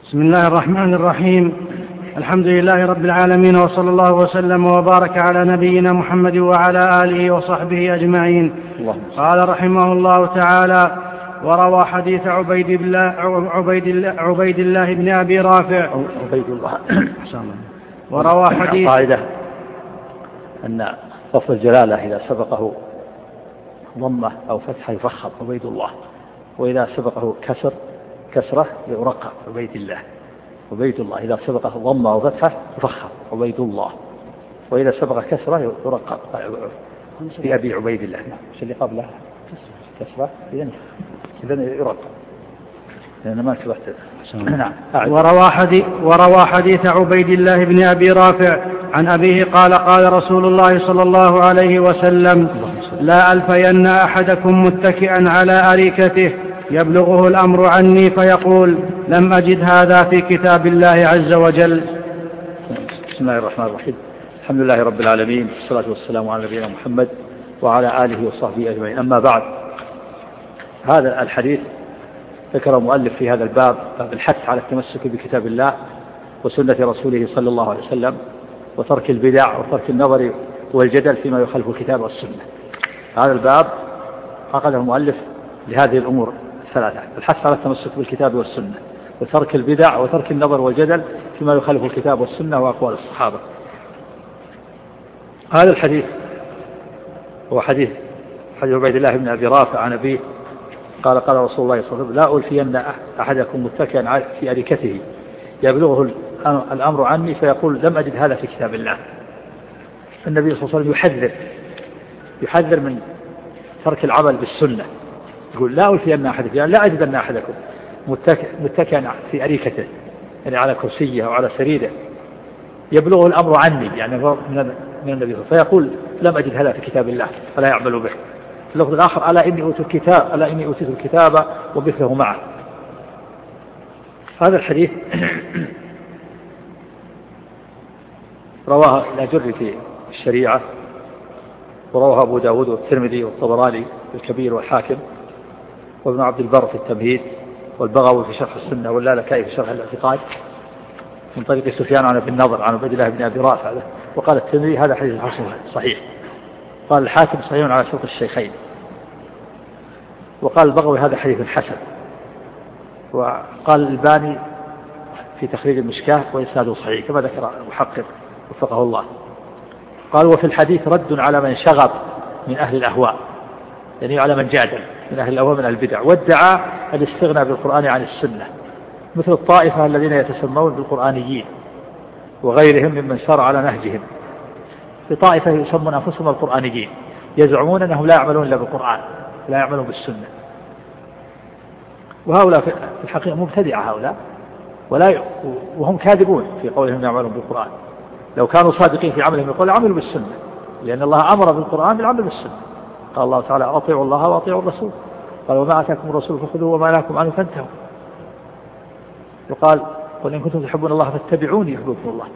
بسم الله الرحمن الرحيم. الحمد لله رب العالمين، وصلى الله وسلم وبارك على نبينا محمد وعلى آله وصحبه أجمعين. قال رحمه الله تعالى: وروى حديث عبيد الله بن أبي رافع. وروى حديث قاعدة أن لفظ الجلالة إذا سبقه ضمة أو فتحة يفخم عبيد الله، وإذا سبقه كسرة يرقق عبيد الله. عبيد الله إذا سبقه ضمة أو فتحة يفخم عبيد الله، وإذا سبق كسرة يرقق في أبي عبيد الله. مش اللي قبلها كسرة إذن يرقق لأن ما سبقت. نعم. وروى حديث عبيد الله بن أبي رافع عن أبيه قال: قال رسول الله صلى الله عليه وسلم: لا ألفين أحدكم متكئا على أريكته يبلغه الأمر عني فيقول: لم أجد هذا في كتاب الله عز وجل. بسم الله الرحمن الرحيم. الحمد لله رب العالمين، والصلاة والسلام على نبينا محمد وعلى آله وصحبه أجمعين. أما بعد، هذا الحديث ذكر مؤلف في هذا الباب الحث على التمسك بكتاب الله وسنة رسوله صلى الله عليه وسلم، وترك البدع وترك النظر والجدل فيما يخالف الكتاب والسنة. هذا الباب عقده المؤلف لهذه الأمور الثلاثة: الحث على التمسك بالكتاب والسنة، وترك البدع، وترك النظر والجدل فيما يخالف الكتاب والسنة وأقوال الصحابة. هذا الحديث هو حديث عبيد الله بن أبي رافع عن أبيه قال: قال رسول الله صلى الله عليه وسلم: لا ألفين أحدكم متكئا في أريكته يبلغه الأمر عني فيقول: لم أجد هذا في كتاب الله. النبي صلى الله عليه وسلم يحذر من ترك العمل بالسنة. يقول: لا ألفين أحدكم، يعني لا أجد أن أحدكم متكئا في أريكته، يعني على كرسيه أو على سريره، يبلغه الأمر عني، يعني من النبي، فيقول: لم أجد هذا في كتاب الله، فلا يعمل به. في اللفظ الآخر: ألا إني أوتيت الكتاب ومثله معه. هذا الحديث رواه الأجري في الشريعة، ورواه أبو داود والترمذي والطبراني في الكبير والحاكم، وابن عبد البر في التمهيد، والبغوي في شرح السنة، واللالكائي في شرح الاعتقاد، من طريق سفيان عن ابن النضر عن عبيد الله بن أبي رافع. وقال الترمذي: هذا حديث حسن صحيح. قال الحاكم: صحيح على شرط الشيخين. وقال البغوي: هذا حديث حسن. وقال الألباني في تخريج المشكاة: وإسناده صحيح، كما ذكر المحقق وفقه الله. قال: وفي الحديث رد على من شغب من أهل الأهواء، يعني على من جادل من أهل الأهواء من البدع، وادعى الاستغناء بالقرآن عن السنة، مثل الطائفة الذين يتسمون بالقرآنيين وغيرهم ممن سار على نهجهم. في طائفة يسمون أنفسهم القرآنيين، يزعمون أنهم لا يعملون إلا بالقرآن، لا يعملون بالسنة. وهؤلاء في الحقيقة مبتدعة هؤلاء، وهم كاذبون في قولهم يعملون بالقرآن. لو كانوا صادقين في عملهم بالقرآن عملوا بالسنة، لأن الله أمر بالقرآن بالعمل بالسنة. قال الله تعالى: أطيعوا الله وأطيعوا الرسول. قال: وما أتاكم الرسول فخذوه وما نهاكم عنه فانتهوا. وقال: قل إن كنتم تحبون الله فاتبعوني يحببكم الله.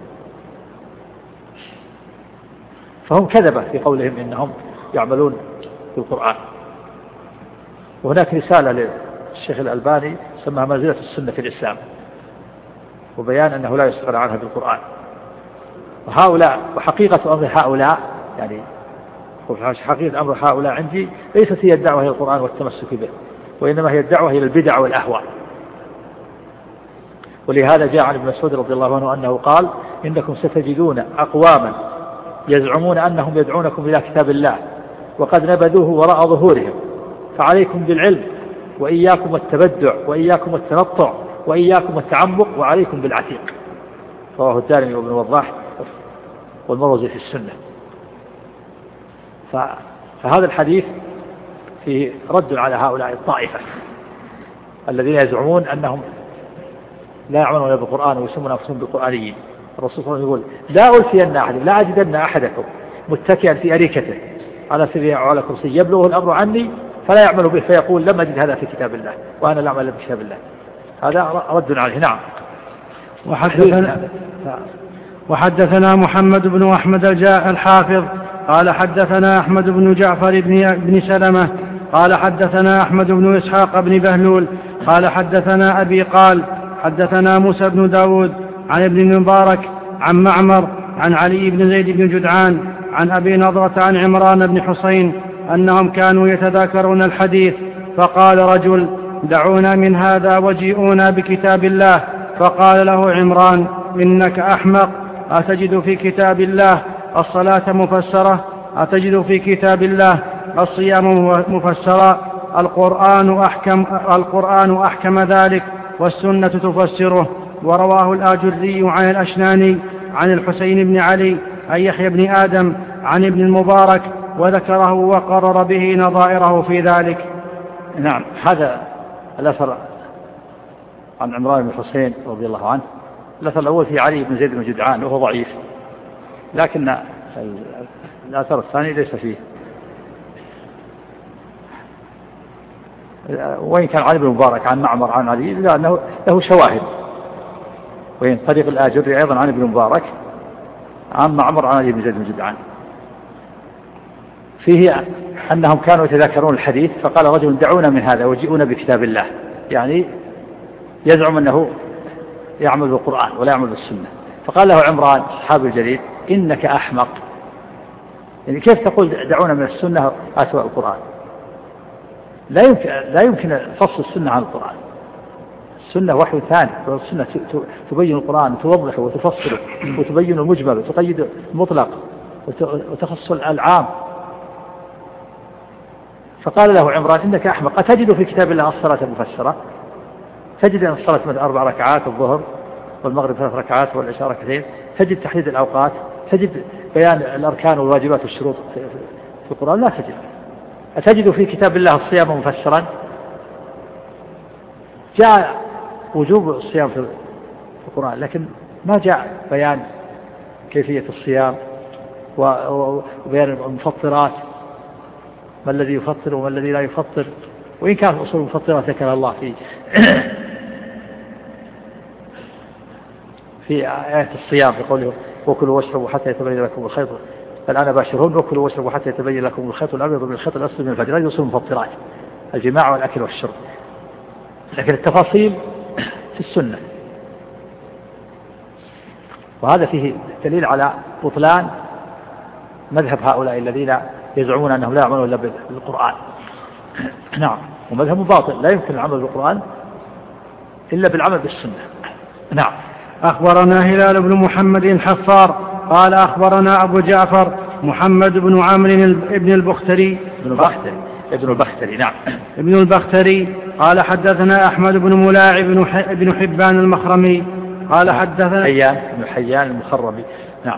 فهم كذبة في قولهم إنهم يعملون بالقرآن. وهناك رسالة للشيخ الألباني سماها منزلة السنة في الإسلام، وبيان أنه لا يستغنى عنها بالقرآن. وهؤلاء، وحقيقة أمر هؤلاء، يعني حقيقة أمر هؤلاء عندي ليست هي الدعوة إلى القرآن والتمسك به، وإنما هي الدعوة إلى البدع والأهواء. ولهذا جاء عن ابن مسعود رضي الله عنه أنه قال: إنكم ستجدون أقواما يزعمون أنهم يدعونكم إلى كتاب الله وقد نبذوه وراء ظهورهم، فعليكم بالعلم، وإياكم التبدع، وإياكم التنطع، وإياكم التعمق، وعليكم بالعتيق. رواه الدارمي وابن وضاح والمروزي في السنة. فهذا الحديث فيه رد على هؤلاء الطائفة الذين يزعمون أنهم لا يعملون بالقرآن ويسمون أنفسهم بالقرآنيين. الرسول صلى الله عليه وسلم يقول: لا ألفين أحد، لا أجدن أحدكم متكئا في أريكته على سرير أو على كرسي يبلغه الأمر عني فلا يعمل به فيقول: لم أجد هذا في كتاب الله وأنا لا أعمل بكتاب الله. هذا رد عليه. نعم. وحدثنا محمد بن أحمد الحافظ قال: حدثنا أحمد بن جعفر بن سلمة قال: حدثنا أحمد بن إسحاق بن بهلول قال: حدثنا أبي قال: حدثنا موسى بن داود عن ابن المبارك عن معمر عن علي بن زيد بن جدعان عن أبي نضرة عن عمران بن حسين أنهم كانوا يتذاكرون الحديث، فقال رجل: دعونا من هذا وجيئونا بكتاب الله. فقال له عمران: إنك أحمق، أتجد في كتاب الله الصلاة مفسرة؟ أتجد في كتاب الله الصيام مفسرا؟ القرآن أحكم ذلك والسنة تفسره. ورواه الآجري عن الأشناني عن الحسين بن علي عن يحيى بن آدم عن ابن المبارك، وذكره وقرر به نظائره في ذلك. نعم، هذا الأثر عن عمران بن حسين رضي الله عنه. الأثر الأول في علي بن زيد بن جدعان وهو ضعيف، لكن الأثر الثاني ليس فيه، وإن كان علي بن مبارك عن معمر عن علي لأنه له شواهد، وإن طريق الآجري أيضا عن ابن مبارك عن معمر عن علي بن زيد بن جدعان. فيه أنهم كانوا يتذاكرون الحديث، فقال رجل: دعونا من هذا وجيئونا بكتاب الله، يعني يزعم أنه يعمل بالقرآن ولا يعمل بالسنة. فقال له عمران الصحابي الجليل: إنك أحمق، يعني كيف تقول دعونا من السنة أتوا القرآن؟ لا يمكن فصل السنة عن القرآن. السنة وحي ثاني، والسنة تبين القرآن وتوضحه وتفصله وتبين المجمل وتقيد المطلق وتخص العام. فقال له عمران: إنك أحمق، أتجد في كتاب الله الصلاة مفسرة؟ تجد أن الصلاة من 4 ركعات، الظهر والمغرب 3 ركعات والعشاء ركعتين، تجد تحديد الأوقات، تجد بيان الأركان والواجبات والشروط في القرآن؟ لا تجد. أتجد في كتاب الله الصيام مفسرا؟ جاء وجوب الصيام في القرآن، لكن ما جاء بيان كيفية الصيام وبيان المفطرات، ما الذي يفطر وما الذي لا يفطر. وإن كان أصول المفطرات ذكر الله في آية الصيام في قوله: وكلوا واشربوا حتى يتبين لكم الخيط الآن باشرون وكلوا واشربوا حتى يتبين لكم الخيط الأبيض من الخيط الأسود من الفجر. هذه أصول المفطرات، الجماع والأكل والشرب. لكن التفاصيل في السنة، وهذا فيه دليل على بطلان مذهب هؤلاء الذين يزعمون أنهم لا يعملون إلا بالقرآن. نعم، ومذهب باطل، لا يمكن العمل بالقرآن إلا بالعمل بالسنة. نعم. أخبرنا هلال بن محمد الحفار قال أخبرنا أبو جعفر محمد بن عمرو بن البختري نعم ابن البختري قال حدثنا أحمد بن ملاعب بن حبان المخرمي قال حدثنا ابن حيان المخرمي. نعم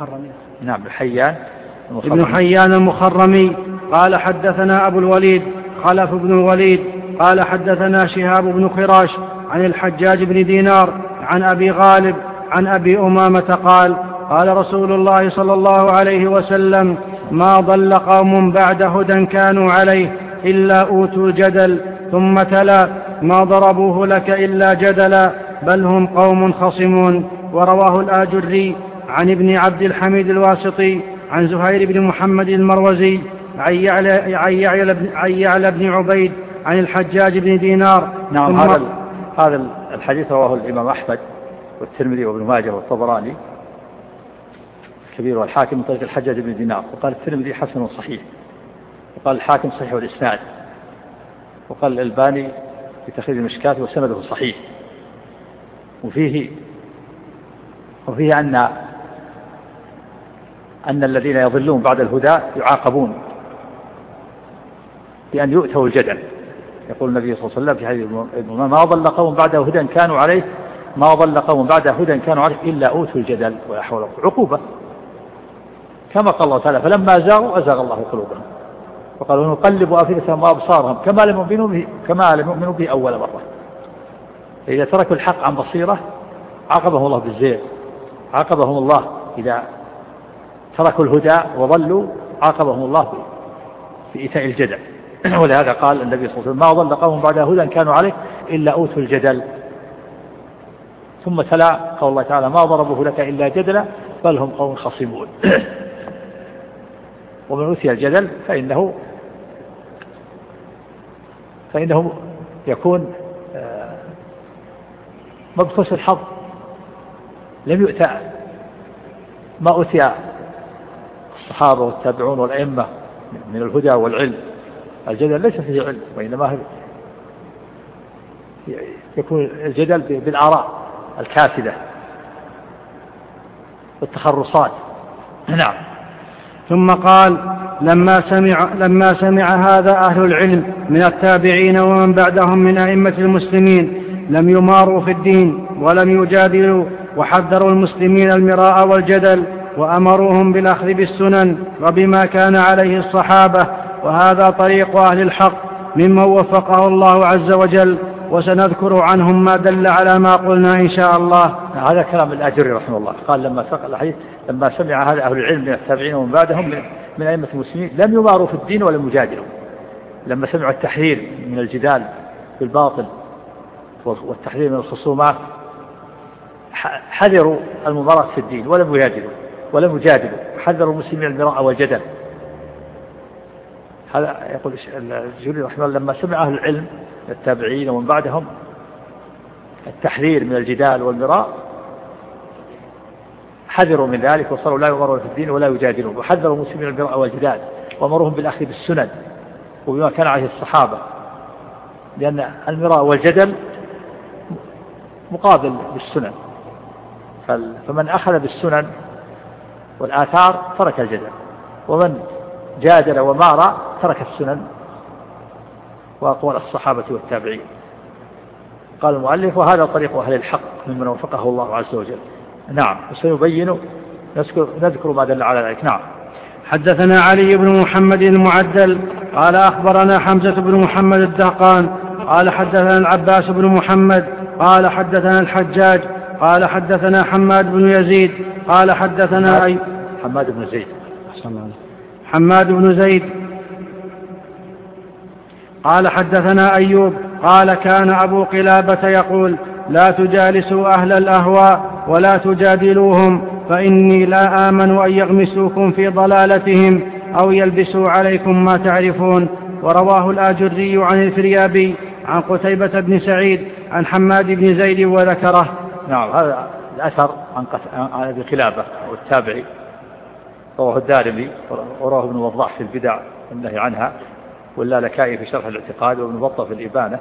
ابن حيان المخرمي قال حدثنا أبو الوليد خلف بن الوليد قال حدثنا شهاب بن خراش عن الحجاج بن دينار عن أبي غالب عن أبي أمامة قال قال رسول الله صلى الله عليه وسلم: ما ضل قوم بعد هدى كانوا عليه إلا أوتوا الجدل. ثم تلا: ما ضربوه لك إلا جدلا بل هم قوم خصمون. ورواه الآجري عن ابن عبد الحميد الواسطي عن زهير بن محمد المروزي عن يعلى بن عبيد عن الحجاج بن دينار. نعم، هذا الحديث رواه الإمام أحمد والترمذي وابن ماجه والطبراني كبير والحاكم من طريق الحجاج بن دينار، وقال الترمذي حسن صحيح، وقال الحاكم صحيح الإسناد، وقال الألباني في تخريج المشكاة وسنده صحيح. وفيه أن الذين يضلون بعد الهدى يعاقبون بأن يؤتوا الجدل. يقول النبي صلى الله عليه وسلم في حديث ما ضل قوم بعد هدى كانوا عليه إلا أوتوا الجدل ويحولوا عقوبة، كما قال الله تعالى: فلما زاغوا أزاغ الله قلوبهم وقالوا نقلب أفئدتهم وأبصارهم كما لم يؤمنوا به أول مرة. إذا تركوا الحق عن بصيرة عاقبهم الله بالزيغ، عاقبهم الله إذا تركوا الهدى وضلوا عاقبهم الله بإيتاء الجدل. ولهذا قال النبي صلى الله عليه وسلم: ما ضل قوم بعد هدى كانوا عليه إلا أوتوا الجدل. ثم تلا قول الله تعالى: ما ضربوه لك إلا جدلا بل هم قوم خصمون. ومن أوتي الجدل فإنه يكون مبخس الحظ، لم يؤتى ما أوتي الصحابة والتابعون والأئمة من الهدى والعلم. الجدل ليس فيه علم، وإنما يكون الجدل بالآراء الكاسدة والتخرصات. نعم. ثم قال: لما سمع هذا أهل العلم من التابعين ومن بعدهم من أئمة المسلمين لم يماروا في الدين ولم يجادلوا، وحذروا المسلمين المراء والجدل، وأمروهم بالأخذ بالسنن وبما كان عليه الصحابة، وهذا طريق أهل الحق ممن وفقه الله عز وجل، وسنذكر عنهم ما دل على ما قلنا إن شاء الله. هذا كلام الآجري رحمه الله، قال لما ساق الحديث: لما سمع هذا أهل العلم من التابعين ومن بعدهم من أئمة المسلمين لم يماروا في الدين ولم يجادلوا. لما سمعوا التحذير من الجدال بالباطل والتحذير من الخصومات حذروا الممارسة في الدين ولم يجادلوا، حذروا المسلمين المراء والجدل. هذا يقول الجوري رحمه الله: لما سمع أهل العلم التابعين ومن بعدهم التحذير من الجدال والمراء حذروا من ذلك، وصاروا لا يمارون في الدين ولا يجادلون، وحذروا المسلمين المراء والجدال، وأمرهم بالأخذ بالسنن وبما كان عليه الصحابة، لأن المراء والجدل مقابل بالسنن، فمن أخذ بالسنن والآثار ترك الجدل، ومن جادل ومارى ترك السنن وأقوال الصحابة والتابعين. قال المؤلف: وهذا طريق أهل الحق ممن وفقه الله عز وجل. نعم. وسنبين نذكر ما دل على ذلك. نعم. حدثنا علي بن محمد المعدل قال أخبرنا حمزة بن محمد الدهقان قال حدثنا العباس بن محمد قال حدثنا الحجاج قال حدثنا حماد بن يزيد قال حدثنا حماد بن زيد قال حدثنا أيوب قال: كان أبو قلابة يقول: لا تجالسوا أهل الأهواء ولا تجادلوهم، فإني لا آمن أن يغمسوكم في ضلالتهم أو يلبسوا عليكم ما تعرفون. ورواه الآجري عن الفريابي عن قتيبة بن سعيد عن حماد بن زيد وذكره. نعم. هذا الأثر عن أبي قلابة والتابعي رواه الدارمي ورواه ابن وضاح في البدع والنهي عنها، واللالكائي في شرح الاعتقاد، وابن بطة في الإبانة.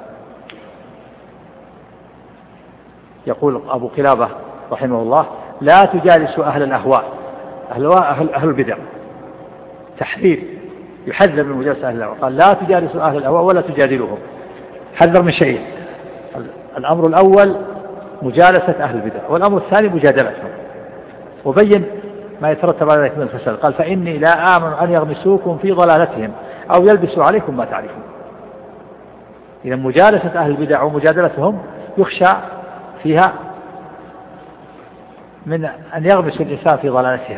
يقول أبو قلابة رحمه الله: لا تجالسوا أهل الأهواء. أهل البدع، تحذير، يحذر من مجالسة أهل الأهواء. قال: لا تجالسوا أهل الأهواء ولا تجادلوهم. حذر من شيء: الأمر الأول مجالسة أهل البدع، والأمر الثاني مجادلتهم، وبين ما يترتب على ذلك من الفساد. قال: فإني لا آمن أن يغمسوكم في ضلالتهم أو يلبسوا عليكم ما تعرفون. إذا مجالسة أهل البدع ومجادلتهم يخشى فيها من أن يغمس الإنسان في ضلالتهم،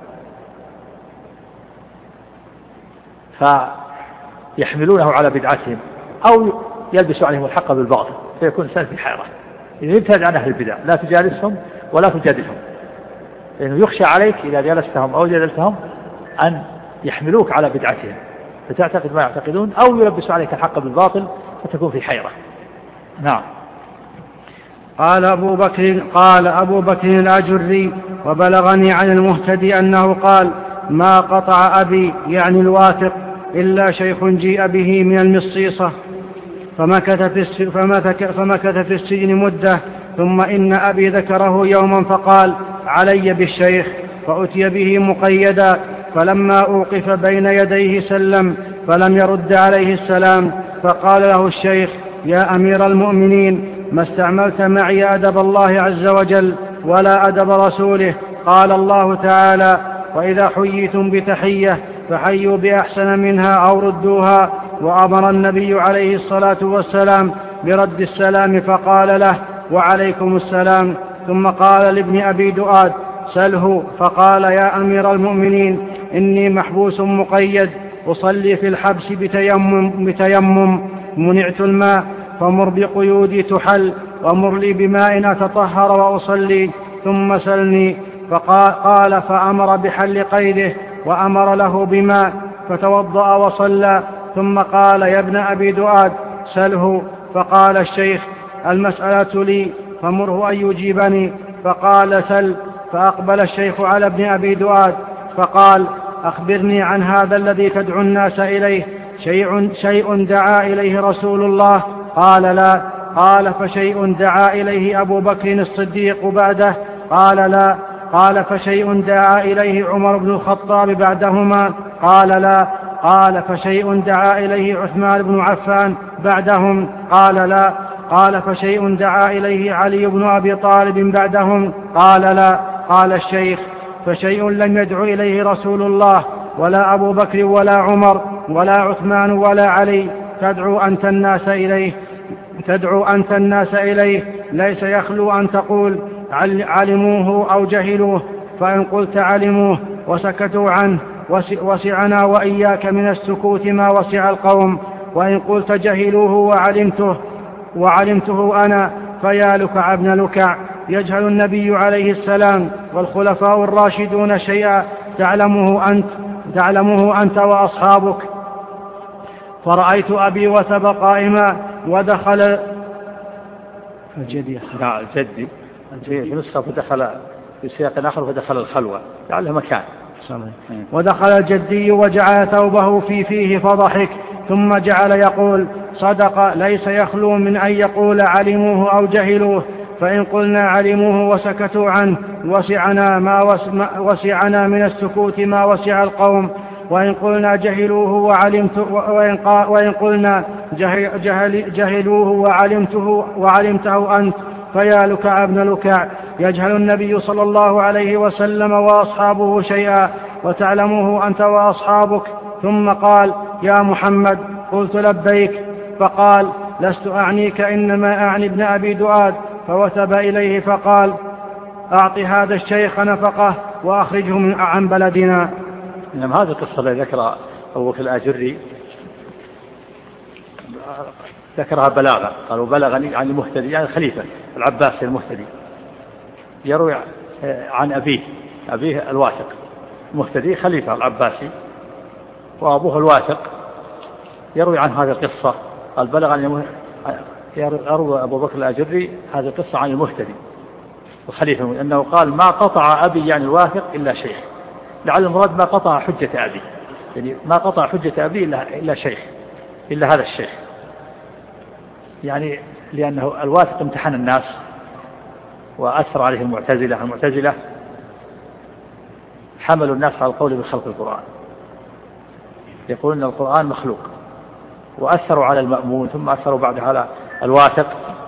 فيحملونه على بدعتهم أو يلبسوا عليهم الحق بالباطل، فيكون الإنسان في حيرة. إذا ابتعد عن أهل البدع لا تجالسهم ولا تجادلهم، لأنه يخشى عليك إذا جلستهم أو جادلتهم أن يحملوك على بدعتهم فتعتقد ما يعتقدون، أو يلبسوا عليك الحق بالباطل فتكون في حيرة. نعم. قال أبو بكر الآجري: وبلغني عن المهتدي أنه قال: ما قطع أبي يعني الواثق إلا شيخ جيء به من المصيصة، فمكث في السجن مدة، ثم إن أبي ذكره يوما فقال: علي بالشيخ، فأتي به مقيدا، فلما أوقف بين يديه سلم فلم يرد عليه السلام، فقال له الشيخ: يا أمير المؤمنين، ما استعملت معي أدب الله عز وجل ولا أدب رسوله. قال الله تعالى: وإذا حييتم بتحية فحيوا بأحسن منها أو ردوها. وأمر النبي عليه الصلاة والسلام برد السلام فقال له: وعليكم السلام. ثم قال لابن أبي دؤاد: سله. فقال: يا أمير المؤمنين، إني محبوس مقيد، أصلي في الحبس بتيمم، منعت الماء، فمر بقيودي تحل، ومر لي بماء أتطهر وأصلي، ثم سلني. فقال: فأمر بحل قيده، وأمر له بماء، فتوضأ وصلى. ثم قال: يا ابن أبي دؤاد، سله. فقال الشيخ: المسألة لي فمره أن يجيبني. فقال سل. فأقبل الشيخ على ابن أبي دؤاد فقال أخبرني عن هذا الذي تدعو الناس إليه، شيء دعا إليه رسول الله؟ قال لا. قال فشيء دعا إليه أبو بكر الصديق بعده؟ قال لا. قال فشيء دعا إليه عمر بن الخطاب بعدهما؟ قال لا. قال فشيء دعا إليه عثمان بن عفان بعدهم؟ قال لا. قال فشيء دعا إليه علي بن أبي طالب بعدهم؟ قال لا. قال الشيخ فشيء لم يدع إليه رسول الله ولا أبو بكر ولا عمر ولا عثمان ولا علي تدعو أنت الناس إليه ليس يخلو أن تقول علموه أو جهلوه، فإن قلت علموه وسكتوا عنه وسعنا وإياك من السكوت ما وسع القوم، وإن قلت جهلوه وعلمته أنا فيا لكع ابن لكع. يجهل النبي عليه السلام والخلفاء الراشدون شيئا تعلمه أنت وأصحابك. فرأيت أبي وثب قائما ودخل الجدي في نسخة فدخل في سياق آخر فدخل الخلوة لعله مكان. ودخل الجدي وجعل ثوبه في فيه فضحك، ثم جعل يقول صدق ليس يخلو من أن يقول علموه أو جهلوه، فإن قلنا علموه وسكتوا عنه وسعنا من السكوت ما وسع القوم، وإن قلنا جهلوه وإن قلنا جهلوه وعلمته أنت فيا لكع ابن لكع. يجهل النبي صلى الله عليه وسلم وأصحابه شيئا وتعلمه أنت وأصحابك. ثم قال يا محمد. قلت لبيك. فقال لست أعنيك إنما أعني ابن أبي دؤاد. فوثب إليه فقال أعط هذا الشيخ نفقه وأخرجه عن بلدنا. إنما هذه القصة التي ذكر أبو بكر الآجري ذكرها بلاغة، قالوا بلغني عن المهتدي يعني الخليفة العباسي المهتدي، يروي عن أبيه الواثق. المهتدي خليفة العباسي وأبوه الواثق يروي عن هذه القصة. قال بلغني يروي أبو بكر الآجري هذه القصة عن المهتدي الخليفة أنه قال ما قطع أبي يعني الواثق إلا شيخ، لعل المراد ما قطع حجة أبي، يعني ما قطع حجة أبي إلا شيخ، إلا هذا الشيخ، يعني لأنه الواثق امتحن الناس وأثر عليه المعتزلة حملوا الناس على القول بخلق القرآن، يقولون أن القرآن مخلوق، وأثروا على المأمون ثم أثروا بعد على الواثق،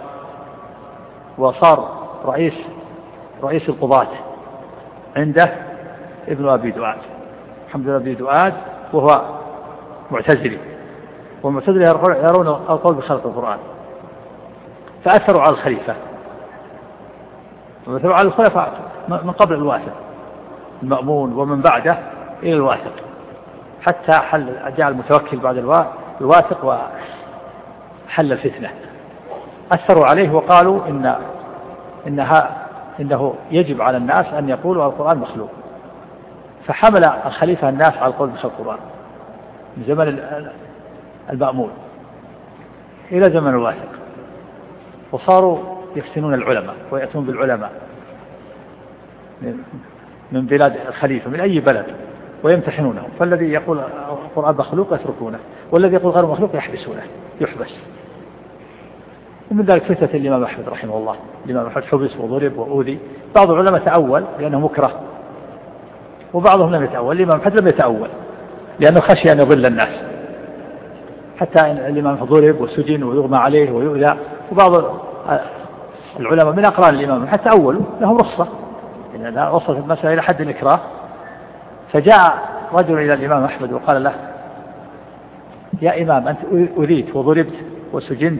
وصار رئيس القضاة عنده ابن أبي دؤاد محمد بن أبي دؤاد، وهو معتزلي، والمعتزلة يرون القول بخلق القرآن، فأثروا على الخليفة وأثروا على الخلفاء من قبل الواثق المأمون ومن بعده إلى الواثق، حتى جاء المتوكل بعد الواثق وحل الفتنة. أثروا عليه وقالوا إنه يجب على الناس أن يقولوا القرآن مخلوق، فحمل الخليفة الناس على القول بخلق القرآن من زمن المأمون إلى زمن الواثق، وصاروا يفتنون العلماء ويأتون بالعلماء من بلاد الخليفة من أي بلد ويمتحنونهم، فالذي يقول القرآن مخلوق يتركونه، والذي يقول غير مخلوق يحبس. ومن ذلك فتنة الإمام أحمد رحمه الله، الإمام أحمد حبس وضرب وأوذي، بعض العلماء تأول لأنه مكره، وبعضهم لم يتأول. الإمام أحمد لم يتأول لأنه خشي أن يضل الناس، حتى الإمام ضرب وسجن ويغمى عليه ويؤذى، وبعض العلماء من أقران الإمام حتى أولوا لهم رخصة، إن وصلت المسألة إلى حد الإكراه. فجاء رجل إلى الإمام أحمد وقال له يا إمام أنت أذيت وضربت وسجنت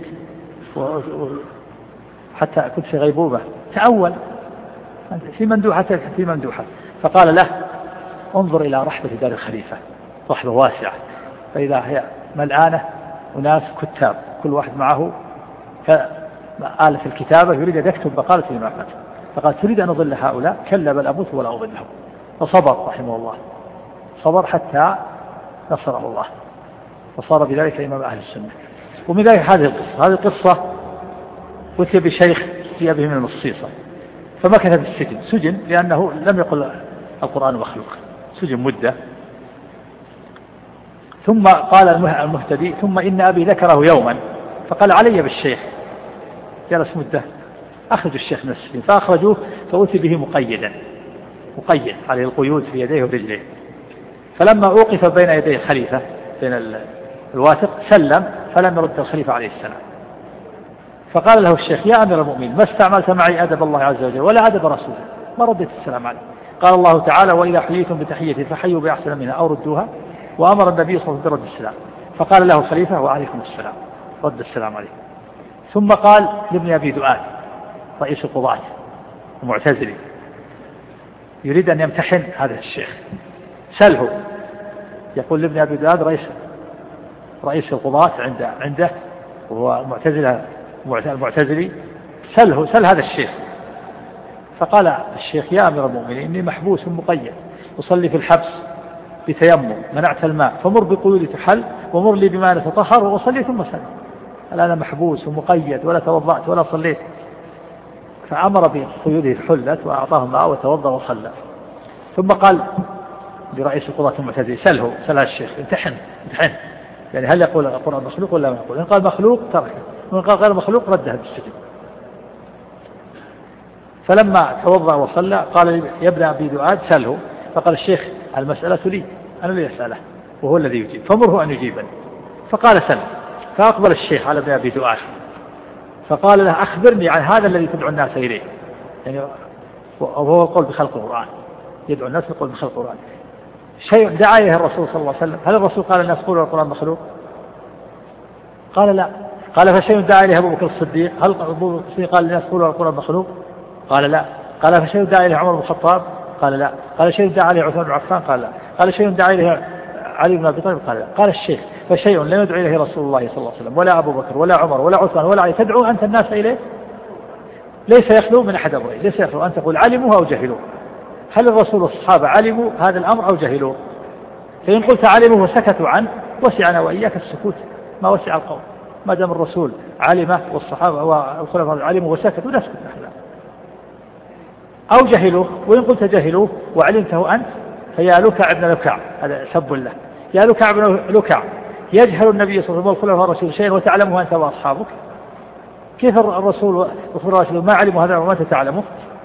حتى كنت في غيبوبة، تأول في مندوحة. فقال له انظر إلى رحبة دار الخليفة، رحبة واسعة، فإذا هي ملآنة وناس كتاب كل واحد معه آلة الكتابة يريد أن يكتب مقالة الإمام أحمد، فقال تريد أن أضل هؤلاء؟ كلا بل أموت ولا أضلهم. فصبر رحمه الله، صبر حتى نصره الله، وصار بذلك إمام أهل السنة. ومن ذلك هذه القصة أتي بشيخ جيء به من المصيصة فمكث في السجن، سجن لأنه لم يقل القرآن مخلوق، سجن مدة. ثم قال المهتدي ثم إن أبي ذكره يوما فقال علي بالشيخ، جلس مدة أخرجوا الشيخ من السجن فأخرجوه فأتي به مقيد عليه القيود في يديه ورجليه. فلما أوقف بين يدي الخليفة بين الواثق سلم فلم يرد الخليفة عليه السلام. فقال له الشيخ يا أمير المؤمنين ما استعملت معي أدب الله عز وجل ولا أدب رسوله، ما ردت السلام عليه. قال الله تعالى وإذا حييتم بتحية فحيوا بأحسن منها أو ردوها، وأمر النبي صلى الله عليه وسلم برد السلام. فقال له الخليفة وعليكم السلام، رد السلام عليه. ثم قال لابن أبي دؤاد رئيس القضاة المعتزلي يريد أن يمتحن هذا الشيخ سله، يقول لابن أبي دؤاد رئيس القضاة عنده وهو المعتزلي سل هذا الشيخ. فقال الشيخ يا أمير المؤمنين إني محبوس مقيد أصلي في الحبس بتيمم منعت الماء فمر بقيودي تحل ومر لي بما نتطهر وأصلي ثم سلم. الآن أنا محبوس ومقيد ولا توضأت ولا صليت. فأمر بقيوده حلت وأعطاه ماء وتوضأ وصلى. ثم قال لرئيس القضاة المعتزلي سل الشيخ امتحن يعني هل يقول القرآن مخلوق ولا ما يقول؟ إن قال مخلوق تركه وإن قال غير مخلوق ردها بالسجن. فلما توضأ وصلى قال يا ابن أبي دؤاد سله. فقال الشيخ المسألة لي أنا لي أسأله وهو الذي يجيب فمره أن يجيبني. فقال سل. فأقبل الشيخ على ابن أبي دؤاد فقال له أخبرني عن هذا الذي تدعو الناس إليه، يعني وهو القول بخلق القرآن، يدعو الناس القول بخلق القرآن. شيء دعا إليه الرسول صلى الله عليه وسلم، هل الرسول قال الناس قولوا القرآن مخلوق؟ قال لا. قال فشيء دعا إليه أبو بكر الصديق، هل أبو بكر الصديق قال الناس قولوا القرآن مخلوق؟ قال لا. قال فشيء دعا إليه عمر بن الخطاب؟ قال لا. قال شيء دعا إليه عثمان بن عفان؟ قال لا. قال شيء دعا إليه علي بن أبي طالب؟ قال لا. قال الشيخ فشيء لم يدعو إليه رسول الله صلى الله عليه وسلم ولا أبو بكر ولا عمر ولا عثمان ولا علي تدعو أنت الناس إليه ليس يخلو من أحد أمرين، ليس يخلو أن تقول علموا أو جهلوا. هل الرسول والصحابة علموا هذا الأمر أو جهلوا؟ فإن قلت علموا وسكتوا عنه وسعنا وإياك السكوت ما وسع القوم، ما دام الرسول علمه والصحابة والخلفاء علموا وسكتوا نسكت نحن. أو جهلوه، وإن قلت جهلوه وعلمته أنت فيا لكع ابن لكع، هذا سب له، يا لكع ابن لكع يجهل النبي صلى الله عليه وسلم والخلفاء الرسول شيئا وتعلمه أنت وأصحابك. كيف الرسول والخلفاء الرسول ما علموا هذا وما تتعلمه؟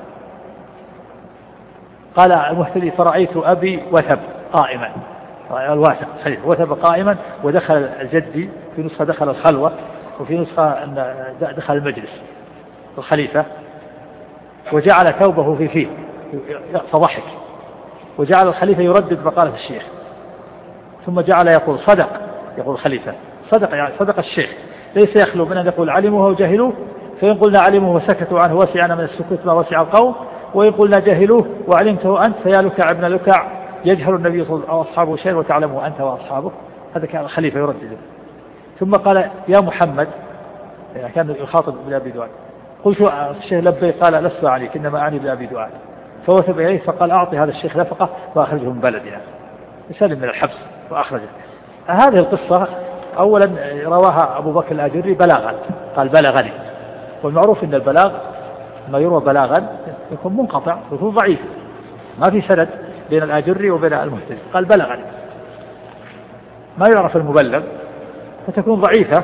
قال المهتدي فرأيت أبي وثب قائما، الواثق صحيح وثب قائما، ودخل الجدي في نسخة دخل الخلوة وفي نسخة دخل المجلس الخليفة وجعل ثوبه في فيه فضحك، وجعل الخليفة يردد مقالة الشيخ، ثم جعل يقول صدق، يقول الخليفة صدق، يعني صدق الشيخ، ليس يخلو من أن يقول علموه وجهلوه، فإن قلنا علموه وسكتوا عنه وسعنا من السكوت ما وسع القوم، وإن قلنا جهلوه وعلمته أنت فيا لكع ابن لكع يجهل النبي صلى الله عليه وسلم وأصحابه شيئا وتعلمه أنت وأصحابه. هذا كان الخليفة يردد. ثم قال يا محمد، يعني كان يخاطب ابن أبي دؤاد، قلت الشيخ لبي، قال لست عليك إنما أعني ابن أبي دؤاد. فوثب إليه فقال أعطي هذا الشيخ نفقة وأخرجه من بلدنا، يسلم من الحبس وأخرجه. هذه القصة أولا رواها أبو بكر الآجري بلاغا، قال بلغني، والمعروف أن البلاغ ما يروى بلاغا يكون منقطع يكون ضعيف، ما في سند بين الآجري وبين المهتدي، قال بلغني، ما يعرف المبلغ فتكون ضعيفة.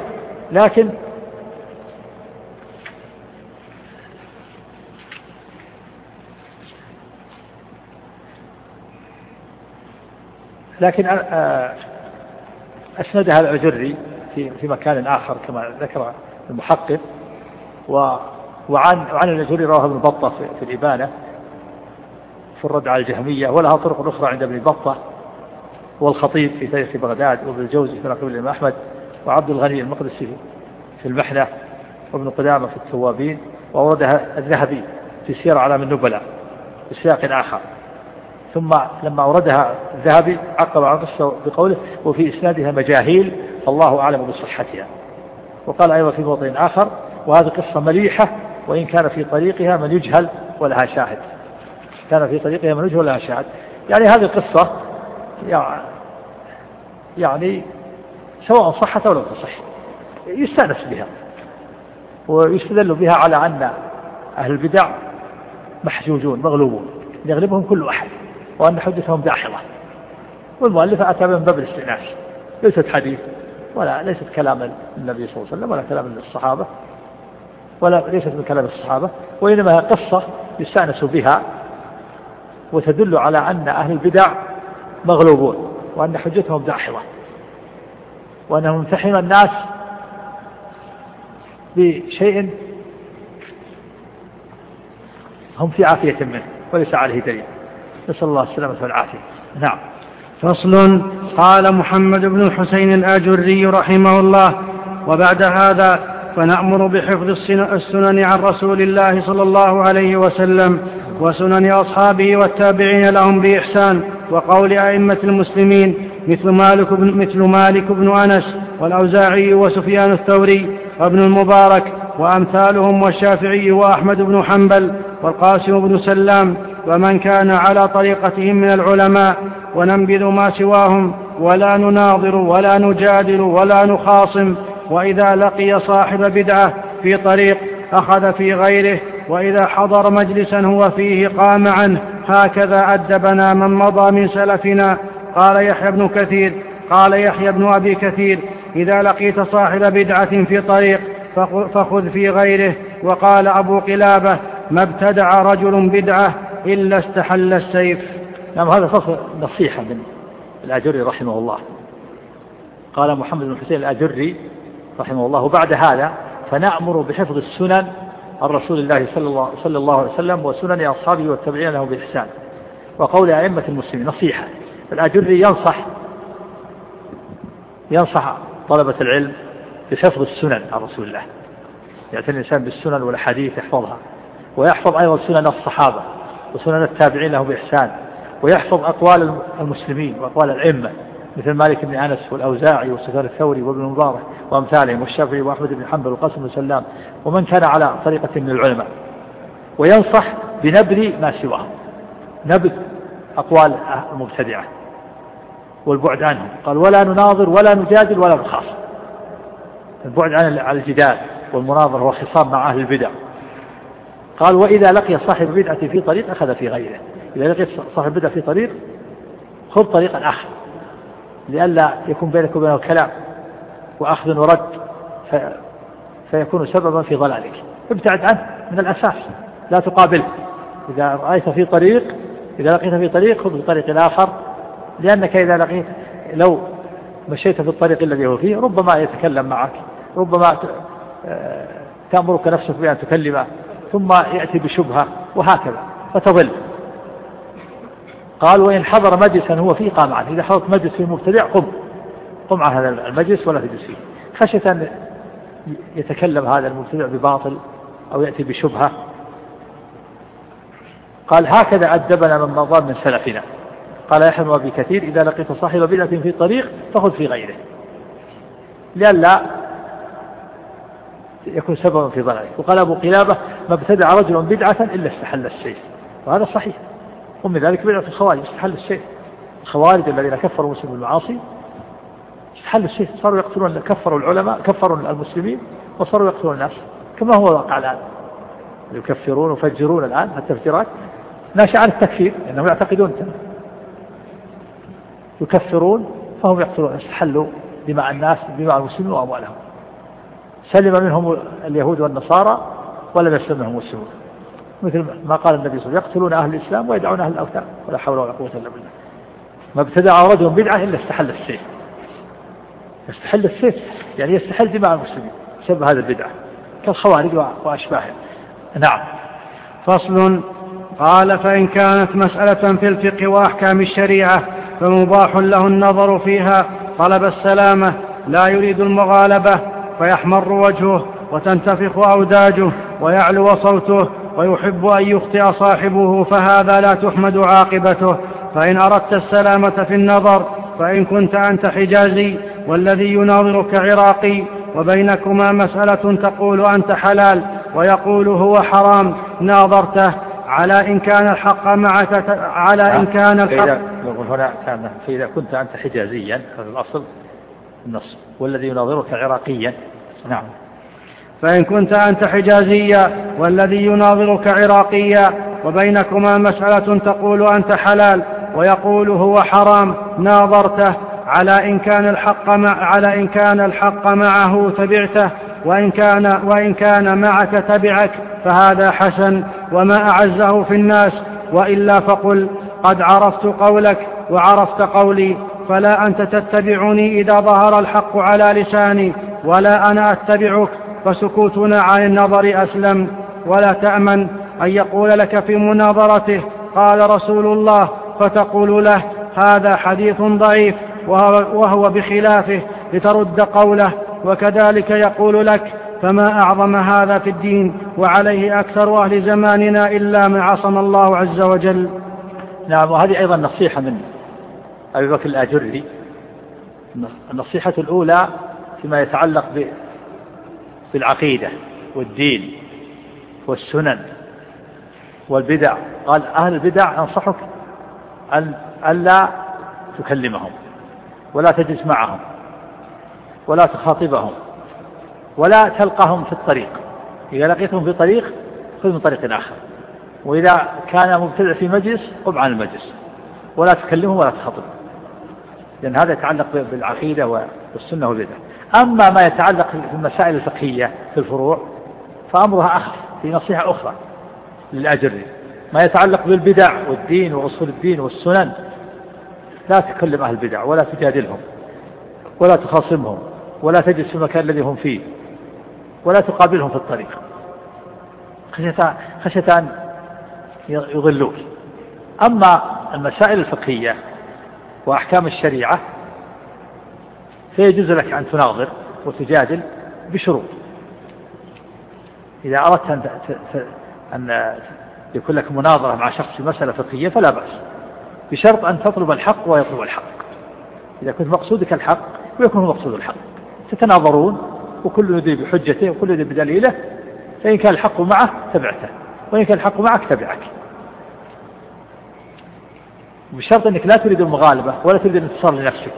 لكن أسندها الأجري في مكان آخر كما ذكر المحقق، وعن الأجري رواه ابن بطة في الإبانة في الرد على الجهمية، ولها طرق أخرى عند ابن بطة والخطيب في تاريخ بغداد، وابن الجوزي في نقل الإمام أحمد، وعبد الغني المقدسي في المحنة، وابن قدامة في التوابين، وأوردها الذهبي في سير أعلام النبلاء بسياق آخر. ثم لما أوردها الذهبي عقب عن قصة بقوله وفي إسنادها مجاهيل فالله أعلم بصحتها. وقال أيضا في موطن آخر وهذه قصة مليحة وإن كان في طريقها من يجهل ولها شاهد، كان في طريقها من يجهل ولها شاهد، يعني هذه القصة يعني سواء صحت أو لم تصح يستأنس بها ويستدل بها على أن أهل البدع محجوجون مغلوبون يغلبهم كل أحد وأن حجتهم داحضة. والمؤلف أتى من باب الاستئناس، ليست حديث ولا ليست كلام النبي صلى الله عليه وسلم ولا كلام الصحابة ولا ليست من كلام الصحابة، وإنما قصة يستأنس بها وتدل على أن أهل البدع مغلوبون وأن حجتهم داحضة وأنهم يمتحن الناس بشيء هم في عافية منه وليس عليه دليل، نسأل الله السلامة والعافية. نعم. فصل. قال محمد بن الحسين الآجري رحمه الله: وبعد هذا فنأمر بحفظ السنن عن رسول الله صلى الله عليه وسلم وسنن أصحابه والتابعين لهم بإحسان، وقول أئمة المسلمين مثل مالك بن أنس والأوزاعي وسفيان الثوري وابن المبارك وأمثالهم، والشافعي وأحمد بن حنبل والقاسم بن سلام ومن كان على طريقتهم من العلماء، وننبذ ما سواهم ولا نناظر ولا نجادل ولا نخاصم. وإذا لقي صاحب بدعة في طريق أخذ في غيره، وإذا حضر مجلسا هو فيه قام عنه. هكذا أدبنا من مضى من سلفنا. قال يحيى بن أبي كثير: إذا لقيت صاحب بدعة في طريق فخذ في غيره. وقال أبو قلابة: ما ابتدع رجل بدعة إلا استحل السيف. نعم. هذا فصل نصيحة من الآجري رحمه الله. قال محمد بن الحسين الآجري رحمه الله: وبعد هذا فنأمر بحفظ السنن عن رسول الله صلى الله عليه وسلم وسنن أصحابه والتابعين له بإحسان، وقول أئمة المسلمين. نصيحة. الآجري ينصح طلبة العلم بحفظ السنن عن رسول الله، يعتني الإنسان بالسنن والحديث يحفظها، ويحفظ أيضا سنن الصحابة وسنن التابعين له بإحسان، ويحفظ أقوال المسلمين وأقوال الأئمة مثل مالك بن أنس والأوزاعي وسفيان الثوري وابن المبارك وأمثالهم، والشافعي وأحمد بن حنبل والقاسم بن سلام ومن كان على طريقة من العلماء. وينصح بنبذ ما سواهم، نبذ أقوال المبتدعة والبعد عنهم. قال: ولا نناظر ولا نجادل ولا نخاصم. البعد عن الجدال والمناظرة والخصام مع أهل البدع. قال: وإذا لقي صاحب بدعة في طريق أخذ في غيره. إذا لقي صاحب بدعة في طريق خذ طريقا آخر، لئلا يكون بينك وبينه كلام وأخذ ورد فيكون سببا في ضلالك. ابتعد عنه من الأساس، لا تقابله. إذا لقيت في طريق خذ بطريق الآخر، لأنك إذا لو مشيت في الطريق الذي هو فيه ربما يتكلم معك، ربما تأمرك نفسك بأن تكلمه ثم يأتي بشبهة وهكذا فتضل. قال: وإن حضر مجلسا هو فيه قام عنه. إذا حضرت مجلس فيه مبتدع قم عن هذا المجلس ولا تجلس فيه، خشية أن يتكلم هذا المبتدع بباطل أو يأتي بشبهة. قال: هكذا أدبنا من مضى من سلفنا. قال يحيى بن أبي كثير: إذا لقيت صاحب بدعة في طريق فخذ في غيره، لئلا يكون سببا في ضلالك. وقال أبو قلابة: ما ابتدع رجل بدعة إلا استحل السيف. وهذا صحيح. ومن ذلك بدعة الخوارج استحل السيف. الخوارج الذين كفروا المسلمين بالمعاصي استحل السيف، صاروا يقتلون، كفروا العلماء، كفروا المسلمين، وصاروا يقتلون الناس كما هو الواقع الآن. يكفرون ويفجرون الآن. التفجيرات ناشئة عن التكفير، لأنهم يعتقدون يكفرون فهم يقتلون، استحلوا دماء الناس، دماء المسلمين وأموالهم. سلم منهم اليهود والنصارى ولم يسلم منهم المسلمون، مثل ما قال النبي صلى الله عليه وسلم: يقتلون أهل الإسلام ويدعون أهل الأوثان ولا حول ولا قوة إلا بالله. ما ابتدع رجل بدعة إلا استحل السيف. يستحل السيف يعني يستحل دماء المسلمين بسبب هذا البدعة كالخوارج وأشباههم. نعم. فصل. قال: فإن كانت مسألة في الفقه وأحكام الشريعة فمباح له النظر فيها طلب السلامة، لا يريد المغالبة، فيحمر وجهه وتنتفخ أوداجه ويعلو صوته ويحب أن يخطئ صاحبه، فهذا لا تحمد عاقبته. فإن أردت السلامة في النظر فإن كنت أنت حجازي والذي يناظرك عراقي وبينكما مسألة تقول أنت حلال ويقول هو حرام، ناظرته على إن كان الحق معك، على إن كان الحق. فإذا كنت أنت حجازيا، هذا الأصل النص، والذي يناظرك عراقيا. نعم. فإن كنت أنت حجازيا والذي يناظرك عراقيا وبينكما مسألة تقول أنت حلال ويقول هو حرام ناظرته على إن كان الحق معه تبعته وإن كان معك تبعك فهذا حسن وما أعزه في الناس، وإلا فقل قد عرفت قولك وعرفت قولي، فلا أنت تتبعني إذا ظهر الحق على لساني ولا أنا أتبعك، فسكوتنا عن النظر أسلم. ولا تأمن أن يقول لك في مناظرته قال رسول الله فتقول له هذا حديث ضعيف وهو بخلافه لترد قوله، وكذلك يقول لك فما أعظم هذا في الدين وعليه أكثر أهل زماننا إلا من عصم الله عز وجل. نعم، وهذه أيضا نصيحة من أبي بكر الآجري. النصيحة الأولى فيما يتعلق بالعقيدة والدين والسنن والبدع، قال أهل البدع أنصحك أن لا تكلمهم ولا تجلس معهم ولا تخاطبهم ولا تلقاهم في الطريق، إذا لقيتهم في طريق خذ من طريق آخر، وإذا كان مبتدع في مجلس قم عن المجلس ولا تكلمهم ولا تخاطبهم، لأن هذا يتعلق بالعقيدة والسنة والبدع. أما ما يتعلق في المسائل الفقهية في الفروع فأمرها أخف، في نصيحة أخرى للأجري. ما يتعلق بالبدع والدين وأصول الدين والسنن لا تكلم أهل البدع ولا تجادلهم ولا تخاصمهم ولا تجلس في المكان الذي هم فيه ولا تقابلهم في الطريق خشية أن يضلوك. أما المسائل الفقهية وأحكام الشريعة فيجوز لك أن تناظر وتجادل بشروط. إذا أردت أن يكون لك مناظرة مع شخص في مسألة فقهية فلا بأس، بشرط أن تطلب الحق ويطلب الحق. إذا كنت مقصودك الحق ويكون هو مقصود الحق تتناظرون وكل يدري بحجته وكل يدري بدليله، فإن كان الحق معه تبعته وإن كان الحق معك تبعك، بشرط أنك لا تريد المغالبة ولا تريد الانتصار لنفسك.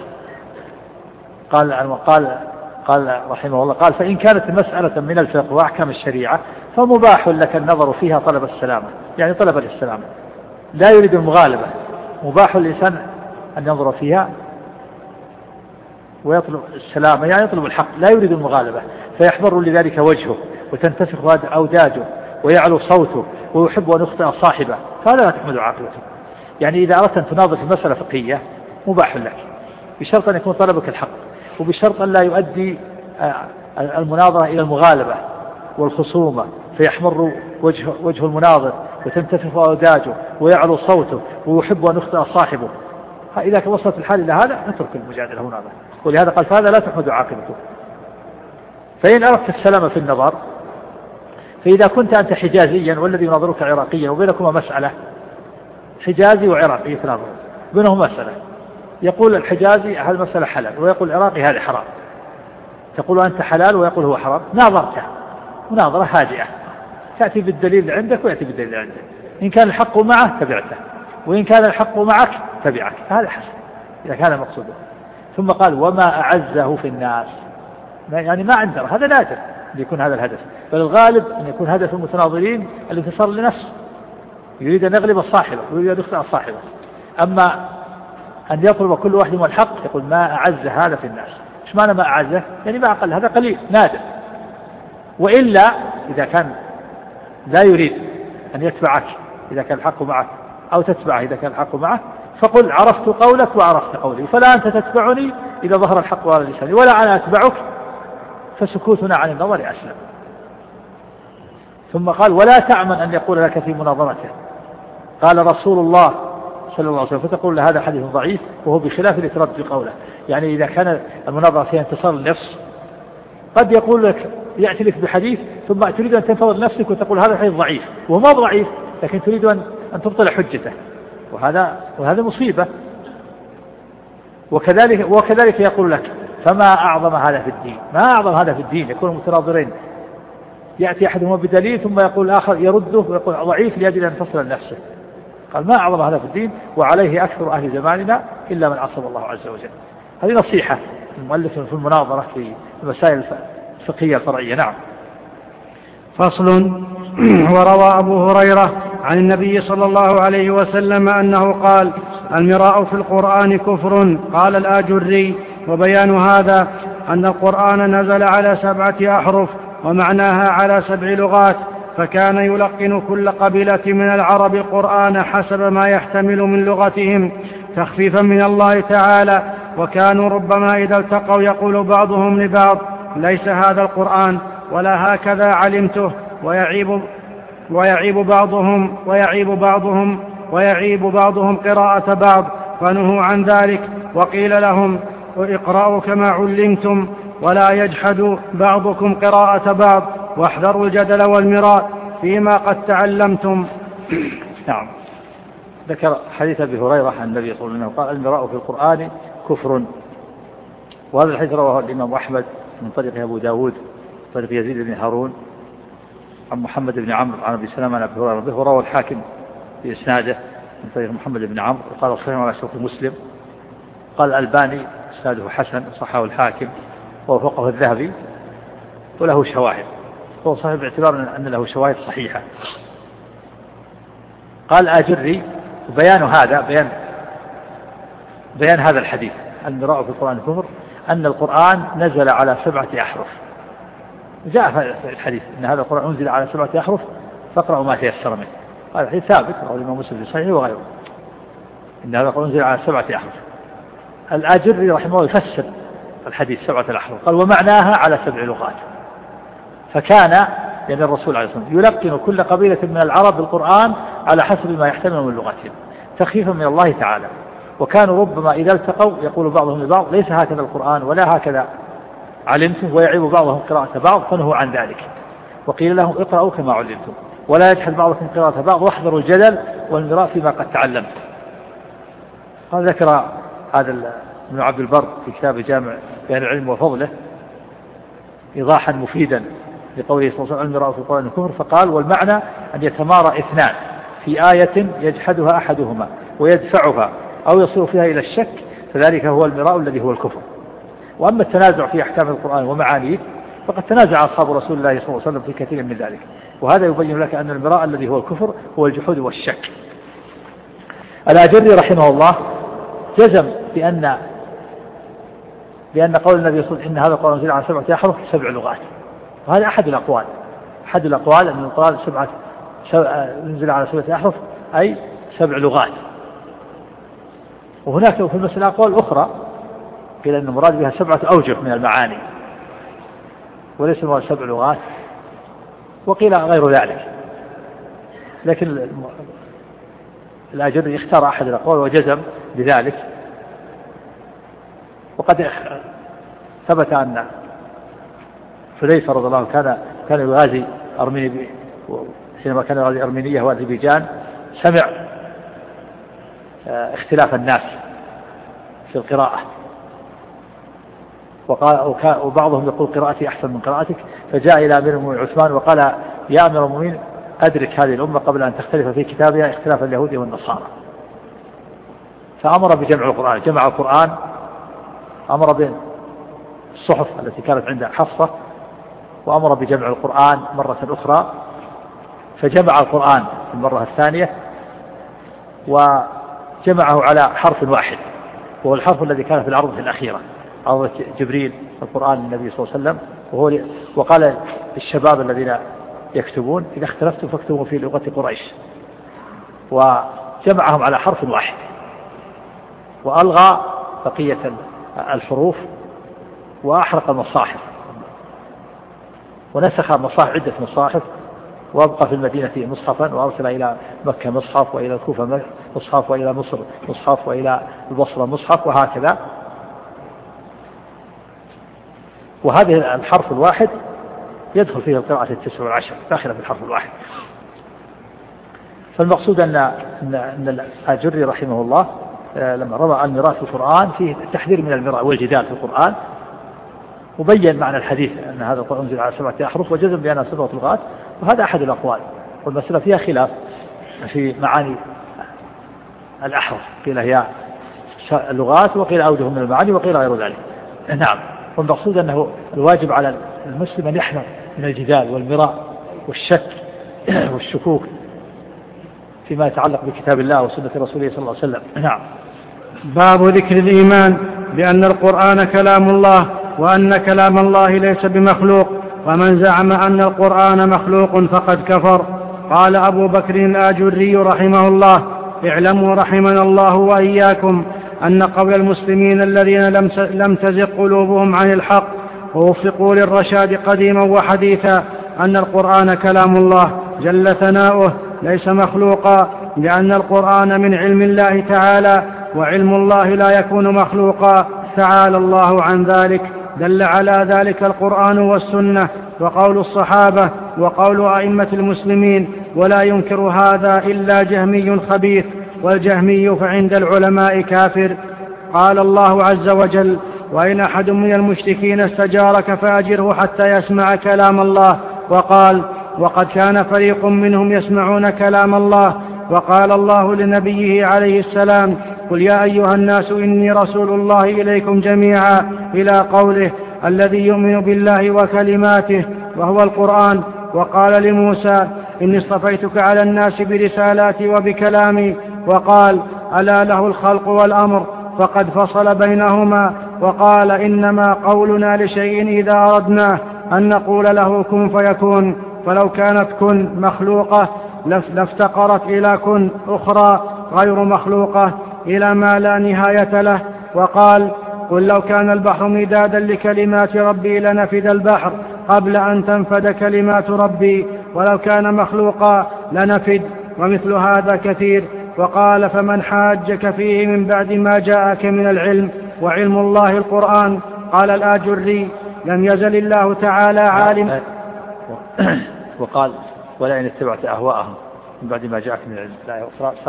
قال رحمه الله قال فإن كانت مسألة من الفقه وأحكام الشريعة فمباح لك النظر فيها طلب السلامة، يعني طلب السلامة، لا يريد المغالبة، مباح للإنسان أن ينظر فيها ويطلب السلامة، يعني يطلب الحق لا يريد المغالبة، فيحمر لذلك وجهه وتنتفخ أوداجه ويعلو صوته ويحب أن يخطئ صاحبه، فهذا لا تحمد عاقبته. يعني إذا أردت أن تناظر في مسألة فقهية مباح لك، بشرط أن يكون طلبك الحق، وبشرط أن لا يؤدي المناظرة إلى المغالبة والخصومة فيحمر وجه المناظر وتنتفخ أوداجه ويعلو صوته ويحب أن يخطئ صاحبه. إذا وصلت الحال إلى هذا نترك المجادلة هنا، ولهذا قال فهذا لا تحمد عاقبته. فإن أردت السلامة في النظر فإذا كنت أنت حجازيا والذي يناظرك عراقيا وبينكما مسألة، حجازي وعراقي يتناظرون بينهم مسألة، يقول الحجازي هذه المسألة حلال ويقول العراقي هذه حرام، تقول أنت حلال ويقول هو حرام، ناظرته مناظرة هادئة تأتي بالدليل اللي عندك ويأتي بالدليل اللي عندك، إن كان الحق معه تبعته وإن كان الحق معك تبعك، هذا حسن إذا كان مقصوده. ثم قال وما أعزه في الناس، يعني ما عنده، هذا نادر أن يكون هذا الهدف، بل الغالب أن يكون هدف المتناظرين الانتصار لنفسه، يريد أن يغلب صاحبه ويريد أن يخطئ صاحبه. أما أن يطلب كل واحد من الحق يقول ما أعز هذا في الناس، إيش معنى ما أعزه؟ يعني ما أقل، هذا قليل نادر. وإلا إذا كان لا يريد أن يتبعك إذا كان الحق معك أو تتبعه إذا كان الحق معه، فقل عرفت قولك وعرفت قولي، فلا أنت تتبعني إذا ظهر الحق على لساني ولا أنا أتبعك، فسكوتنا عن النظر أسلم. ثم قال ولا تعمن أن يقول لك في مناظرته قال رسول الله صلى الله عليه وسلم، فتقول له هذا حديث ضعيف وهو بخلاف الاتراد في قوله. يعني إذا كان المناظرة فيها انتصار للنفس قد يقول لك يأتي لك بحديث ثم تريد أن تنتظر نفسك وتقول هذا حديث ضعيف وهو ما ضعيف، لكن تريد أن تبطل حجته، وهذا مصيبة. وكذلك يقول لك فما أعظم هذا في الدين، ما أعظم هذا في الدين، يكون متناظرين يأتي أحدهما بدليل ثم يقول الآخر يرده ويقول ضعيف لأجل أن تصل نفسه. قال ما أعظم هذا في الدين وعليه أكثر أهل زماننا إلا من عصم الله عز وجل. هذه نصيحة المؤلف في المناظرة في المسائل الفقهية الفرعية. نعم. فصل. وروى أبو هريرة عن النبي صلى الله عليه وسلم أنه قال: المراء في القرآن كفر. قال الآجري: وبيان هذا أن القرآن نزل على 7 أحرف ومعناها على 7 لغات، فكان يلقن كل قبيلة من العرب القرآن حسب ما يحتمل من لغتهم تخفيفا من الله تعالى، وكانوا ربما إذا التقوا يقول بعضهم لبعض: ليس هذا القرآن ولا هكذا علمته، ويعيب بعضهم قراءة بعض، فنهوا عن ذلك، وقيل لهم: اقرأوا كما علمتم، ولا يجحد بعضكم قراءة بعض، واحذروا الجدل والمراء فيما قد تعلمتم. نعم. ذكر حديث أبي هريرة عن النبي صلى الله عليه وسلم قال: المراء في القرآن كفر. وهذا الحديث رواه الإمام أحمد من طريق أبو داود طريق يزيد بن هارون عن محمد بن عمرو عن أبي سلمة عن أبي هريرة، ورواه الحاكم في إسناده من طريق محمد بن عمرو، وقال صحيح على شرط مسلم. قال الألباني إسناده حسن، صححه الحاكم ووافقه الذهبي، وله شواهد، هو صحيح باعتبار أن له شواهد صحيحة. قال آجري: بيان هذا بيان هذا الحديث المراء في القرآن كفر أن القرآن نزل على 7 أحرف. جاء في الحديث أن هذا القرآن أنزل على 7 أحرف فاقرأوا ما تيسر منه. هذا الحديث ثابت رواه الإمام مسلم في صحيحه وغيره، إن هذا القرآن أنزل على 7 أحرف. الآجري رحمه الله يفسر الحديث 7 الأحرف، قال: ومعناها على 7 لغات. فكان يعني الرسول عليه الصلاة والسلام يلقن كل قبيلة من العرب بالقرآن على حسب ما يحتمل من لغتهم تخفيفا من الله تعالى، وكانوا ربما إذا التقوا يقول بعضهم لبعض: ليس هكذا القرآن ولا هكذا علمتم، ويعيب بعضهم قراءة بعض، فنهوا عن ذلك، وقيل لهم: اقرأوا كما علمتم، ولا يجحد بعضكم قراءة بعض، واحذروا الجدل والمراء فيما قد تعلمتم. قال ذكر هذا ابن عبد البر في كتاب جامع بيان العلم وفضله إيضاحا مفيدا لقوله صلى الله عليه وسلم: المراء في القرآن كفر. فقال: والمعنى أن يتمارى 2 في آية يجحدها أحدهما ويدفعها أو يصير فيها إلى الشك، فذلك هو المراء الذي هو الكفر. وأما التنازع في أحكام القرآن ومعانيه فقد تنازع أصحاب رسول الله صلى الله عليه وسلم في كثير من ذلك، وهذا يبين لك أن المراء الذي هو الكفر هو الجحود والشك. الآجري رحمه الله جزم بأن قول النبي صلى الله عليه وسلم إن هذا القرآن نزل على 7 أحرف 7 لغات، وهذا أحد الأقوال أن القرآن نزل على 7 أحرف أي 7 لغات. وهناك في المسألة أقوال أخرى قيل أن المراد بها 7 أوجه من المعاني وليس المراد 7 لغات، وقيل غير ذلك، لكن الآجري اختار أحد الأقوال وجزم بذلك. وقد ثبت أن حذيفة رضي الله عنه كان يغازي حينما كان يغازي أرمينية وأذربيجان سمع اختلاف الناس في القراءة، وبعضهم يقول قراءتي أحسن من قراءتك، فجاء إلى أمير المؤمنين عثمان وقال: يا أمير المؤمنين أدرك هذه الأمة قبل أن تختلف في كتابها اختلاف اليهود والنصارى. فأمر بجمع القرآن، جمع القرآن، أمر بالصحف التي كانت عند حفصة، وأمر بجمع القرآن مرة أخرى، فجمع القرآن المرة الثانية وجمعه على حرف واحد، وهو الحرف الذي كان في العرضة الأخيرة، عرضة جبريل القرآن للنبي صلى الله عليه وسلم. وقال للشباب الذين يكتبون: إذا اختلفتم فاكتبوا في لغة قريش، وجمعهم على حرف واحد، وألغى بقية الحروف وأحرق المصاحف ونسخ مصاحف عدة مصاحف، وأبقى في المدينة مصحفا، وأرسل إلى مكة مصحف، وإلى الكوفة مصحف، وإلى مصر مصحف، وإلى البصرة مصحف، وهكذا. وهذه الحرف الواحد يدخل فيه القراءة 9 و10 داخلة في الحرف الواحد. فالمقصود أن الآجري رحمه الله لما روى المراء في القرآن فيه التحذير من المراء والجدال في القرآن، وبين معنى الحديث أن هذا القرآن أنزل على 7 أحرف، وجزم بأنها 7 لغات، وهذا أحد الأقوال. والمسألة فيها خلاف في معاني الأحرف، قيل هي اللغات، وقيل أوجه من المعاني، وقيل غير ذلك. نعم. والمقصود أنه الواجب على المسلم أن يحذر من الجدال والمراء والشك والشكوك فيما يتعلق بكتاب الله وسنة رسوله صلى الله عليه وسلم. نعم. باب ذكر الإيمان بأن القرآن كلام الله وأن كلام الله ليس بمخلوق، ومن زعم أن القرآن مخلوق فقد كفر. قال أبو بكر الآجري رحمه الله: اعلموا رحمنا الله وإياكم أن قول المسلمين الذين لم تزغ قلوبهم عن الحق ووفقوا للرشاد قديما وحديثا أن القرآن كلام الله جل ثناؤه ليس مخلوقا، لأن القرآن من علم الله تعالى، وعلم الله لا يكون مخلوقا تعالى الله عن ذلك. دل على ذلك القرآن والسنة وقول الصحابة وقول أئمة المسلمين، ولا ينكر هذا إلا جهمي خبيث، والجهمي فعند العلماء كافر. قال الله عز وجل: وإن أحد من المشركين استجارك فأجره حتى يسمع كلام الله. وقال: وقد كان فريق منهم يسمعون كلام الله. وقال الله لنبيه عليه السلام: قل يا أيها الناس إني رسول الله إليكم جميعا، إلى قوله: الذي يؤمن بالله وكلماته، وهو القرآن. وقال لموسى: إني اصطفيتك على الناس برسالاتي وبكلامي. وقال: ألا له الخلق والأمر، فقد فصل بينهما. وقال: إنما قولنا لشيء إذا أردناه أن نقول له كن فيكون. فلو كانت كن مخلوقة لافتقرت إلى كن أخرى غير مخلوقة إلى ما لا نهاية له. وقال: قل لو كان البحر مدادا لكلمات ربي لنفد البحر قبل أن تنفد كلمات ربي، ولو كان مخلوقا لنفد. ومثل هذا كثير. وقال: فمن حاجك فيه من بعد ما جاءك من العلم وعلم الله القرآن. قال الآجري: لم يزل الله تعالى عالم. وقال: ولئن اتبعت أهواءهم من بعد ما جاءك من العلم. لا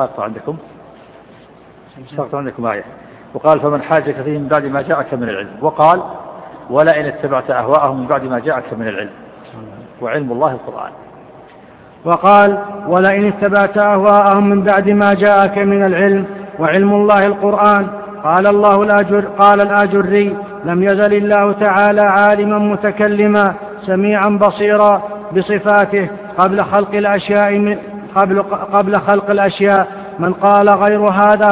ساقط عندكم آية. وقال: فمن حاجك فيه من بعد ما جاءك من العلم. وقال: ولئن اتبعت أهواءهم من بعد ما جاءك من العلم وعلم الله القرآن. وقال: ولئن اتبعت أهواءهم من بعد ما جاءك من العلم وعلم الله القرآن. قال الآجري: لم يزل الله تعالى عالما متكلما سميعا بصيرا بصفاته قبل خلق الأشياء. من قال غير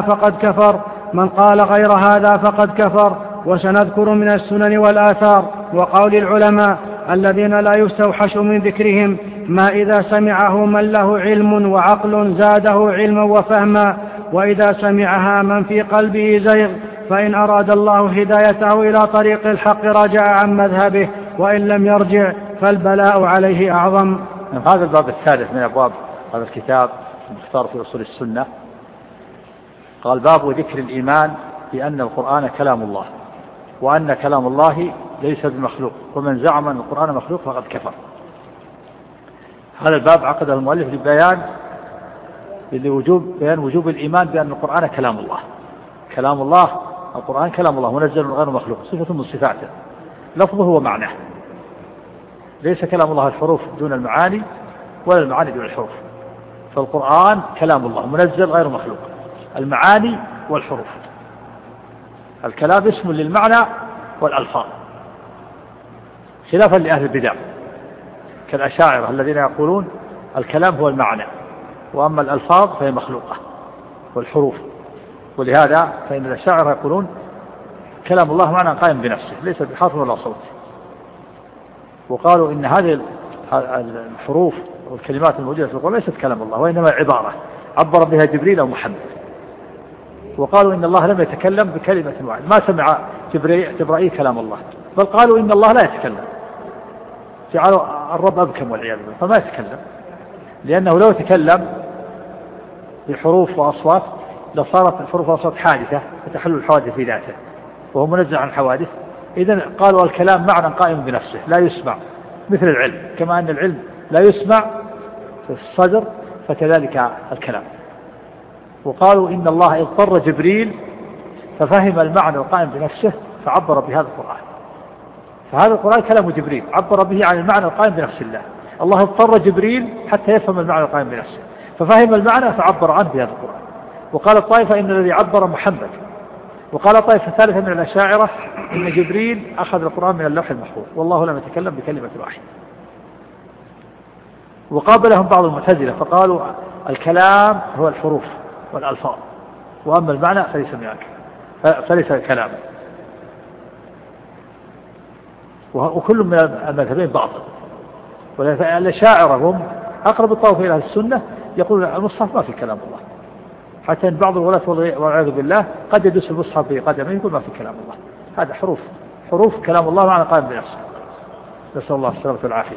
هذا فقد كفر. وسنذكر من السنن والآثار وقول العلماء الذين لا يستوحش من ذكرهم ما إذا سمعه من له علم وعقل زاده علما وفهما، وإذا سمعها من في قلبه زيغ فإن أراد الله هدايته إلى طريق الحق رجع عن مذهبه، وإن لم يرجع فالبلاء عليه أعظم. هذا الباب الثالث من أبواب هذا الكتاب المختار في أصول السنة. قال: باب ذكر الإيمان بأن القرآن كلام الله وأن كلام الله ليس بمخلوق، ومن زعم أن القرآن مخلوق فقد كفر. هذا الباب عقده المؤلف بيان وجوب الإيمان بأن القرآن كلام الله. كلام الله، القرآن كلام الله منزل غير مخلوق، صفة من صفاته، لفظه ومعناه. ليس كلام الله الحروف دون المعاني ولا المعاني دون الحروف. فالقرآن كلام الله منزل غير مخلوق، المعاني والحروف. الكلام اسم للمعنى والألفاظ، خلافا لأهل البدع كالأشاعرة الذين يقولون الكلام هو المعنى، وأما الألفاظ فهي مخلوقة والحروف. ولهذا فإن الأشاعرة يقولون كلام الله معنى قائم بنفسه ليس بحرف ولا صوت. وقالوا إن هذه الحروف والكلمات الموجودة في القرآن ليست كلام الله، وإنما عبارة عبر بها جبريل أو محمد. وقالوا إن الله لم يتكلم بكلمة واحدة، ما سمع جبرائيل كلام الله، بل قالوا إن الله لا يتكلم، جعلوا الرب أبكم والعياذ بالله، فما يتكلم، لأنه لو تكلم بحروف وأصوات لصارت الحروف والأصوات حادثة فتحل الحوادث في ذاته، وهو منزه عن الحوادث. إذن قالوا الكلام معنى قائم بنفسه لا يسمع، مثل العلم، كما أن العلم لا يسمع في الصدر فكذلك الكلام. وقالوا إن الله اضطر جبريل ففهم المعنى القائم بنفسه فعبر بهذا القرآن. فهذا القرآن كلام جبريل عبر به عن المعنى القائم بنفس الله. الله اضطر جبريل حتى يفهم المعنى القائم بنفسه ففهم المعنى فعبر عنه بهذا القرآن. وقال الطائفة إن الذي عبر محمد. وقال الطائفة الثالثة من الأشاعرة إن جبريل أخذ القرآن من اللوح المحفوظ والله لم يتكلم بكلمة واحدة. وقابلهم بعض المعتزلة فقالوا الكلام هو الحروف والألفاظ، وأما المعنى فليس كلاما. وكل من المذهبين باطل. والأشاعرة هم أقرب الطوائف إلى السنة يقول المصحف ما في كلام الله، حتى إن بعض الولاة والعياذ بالله قد يدس المصحف في قدمه يقول ما في كلام الله، هذا حروف كلام الله معنى قائم بنفسه، نسأل الله السلامة والعافية.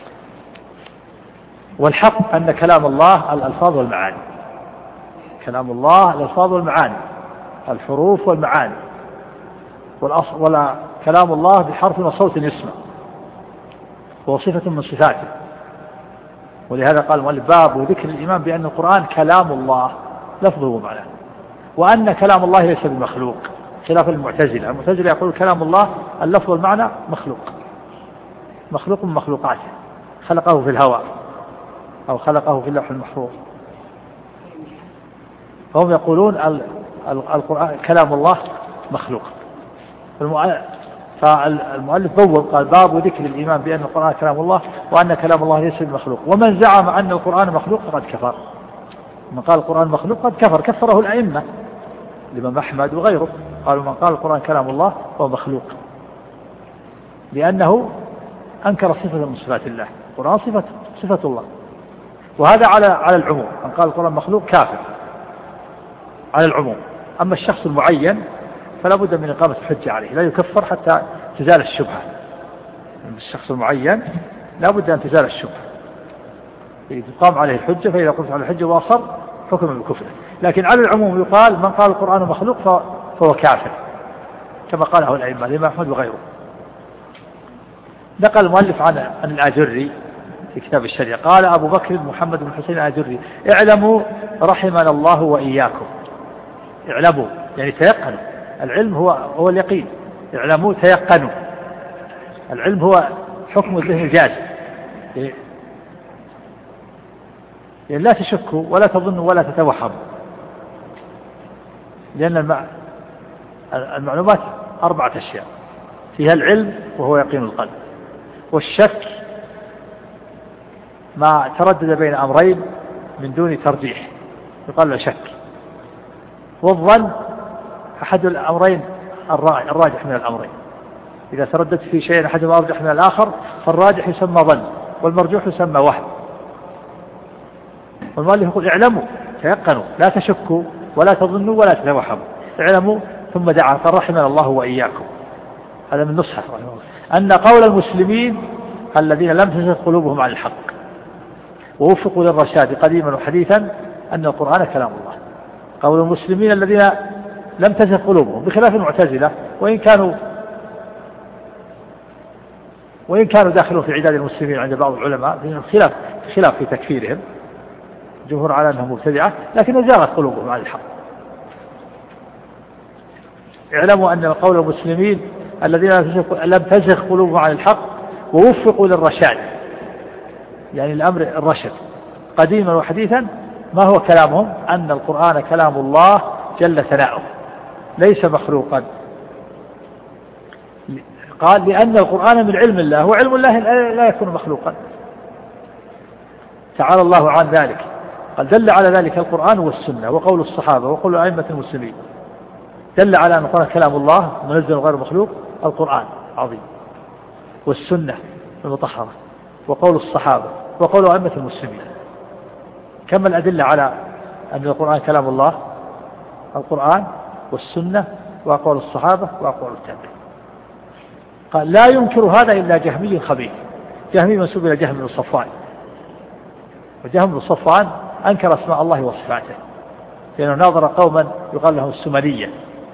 والحق أن كلام الله الألفاظ والمعاني، كلام الله الألفاظ والمعاني، الحروف والمعاني، ولا كلام الله بحرف وصوت يسمع، وهو صفة من صفاته. ولهذا قال المؤلف باب ذكر الإيمان بأن القرآن كلام الله لفظه ومعناه، وأن كلام الله ليس بمخلوق خلاف المعتزلة. المعتزلة يقول كلام الله اللفظ والمعنى مخلوق من مخلوقاته، خلقه في الهواء أو خلقه في اللوح المحفوظ. فهم يقولون القرآن كلام الله مخلوق. فالمؤلف بوّب قال باب ذكر الإيمان بأن القرآن كلام الله وأن كلام الله ليس بمخلوق. ومن زعم أن القرآن مخلوق فقد كفر. من قال القرآن مخلوق قد كفر، كفره الأئمة الإمام أحمد وغيره، قالوا من قال القرآن كلام الله هو مخلوق، لأنه أنكر صفة من صفات الله. القرآن صفة الله، وهذا على العموم. من قال القرآن مخلوق كافر على العموم. أما الشخص المعين فلا بد من إقامة الحجة عليه، لا يكفر حتى تزال الشبهة. الشخص المعين لا بد أن تزال الشبهة، تقام عليه الحجة، فإذا قمت على الحجة وأصر حكم بالكفر. لكن على العموم يقال من قال القرآن مخلوق فهو كافر، كما قاله الأئمة الإمام أحمد وغيره. نقل المؤلف عن الآجري في كتاب الشريعة قال أبو بكر محمد بن حسين الآجري اعلموا رحمنا الله وإياكم. اعلموا يعني تيقنوا، العلم هو اليقين. اعلموا تيقنوا، العلم هو حكم الذهن الجازم، يعني لا تشكوا ولا تظنوا ولا تتوهموا، لأن المعلومات 4 أشياء فيها العلم وهو يقين القلب، والشك ما تردد بين أمرين من دون ترجيح يقال له شك، والظن أحد الأمرين الراجح من الأمرين، إذا ترددت في شيء أحدهما أرجح من الآخر فالراجح يسمى ظن والمرجوح يسمى وهم. والمؤلف يقول اعلموا تيقنوا لا تشكوا ولا تظنوا ولا تتوهموا. اعلموا ثم دعا فرحمنا الله وإياكم. هذا من نصحه أن قول المسلمين الذين لم تزغ قلوبهم عن الحق ووفقوا للرشاد قديما وحديثا أن القرآن كلام الله. قول المسلمين الذين لم تزغ قلوبهم بخلاف المعتزلة، وإن كانوا داخلون في عداد المسلمين عند بعض العلماء خلاف في تكفيرهم، جمهور على أنهم مبتدعة، لكن زاغت قلوبهم عن الحق. اعلموا أن قول المسلمين الذين لم تزغ قلوبهم عن الحق ووفقوا للرشاد، يعني الأمر الرشد قديما وحديثا، ما هو كلامهم؟ أن القرآن كلام الله جل ثناؤه ليس مخلوقا. قال لأن القرآن من علم الله، وعلم الله لا يكون مخلوقا، تعالى الله عن ذلك. قال دل على ذلك القرآن والسنة وقول الصحابة وقول أئمة المسلمين، دل على أن القرآن كلام الله منزل غير مخلوق، القرآن عظيم، والسنة المطهرة وقول الصحابة وقول أئمة المسلمين. كما الأدلة على أن القرآن كلام الله؟ القرآن والسنة وقول الصحابة وقول التابعين. قال لا ينكر هذا إلا جهمي خبيث. جهمي منسوب إلى جهم بن صفوان، وجهم بن صفوان أنكر أسماء الله وصفاته، لأنه ناظر قوما يقال لهم السمنية،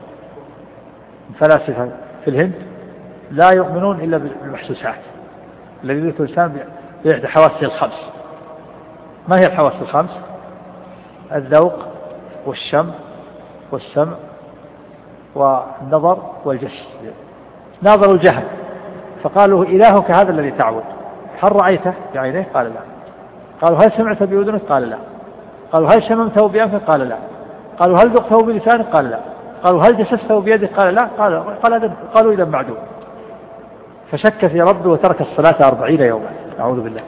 فلاسفة في الهند لا يؤمنون إلا بالمحسوسات الذي يدرك الإنسان بإحدى حواسه الخمس. ما هي الحواس الخمس؟ الذوق والشم والسمع والنظر والجسد. ناظروا الجهم فقالوا إلهك هذا الذي تعبد هل رأيته بعينيه؟ قال لا. قالوا هل سمعت بأذنك؟ قال لا. قالوا هل شممته بأنفك؟ قال لا. قالوا هل ذقته بلسانك؟ قال لا. قالوا هل جسسته بيدك؟ قال لا. قالوا إذا معدوم. فشك في ربه وترك الصلاة 40 يوما، أعوذ بالله.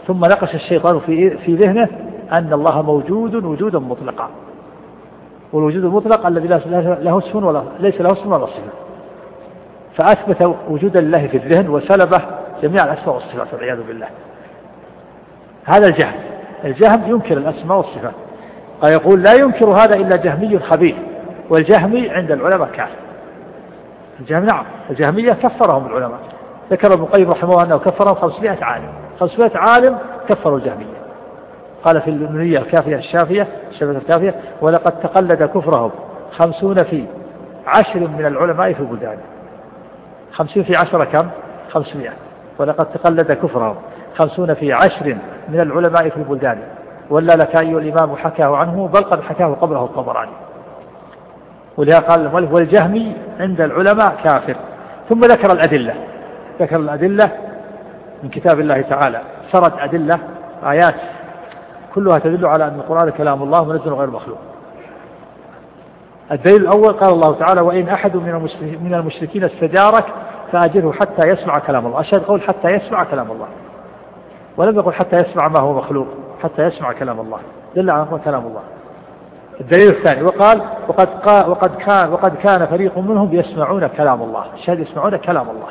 ثم نقش الشيطان في ذهنه أن الله موجود وجودا مطلقا، والوجود المطلق الذي له اسم ولا ليس له اسم ولا صفة، فأثبت وجود الله في الذهن وسلبه جميع الأسماء والصفات والعياذ بالله. هذا الجهم ينكر الأسماء والصفات، ويقول لا ينكر هذا إلا جهمي خبيث، والجهمي عند العلماء كافر. نعم الجهمية كفرهم العلماء، ذكر ابن القيم رحمه الله أنه كفرهم 500 عالم، 500 عالم كفروا الجهمية. قال في النونية الكافية الشافية الكافية: ولقد تقلد كفرهم 50 في 10 من العلماء في البلدان. 50 في 10 كم؟ 500. ولقد تقلد كفرهم 50 في 10 من العلماء في البلدان، ولا لك أي الإمام حكاه عنه، بل قد حكاه قبله الطبراني. ولهذا قال المؤلف: والجهمي عند العلماء كافر. ثم ذكر الأدلة من كتاب الله تعالى، سرد أدلة آيات كلها تدل على أن القرآن كلام الله منزل غير مخلوق. الدليل الأول قال الله تعالى: وإن أحد من المشركين استجارك فأجره حتى يسمع كلام الله. أشهد قول حتى يسمع كلام الله، ولم يقل حتى يسمع ما هو مخلوق، حتى يسمع كلام الله، دل على أنه كلام الله. الدليل الثاني وقال: وقد كان فريق منهم يسمعون كلام الله. الشهد يسمعون كلام الله.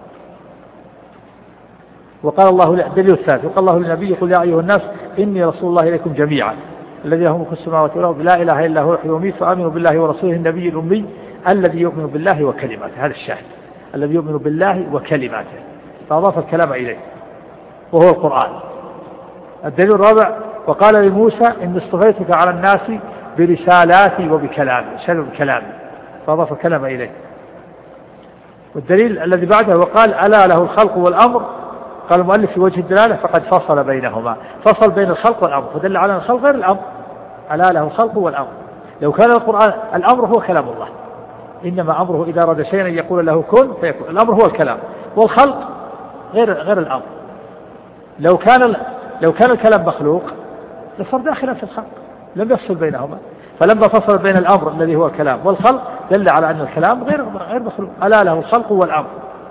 وقال الله الدليل الثالث: وقال الله للنبي: قل يا أيها الناس إني رسول الله إليكم جميعا الذي له ملك السماوات والأرض لا إله إلا هو يحيي ويميت فآمنوا بالله ورسوله النبي الأمي الذي يؤمن بالله وكلماته. هذا الشاهد، الذي يؤمن بالله وكلماته، فأضاف الكلام إليه وهو القرآن. الدليل الرابع: وقال لموسى: إني اصطفيتك على الناس برسالاتي وبكلامي، شهد بكلامي، فأضاف الكلام إليه. والدليل الذي بعده: وقال: ألا له الخلق والأمر. قال المؤلف في وجه الدلالة: فقد فصل بينهما، فصل بين الخلق والأمر، فدل على الخلق غير الأمر. ألا له الخلق والأمر. لو كان القرآن الأمر هو كلام الله، إنما أمره إذا أراد شيئا يقول له كن فيكون. الأمر هو الكلام، والخلق غير الأمر. لو كان الكلام مخلوق لصار داخلا في الخلق، لم يفصل بينهما. فلما فصل بين الأمر الذي هو الكلام والخلق دل على أن الكلام غير مخلوق. ألا له الخلق والأمر.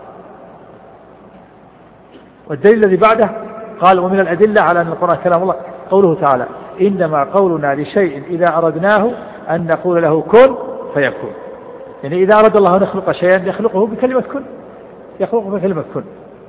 والدليل الذي بعده قال: ومن الأدلة على أن القرآن كلام الله قوله تعالى: إنما قولنا لشيء إذا أردناه أن نقول له كن فيكون. يعني إذا أراد الله أن يخلق شيئا يخلقه بكلمة كن، يخلقه بكلمة كن.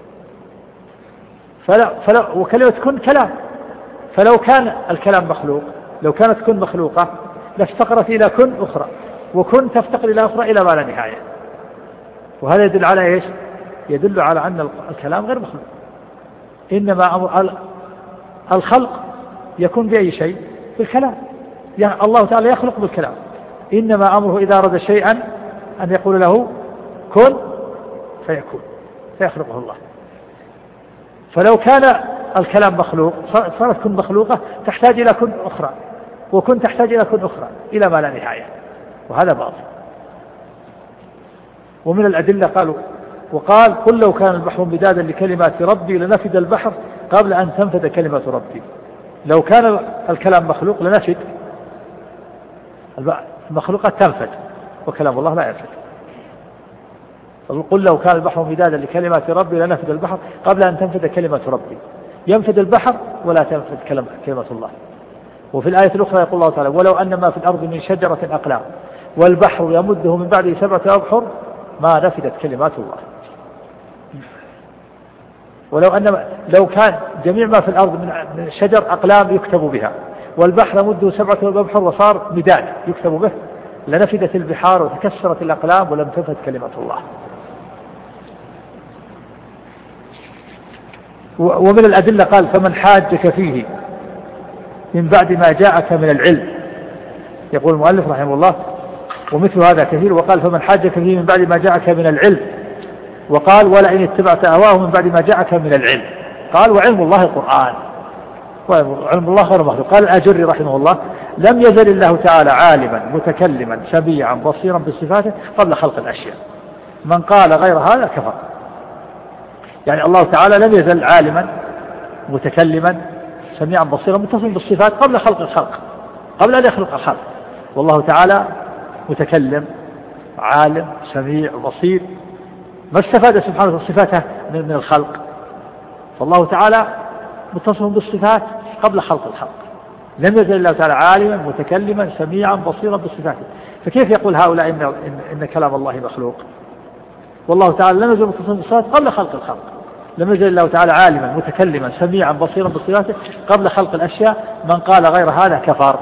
وكلمة كن كلام. فلو كان الكلام مخلوق، لو كانت كن مخلوقة لافتقرت إلى كن أخرى، وكن تفتقر إلى أخرى إلى ما لا نهاية. وهذا يدل على إيش؟ يدل على أن الكلام غير مخلوق. إنما أمر الخلق يكون بأي شيء؟ بالكلام. يعني الله تعالى يخلق بالكلام. إنما أمره إذا أراد شيئا أن يقول له كن فيكون، فيخلقه الله. فلو كان الكلام مخلوق صارت كن مخلوقة تحتاج إلى كن أخرى، وكن تحتاج إلى كن أخرى إلى ما لا نهاية، وهذا باطل. ومن الأدلة قالوا: وقال: قل لو كان البحر مدادا لكلمات ربي لنفد البحر قبل أن تنفد كلمة ربي. لو كان الكلام مخلوق لنفد، المخلوقات تنفد وكلام الله لا ينفد. قل لو كان البحر مدادا لكلمات ربي لنفد البحر قبل أن تنفد كلمة ربي. ينفد البحر ولا تنفد كلمة الله. وفي الآية الأخرى يقول الله تعالى: ولو أن ما في الأرض من شجرة أقلام والبحر يمده من بعده 7 أبحر ما نفدت كلمات الله. لو كان جميع ما في الأرض من شجر أقلام يكتب بها، والبحر مده 7 أبحر وصار مداد يكتب به، لنفدت البحار وتكسرت الأقلام ولم تنفد كلمة الله. ومن الأدلة قال: فمن حاجك فيه من بعد ما جاءك من العلم. يقول المؤلف رحمه الله: ومثل هذا كثير. وقال: فمن حاجك فيه من بعد ما جاءك من العلم. وقال: ولئن اتبعت أهواهم من بعد ما جاءك من العلم. قال: وعلم الله القرآن، وعلم الله غير مخلوق. قال الأجري رحمه الله: لم يزل الله تعالى عالما متكلما سميعا بصيرا بصفاته قبل خلق الأشياء. من قال غير هذا كفر. يعني الله تعالى لم يزل عالما متكلما سميعا بصيرا متصل بالصفات قبل خلق الخلق، قبل أن يخلق الخلق. والله تعالى متكلم عالم سميع بصير، ما استفاد سبحانه صفاته من الخلق. فالله تعالى متصف بالصفات قبل خلق الخلق، لم يزل الله تعالى عالما متكلما سميعا بصيرا بصفاته، فكيف يقول هؤلاء إن كلام الله مخلوق؟ والله تعالى لم يزل متصف بالصفات قبل خلق الخلق، لم يزل الله تعالى عالما متكلما سميعا بصيرا بصفاته قبل خلق الأشياء. من قال غير هذا كفر.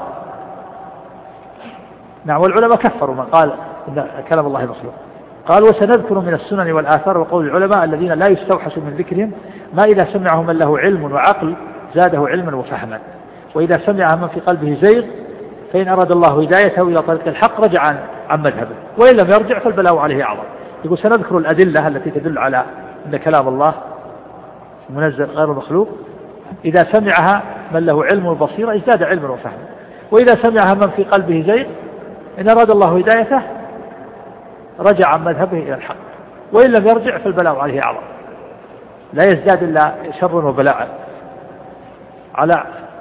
نعم، والعلماء كفروا من قال إن كلام الله مخلوق. قال وسنذكر من السنن والآثار وقول العلماء الذين لا يستوحش من ذكرهم ما إذا سمعه من له علم وعقل زاده علما وفهما، وإذا سمعه من في قلبه زيغ فإن أراد الله هدايته إلى طريق الحق رجع عن مذهبه، وإن لم يرجع فالبلاء عليه أعظم. يقول سنذكر الأدلة التي تدل على أن كلام الله منزل غير مخلوق. إذا سمعها من له علم وبصيرة ازداد علما وفهما، وإذا سمعها من في قلبه زيغ إن أراد الله هدايته رجع عن مذهبه إلى الحق، وإن لم يرجع فالبلاء عليه أعظم، لا يزداد إلا شر وبلاء. على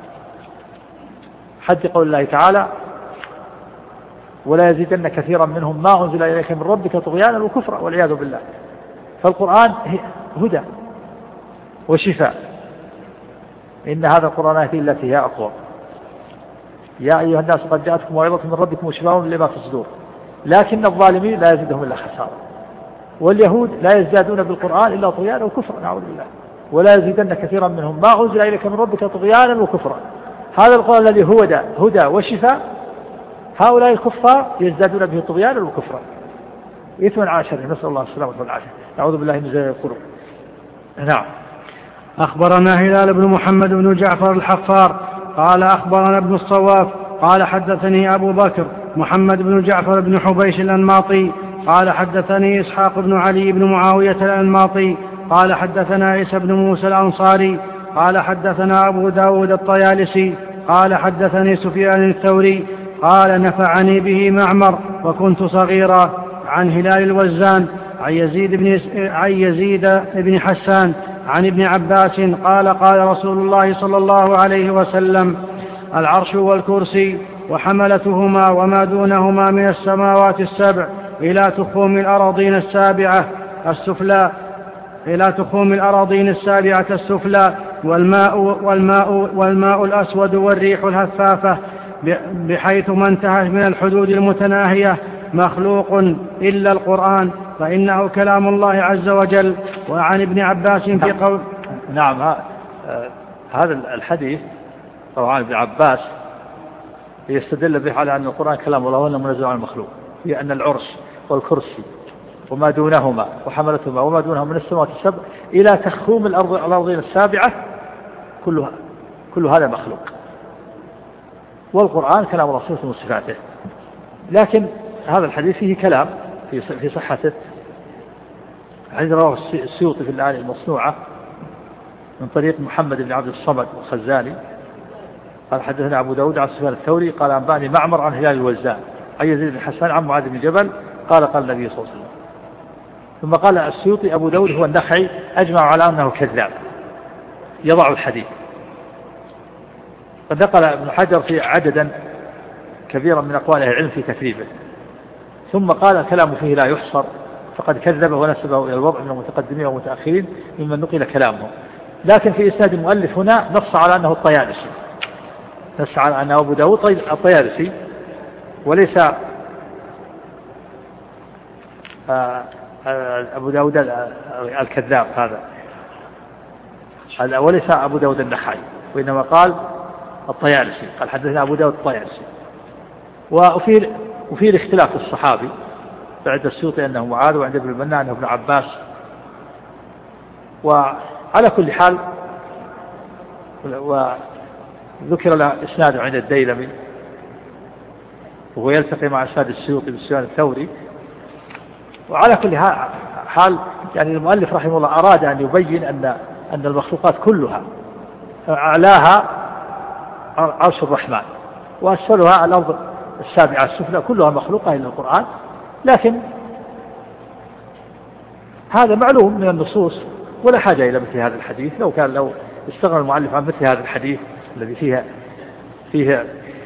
حد قول الله تعالى ولا يزيدن كثيرا منهم ما أنزل إليك من ربك طغيانا وكفرا والعياذ بالله. فالقرآن هدى وشفاء، إن هذا القرآن يهدي التي هي أقوم. يا أيها الناس قد جاءتكم موعظة من ربكم وشفاء لما في الصدور، لكن الظالمين لا يزيدهم إلا خسارة. واليهود لا يزدادون بالقرآن إلا طغيانا وكفرا نعوذ بالله. ولا يزيدن كثيرا منهم ما أنزل إليك من ربك طغيانا وكفرا. هذا القرآن الذي هو هدى وشفاء، هؤلاء الكفار يزدادون به طغيانا وكفرا إثما على شر، نسأل الله السلامة والعافية، نعوذ بالله من زيغ القلوب. نعم. أخبرنا هلال بن محمد بن جعفر الحفار قال أخبرنا ابن الصواف قال حدثني أبو بكر محمد بن جعفر بن حبيش الأنماطي قال حدثني إسحاق بن علي بن معاوية الأنماطي قال حدثنا عيسى بن موسى الأنصاري قال حدثنا أبو داود الطيالسي قال حدثني سفيان الثوري قال نفعني به معمر وكنت صغيرا عن هلال الوزان عن يزيد بن حسان عن ابن عباس قال قال رسول الله صلى الله عليه وسلم العرش والكرسي وحملتهما وما دونهما من السماوات السبع إلى تخوم الأراضين السابعة السفلى والماء الأسود والريح الهفافة بحيث ما انتهت من الحدود المتناهية مخلوق إلا القرآن فإنه كلام الله عز وجل. وعن ابن عباس في قول نعم هذا الحديث عن ابن عباس يستدل به على أن القرآن كلام الله وأنه منزل عن المخلوق، في أن العرش والكرسي وما دونهما وحملتهما وما دونهما من السماوات السبع إلى تخوم الأرضين السابعة كل هذا مخلوق، والقرآن كلام الله من صفاته. لكن هذا الحديث فيه كلام في صحته. حديث رواه السيوطي في الآية المصنوعة من طريق محمد بن عبد الصمد الخزالي قال حدثنا أبو داود عن سفيان الثوري قال أنبأني معمر عن هلال الوزان عن يزيد بن حسان عن معاذ بن جبل قال النبي صلى الله عليه وسلم. ثم قال السيوطي أبو داود هو النخعي أجمع على أنه كذاب يضع الحديث. قد نقل ابن حجر في عددا كبيرا من أقوال أهل العلم في تكذيبه، ثم قال الكلام فيه لا يحصر فقد كذبه ونسبه إلى الوضع من المتقدمين والمتأخرين ممن نقل كلامه. لكن في إسناد المؤلف هنا نص على أنه الطيالسي، نص على أنه أبو داود الطيالسي وليس أبو داود الكذاب هذا، وليس أبو داود النخعي، وإنما قال الطيالسي، قال حدثنا أبو داود الطيالسي. وفي الاختلاف الصحابي بعد السيوطي أنه معاذ وعند ابن المنى أنه ابن عباس. وعلى كل حال وذكر له إسناده عند الديلمي وهو يلتقي مع إسناد السيوطي بالسفيان الثوري. وعلى كل حال يعني المؤلف رحمه الله أراد أن يبين أن المخلوقات كلها أعلاها عرش الرحمن وأسفلها الأرض السابعة السفلى كلها مخلوقة إلا القرآن. لكن هذا معلوم من النصوص ولا حاجة إلى مثل هذا الحديث. لو استغنى المؤلف عن مثل هذا الحديث الذي فيه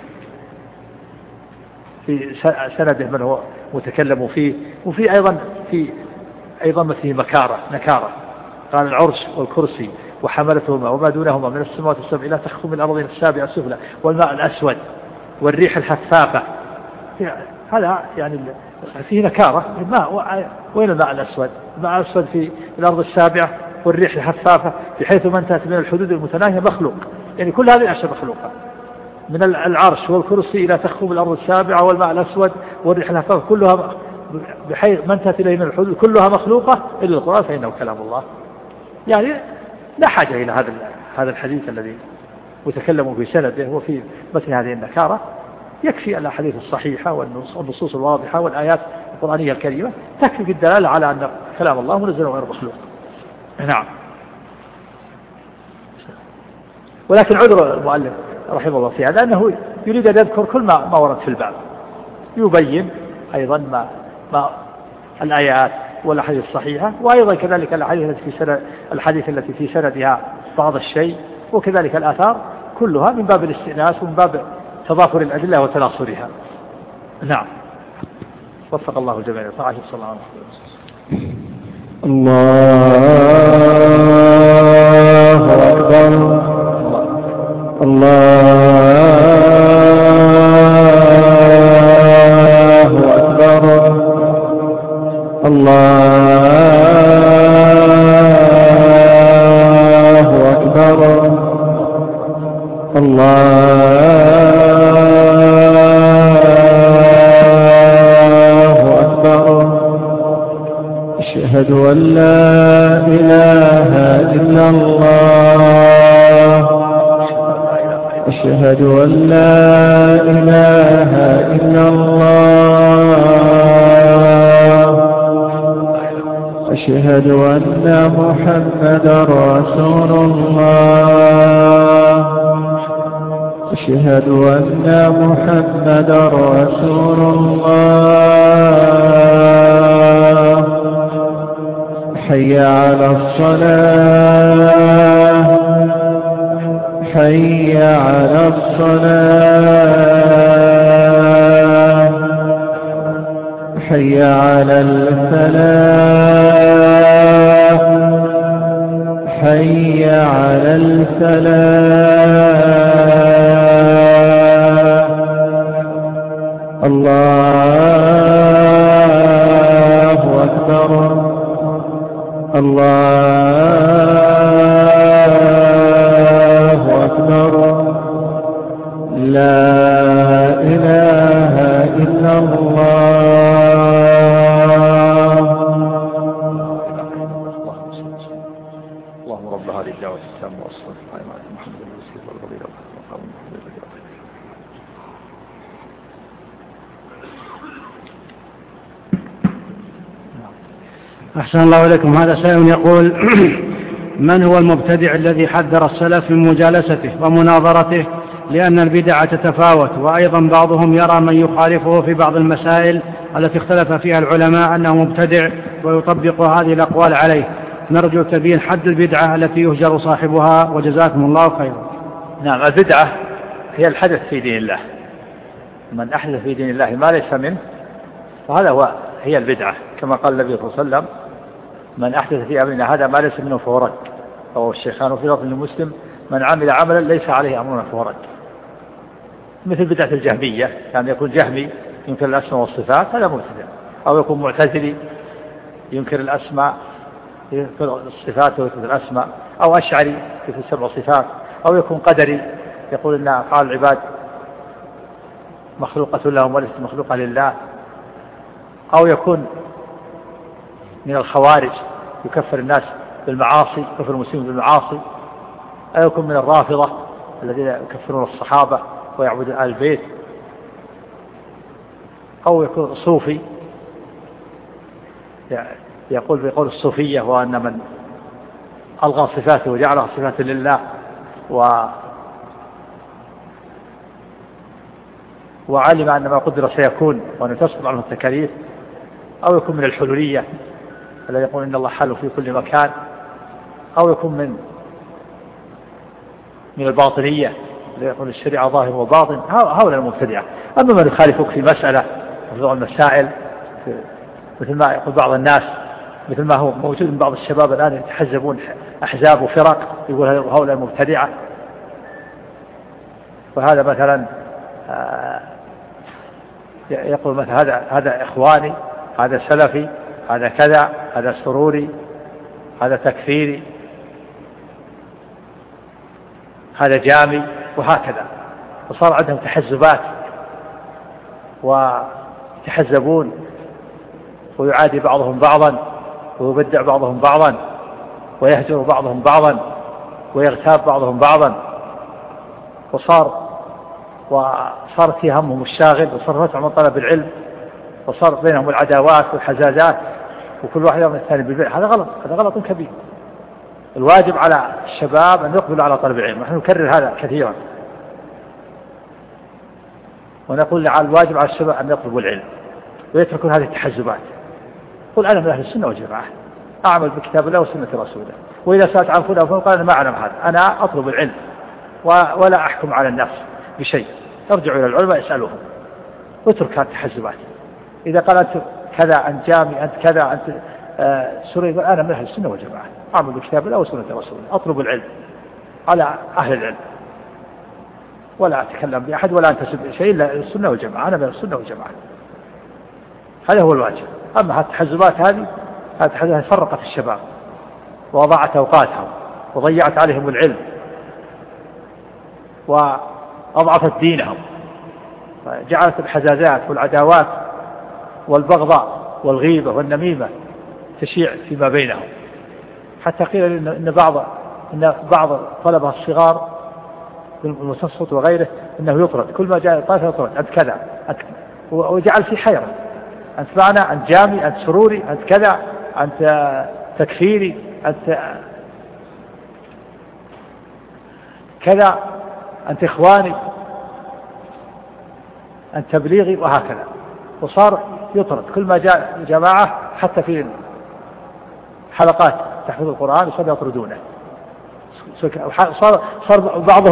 في سنده من هو متكلم فيه، وفي أيضا مثله نكارة قال العرش والكرسي وحملتهما وما دونهما من السماوات السبع لا تخفوا من الأرض السابع السفلى والماء الأسود والريح الحثاثة. هذا يعني فيه نكارة. وين الماء الأسود؟ الماء الأسود في الأرض السابعة والريح الحثاثة بحيث ما انتهت من الحدود المتناهية مخلوق. يعني كل هذه الأشياء مخلوقة من العرش والكرسي إلى تخفوا من الأرض السابعة والماء الأسود والريح الحثاثة كلها بحيث ما انتهت إليه من الحدود كلها مخلوقة إلا القرآن فإنه كلام الله. يعني لا حاجة إلى هذا الحديث الذي وتكلموا في سنده وفي مثل هذه النكارة. يكفي الأحاديث الصحيحة والنصوص الواضحة والآيات القرآنية الكريمة تكفي في الدلالة على أن كلام الله منزل غير مخلوق. نعم. ولكن عذر المؤلف رحمه الله في هذا أنه يريد أن يذكر كل ما ورد في الباب، يبين أيضا ما الآيات والأحاديث الصحيحة، وأيضا كذلك الحديث التي في سندها بعض الشيء، وكذلك الآثار كلها من باب الاستئناس ومن باب تضافر الأدلة وتناصرها. نعم. وفق الله الجميع لطاعته صلى الله عليه وسلم. الله أكبر. الله أكبر. الله أكبر. الله أكبر. أشهد أن لا إله إلا الله. أشهد أن لا إله إلا الله. أشهد أن محمدا رسول الله. أشهد أن محمدا رسول الله. حي على الصلاة. حي على الصلاة. حي على الفلاح. حي على الفلاح. الله أكبر. الله أكبر. لا إله إلا الله. اللهم رب هذه الدعوة التامة والصلاة القائمة على محمد المسيح والرضي الله عنه. أحسن الله إليكم. هذا سائل يقول: من هو المبتدع الذي حذر السلف من مجالسته ومناظرته لأن البدع تتفاوت، وأيضا بعضهم يرى من يخالفه في بعض المسائل التي اختلف فيها العلماء أنه مبتدع ويطبق هذه الأقوال عليه؟ نرجو تبيين حد البدعة التي يهجر صاحبها، وجزاكم الله خيرا. نعم. البدعة هي الحدث في دين الله. من أحدث في دين الله ما ليس منه فهذا هي البدعة، كما قال النبي صلى الله عليه وسلم: من أحدث في أمرنا هذا ما ليس منه فهو رد. رواه الشيخان. وفي لفظ لمسلم: من عمل عملا ليس عليه أمرنا فهو رد. مثل بدعة الجهمية، يعني يكون جهمي ينكر الأسماء والصفات هذا مبتدع، أو يكون معتزلي ينكر الأسماء ينكر الصفات ويثبت الأسماء، أو أشعري يثبت 7 صفات، أو يكون قدري يقول إن أفعال العباد مخلوقة لهم وليست مخلوقة لله، أو يكون من الخوارج يكفر الناس بالمعاصي، يكفر المسلمين بالمعاصي، أو يكون من الرافضة الذين يكفرون الصحابة ويعبدون آل البيت، أو يكون صوفي يقول بقول الصوفية وأن من ألغى صفاته وجعلها صفات لله وعلم أن ما قدر سيكون وأن تسقط عنه التكاليف، أو يكون من الحلولية الذي يقول إن الله حل في كل مكان، أو يكون من الباطنية الذي يقول الشريعة ظاهر وباطن. هؤلاء المبتدعة. أما من يخالفك في مسألة وفي بعض المسائل مثل ما يقول بعض الناس، مثل ما هو موجود من بعض الشباب الآن يتحزبون أحزاب وفرق يقول هؤلاء مبتدعة. وهذا مثلا يقول مثلا هذا إخواني، هذا سلفي، هذا كذا، هذا سروري، هذا تكفيري، هذا جامي، وهكذا. وصار عندهم تحزبات ويتحزبون ويعادي بعضهم بعضا ويبدع بعضهم بعضا ويهجر بعضهم بعضا ويغتاب بعضهم بعضا. وصارت في همهم الشاغل، وصار فتح من طلب العلم، وصار بينهم العداوات والحزازات، وكل واحد يوم الثاني بالبيع. هذا غلط، هذا غلط كبير. الواجب على الشباب أن يقبلوا على طلب العلم، ونحن نكرر هذا كثيرا، ونقول الواجب على الشباب أن يطلبوا العلم ويتركون هذه التحزبات. قل أنا من أهل السنة والجماعة، أعمل بكتاب الله وسنة رسوله، وإذا سألت عن فلان قال أنا ما أعلم هذا، أنا أطلب العلم ولا أحكم على الناس بشيء. ارجعوا إلى العلماء اسألوهم واترك هذه التحزبات. إذا قال أنت كذا، أنت جامي، أنت كذا، أنت سوري، أنا من أهل السنة والجماعة، أعمل بكتاب الله وسنة رسوله، أطلب العلم على أهل العلم، ولا أتكلم بأحد ولا أنتسب شيء إلا السنة والجماعة، أنا من السنة والجماعة. هذا هو الواجب. أما هذه التحزبات هذه فرقت الشباب وضاعت أوقاتهم وضيعت عليهم العلم وأضعفت دينهم، جعلت الحزازات والعداوات والبغضاء والغيبة والنميمة تشيع فيما بينهم، حتى قيل إن بعض طلبة الصغار بالمتسط وغيره إنه يطرد، كل ما جاء طائفة يطرد، أنت كذا، وجعل في حيرة، أنت معنا، أنت جامي، أنت سروري، أنت كذا، أنت تكفيري، أنت كذا، أنت إخواني، أنت تبليغي، وهكذا. وصار يطرد كل ما جاء جماعة، حتى في حلقات تحفيظ القرآن وصار يطردونه. صار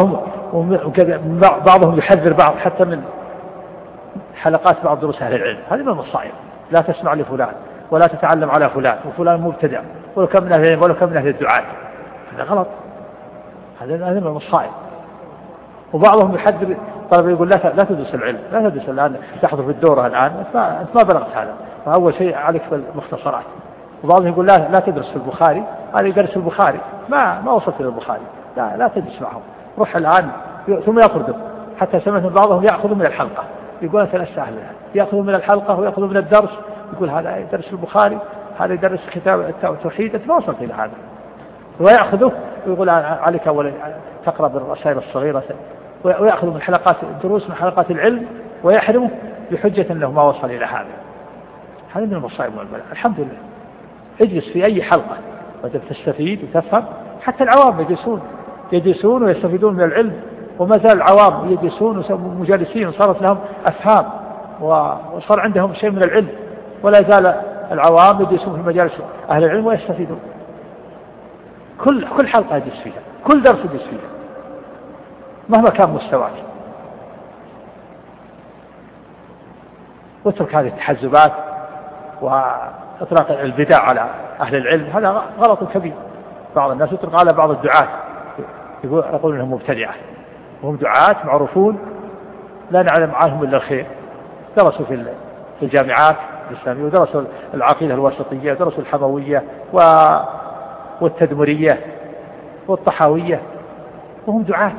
بعضهم يحذر بعض حتى من حلقات بعض دروس أهل العلم. هذه من المصائب، لا تسمع لفلان ولا تتعلم على فلان، وفلان مبتدع، ولو كان من أهل العلم ولو كان من أهل الدعاء. هذا غلط، هذا من المصائب. وبعضهم يحذر طلبة يقول لا تدرس العلم، لا تدرس الآن، تحضر في الدورة الآن، أنت ما بلغت هذا، فأول شيء عليك بالمختصرات. وبعضهم يقول لا تدرس في البخاري، هذا يدرس البخاري، ما وصلت إلى البخاري، لا تدرس معهم، روح الآن. ثم يطردهم، حتى سمعت من بعضهم يأخذ من الحلقة، يقول أنت لست أهل، يأخذ من الحلقة ويأخذ من الدرس، يقول هذا يدرس البخاري، هذا يدرس كتاب التوحيد، أنت ما وصلت إلى هذا. ويأخذه ويقول عليك أولا تقرأ بالرسائل الصغيرة، ويأخذ من حلقات الدروس، من حلقات العلم، ويحرمه بحجة أنه ما وصل إلى هذا. هذا من المصائب والبلاء. الحمد لله، اجلس في أي حلقة وتستفيد وتفهم. حتى العوام يجلسون ويستفيدون من العلم، وما زال العوام يجلسون ومجالسين، وصارت لهم أفهام وصار عندهم شيء من العلم، ولا زال العوام يجلسون في مجالس أهل العلم ويستفيدون. كل حلقة يجلس فيها، كل درس يجلس فيها، مهما كان مستواك. واترك هذه التحزبات وإطلاق البدع على أهل العلم، هذا غلط كبير. بعض الناس يطلق على بعض الدعاة، يقول إنهم مبتدعة، وهم دعاة معروفون لا نعلم عنهم إلا الخير. درسوا في الجامعات الإسلامية، ودرسوا العقيدة الوسطية، ودرسوا الحموية والتدمرية والطحاوية، وهم دعاة.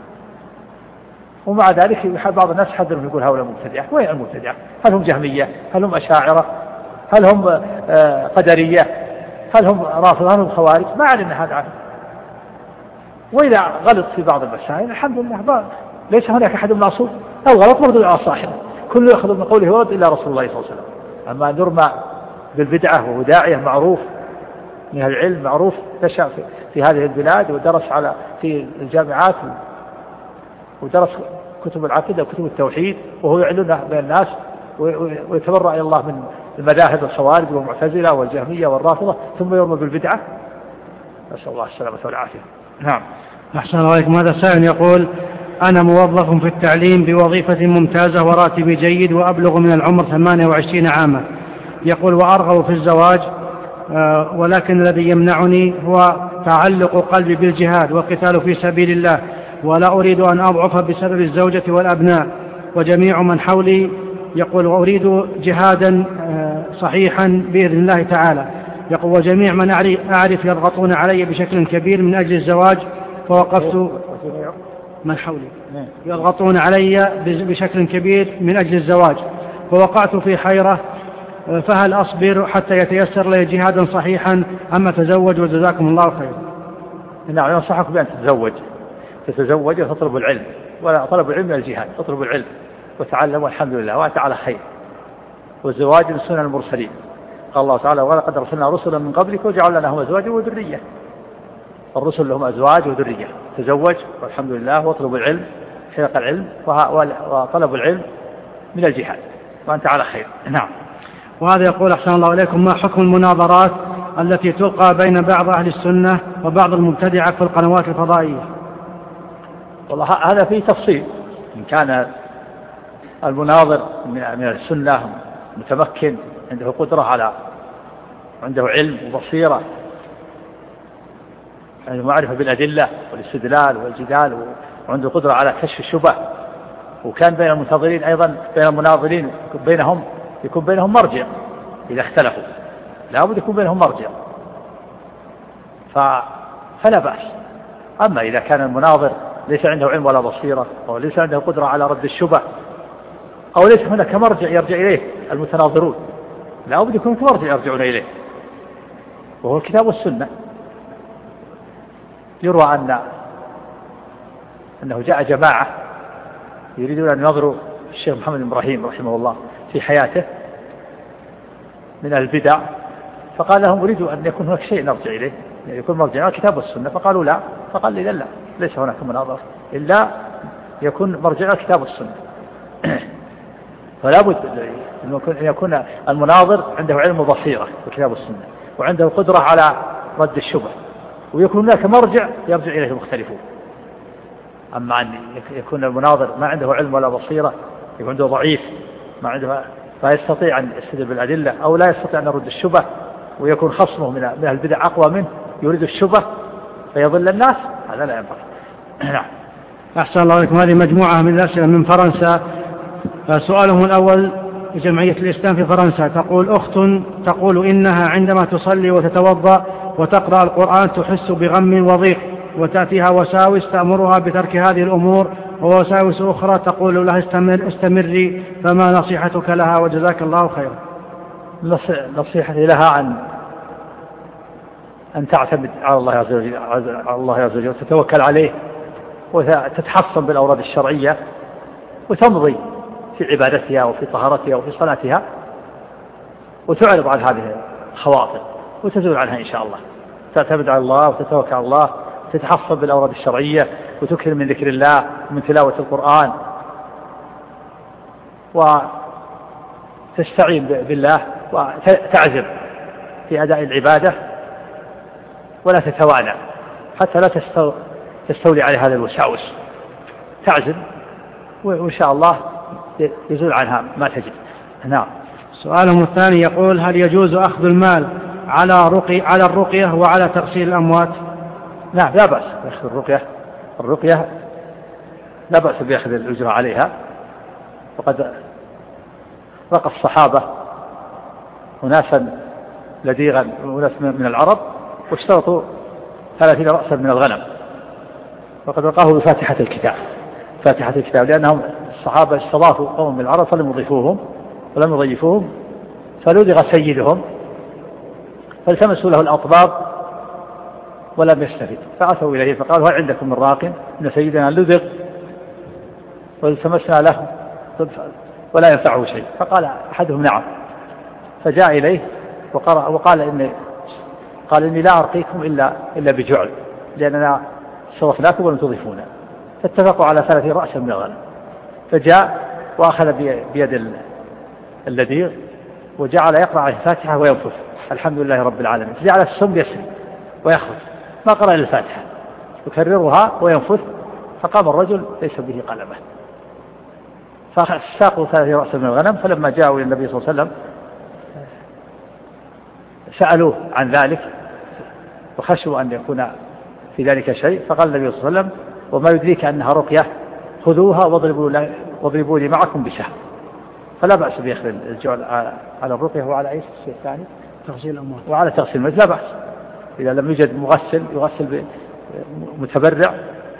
ومع ذلك بعض الناس حذرهم، يقول هؤلاء مبتدعة. وين المبتدعة؟ هل هم جهمية؟ هل هم أشاعرة؟ هل هم قدرية؟ هل هم رافضة؟ هل هم خوارج؟ ما علمنا هذا عنه. وإذا غلط في بعض المسائل الحمد لله، ليس هناك أحد معصوم، أو غلط مردود على صاحبه، كله يأخذ من قوله ورد إلا رسول الله صلى الله عليه وسلم. أما نرمى بالبدعة، وهو داعية معروف من العلم، معروف نشأ في هذه البلاد، ودرس في الجامعات، ودرس كتب العقيدة وكتب التوحيد، وهو يعلن بين الناس ويتبرأ إلى الله من المذاهب الخوارج والمعتزلة والجهمية والرافضة، ثم يرمى بالبدعة. نسأل الله السلامة والعافية. نعم. أحسن الله عليكم. هذا سائل يقول: أنا موظف في التعليم بوظيفة ممتازة وراتبي جيد، وأبلغ من العمر 28 عاما. يقول: وأرغب في الزواج، ولكن الذي يمنعني هو تعلق قلبي بالجهاد والقتال في سبيل الله، ولا أريد أن أضعف بسبب الزوجة والأبناء وجميع من حولي. يقول وأريد جهادا صحيحا بإذن الله تعالى. يقول وجميع من أعرف يضغطون علي بشكل كبير من أجل الزواج، فوقفت من حولي يضغطون علي بشكل كبير من أجل الزواج، فوقعت في حيرة، فهل أصبر حتى يتيسر لي جهادا صحيحا أم أتزوج؟ وجزاكم الله خيرا. نعم، أنصحك بأن تتزوج وتطلب العلم، ولا طلب العلم من الجهاد، تطلب العلم وتعلم والحمد لله وأنت على خير. والزواج من سنن المرسلين، قال الله تعالى ولقد أرسلنا رسلا من قبلك وجعلنا لهم أزواجا وذرية. الرسل لهم أزواج وذرية. تزوج والحمد لله واطلب العلم، حلق العلم وطلب العلم من الجهاد وأنت على خير. نعم. وهذا يقول أحسن الله إليكم ما حكم المناظرات التي تلقى بين بعض أهل السنة وبعض المبتدعة في القنوات الفضائية؟ والله هذا فيه تفصيل. إن كان المناظر من السنة متمكن، عنده قدرة عنده علم وبصيرة، عنده معرفة بالأدلة والاستدلال والجدال، وعنده قدرة على كشف الشبه، وكان بين المنتظرين أيضا بين المناظرين يكون بينهم مرجع إذا اختلفوا، لا بد يكون بينهم مرجع، فلا بأس. أما إذا كان المناظر ليس عنده علم ولا بصيرة، أو ليس عنده قدرة على رد الشبه، أو ليس هناك مرجع يرجع إليه المتناظرون، لا بد يكون مرجع يرجعون إليه وهو الكتاب والسنة. يروى أنه جاء جماعة يريدون أن ينظروا الشيخ محمد بن إبراهيم رحمه الله في حياته من البدع، فقال لهم أريد أن يكون هناك شيء نرجع إليه، يعني يكون مرجع الكتاب والسنة، فقالوا لا، فقال إذا لا، ليس هناك مناظرة إلا يكون مرجع الكتاب والسنة. فلا بد أن يكون المناظر عنده علم وبصيرة بالكتاب والسنة، وعنده قدرة على رد الشبه، ويكون هناك مرجع يرجع إليه المختلفون. أما أن يكون المناظر ما عنده علم ولا بصيرة، يكون عنده ضعيف، ما عنده، لا يستطيع أن يستدل بالأدلة، أو لا يستطيع أن يرد الشبه، ويكون خصمه من البدع أقوى منه يريد الشبه فيضل الناس، هذا لا ينبغي. نعم. أحسن الله عليكم. هذه مجموعة من الأسئلة من فرنسا. سؤالهم الأول: جمعية الإسلام في فرنسا تقول أخت تقول إنها عندما تصلي وتتوضأ وتقرأ القرآن تحس بغم وضيق، وتأتيها وساوس تأمرها بترك هذه الأمور، ووساوس أخرى تقول لها استمري، فما نصيحتك لها؟ وجزاك الله خيرا. نصيحتي لها أن تعتمد على الله عز وجل وتتوكل عليه، وتتحصن بالأوراد الشرعية، وتمضي في عبادتها وفي طهارتها وفي صلاتها، وتعرض عن هذه الخواطر وتزول عنها إن شاء الله. تعتمد على الله وتتوكل على الله، تتحصن بالأوراد الشرعية، وتكثر من ذكر الله ومن تلاوة القرآن، وتستعين بالله، وتعزم في أداء العبادة، ولا تتوانى حتى لا تستولي على هذا الوساوس، تعزم وإن شاء الله يزول عنها ما تجد. نعم. سؤالهم الثاني يقول: هل يجوز أخذ المال على الرقية وعلى تغسيل الأموات؟ نعم، لا بأس بأخذ الرقية لا بأس بأخذ الأجرة عليها. وقد رقى الصحابة أناسا لديغا وناس من العرب، واشترطوا 30 رأسا من الغنم، وقد رقاه بفاتحة الكتاب، لأنهم الصحابة استضافوا قوم من العرب فلم يضيفوهم، فلدغ سيدهم فالتمسوا له الأطباب ولم يستفد، فأتوا إليه فقالوا: هل عندكم من راق؟ إن سيدنا لدغ والتمسنا له ولا ينفعه شيء. فقال أحدهم: نعم. فجاء إليه وقال إني لا أرقيكم إلا بجعل، لأننا صرفناكم ولم تضيفونا. فاتفقوا على 30 رأسا من الغنم. فجاء وأخذ بيد اللديغ وجعل يقرأ عليه الفاتحة وينفث الحمد لله رب العالمين، فجعل السم يسري ويخرج، ما قرأ إلا الفاتحة، يكررها وينفث. فقام الرجل ليس به قلمه، فساقوا 30 رأسا من الغنم. فلما جاءوا إلى النبي صلى الله عليه وسلم سألوه عن ذلك، وخشوا أن يكون في ذلك شيء، فقال النبي صلى الله عليه وسلم: وما يدريك أنها رقية، خذوها واضربوا لي معكم بسهم. فلا بأس بأخذ الجعل على الرقية وعلى أي شيء ثاني، تغسيل الأموال وعلى تغسيل الميت لا بأس. إذا لم يوجد مغسل يغسل متبرع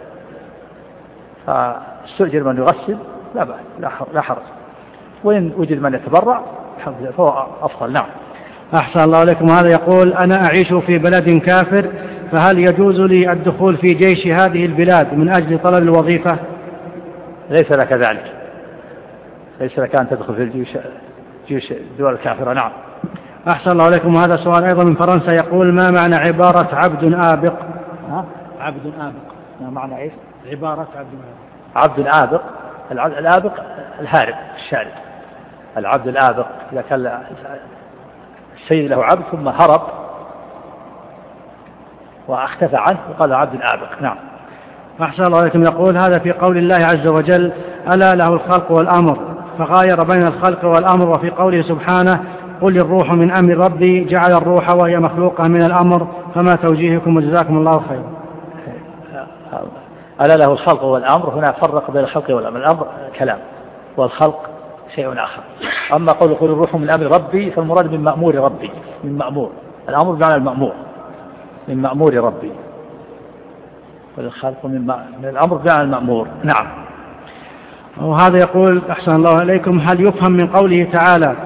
فاستؤجر من يغسل لا بأس، لا حرج. وإن وجد من يتبرع فهو أفضل. نعم. أحسن الله عليكم. هذا يقول: أنا أعيش في بلد كافر، فهل يجوز لي الدخول في جيش هذه البلاد من أجل طلب الوظيفة؟ ليس لك ذلك، ليس لك أن تدخل في جيش الدول الكافرة. نعم. أحسن الله عليكم. هذا سؤال أيضا من فرنسا يقول: ما معنى عبارة عبد آبق؟ عبد آبق ما معنى إيش؟ عبارة عبد آبق. الآبق الهارب الشارد. العبد الآبق إذا كان السيد له عبد ثم هرب واختفى عنه وقال عبد آبق. نعم. أحسن الله عليكم. يقول: هذا في قول الله عز وجل: ألا له الخلق والأمر، فغاير بين الخلق والأمر. وفي قوله سبحانه: قل الروح من أمر ربي، جعل الروح وهي مخلوقة من الأمر. فما توجيهكم وجزاكم الله خيرا. ألا له الخلق والأمر، هنا فرق بين الخلق والأمر. الأمر كلام والخلق شيء آخر. أما قل الروح من أمر ربي فالمراد من مأمور ربي، من مأمور. الأمر بمعنى المأمور، من مأمور ربي، والخلق من الأمر بمعنى المأمور. نعم. وهذا يقول: أحسن الله عليكم، هل يفهم من قوله تعالى: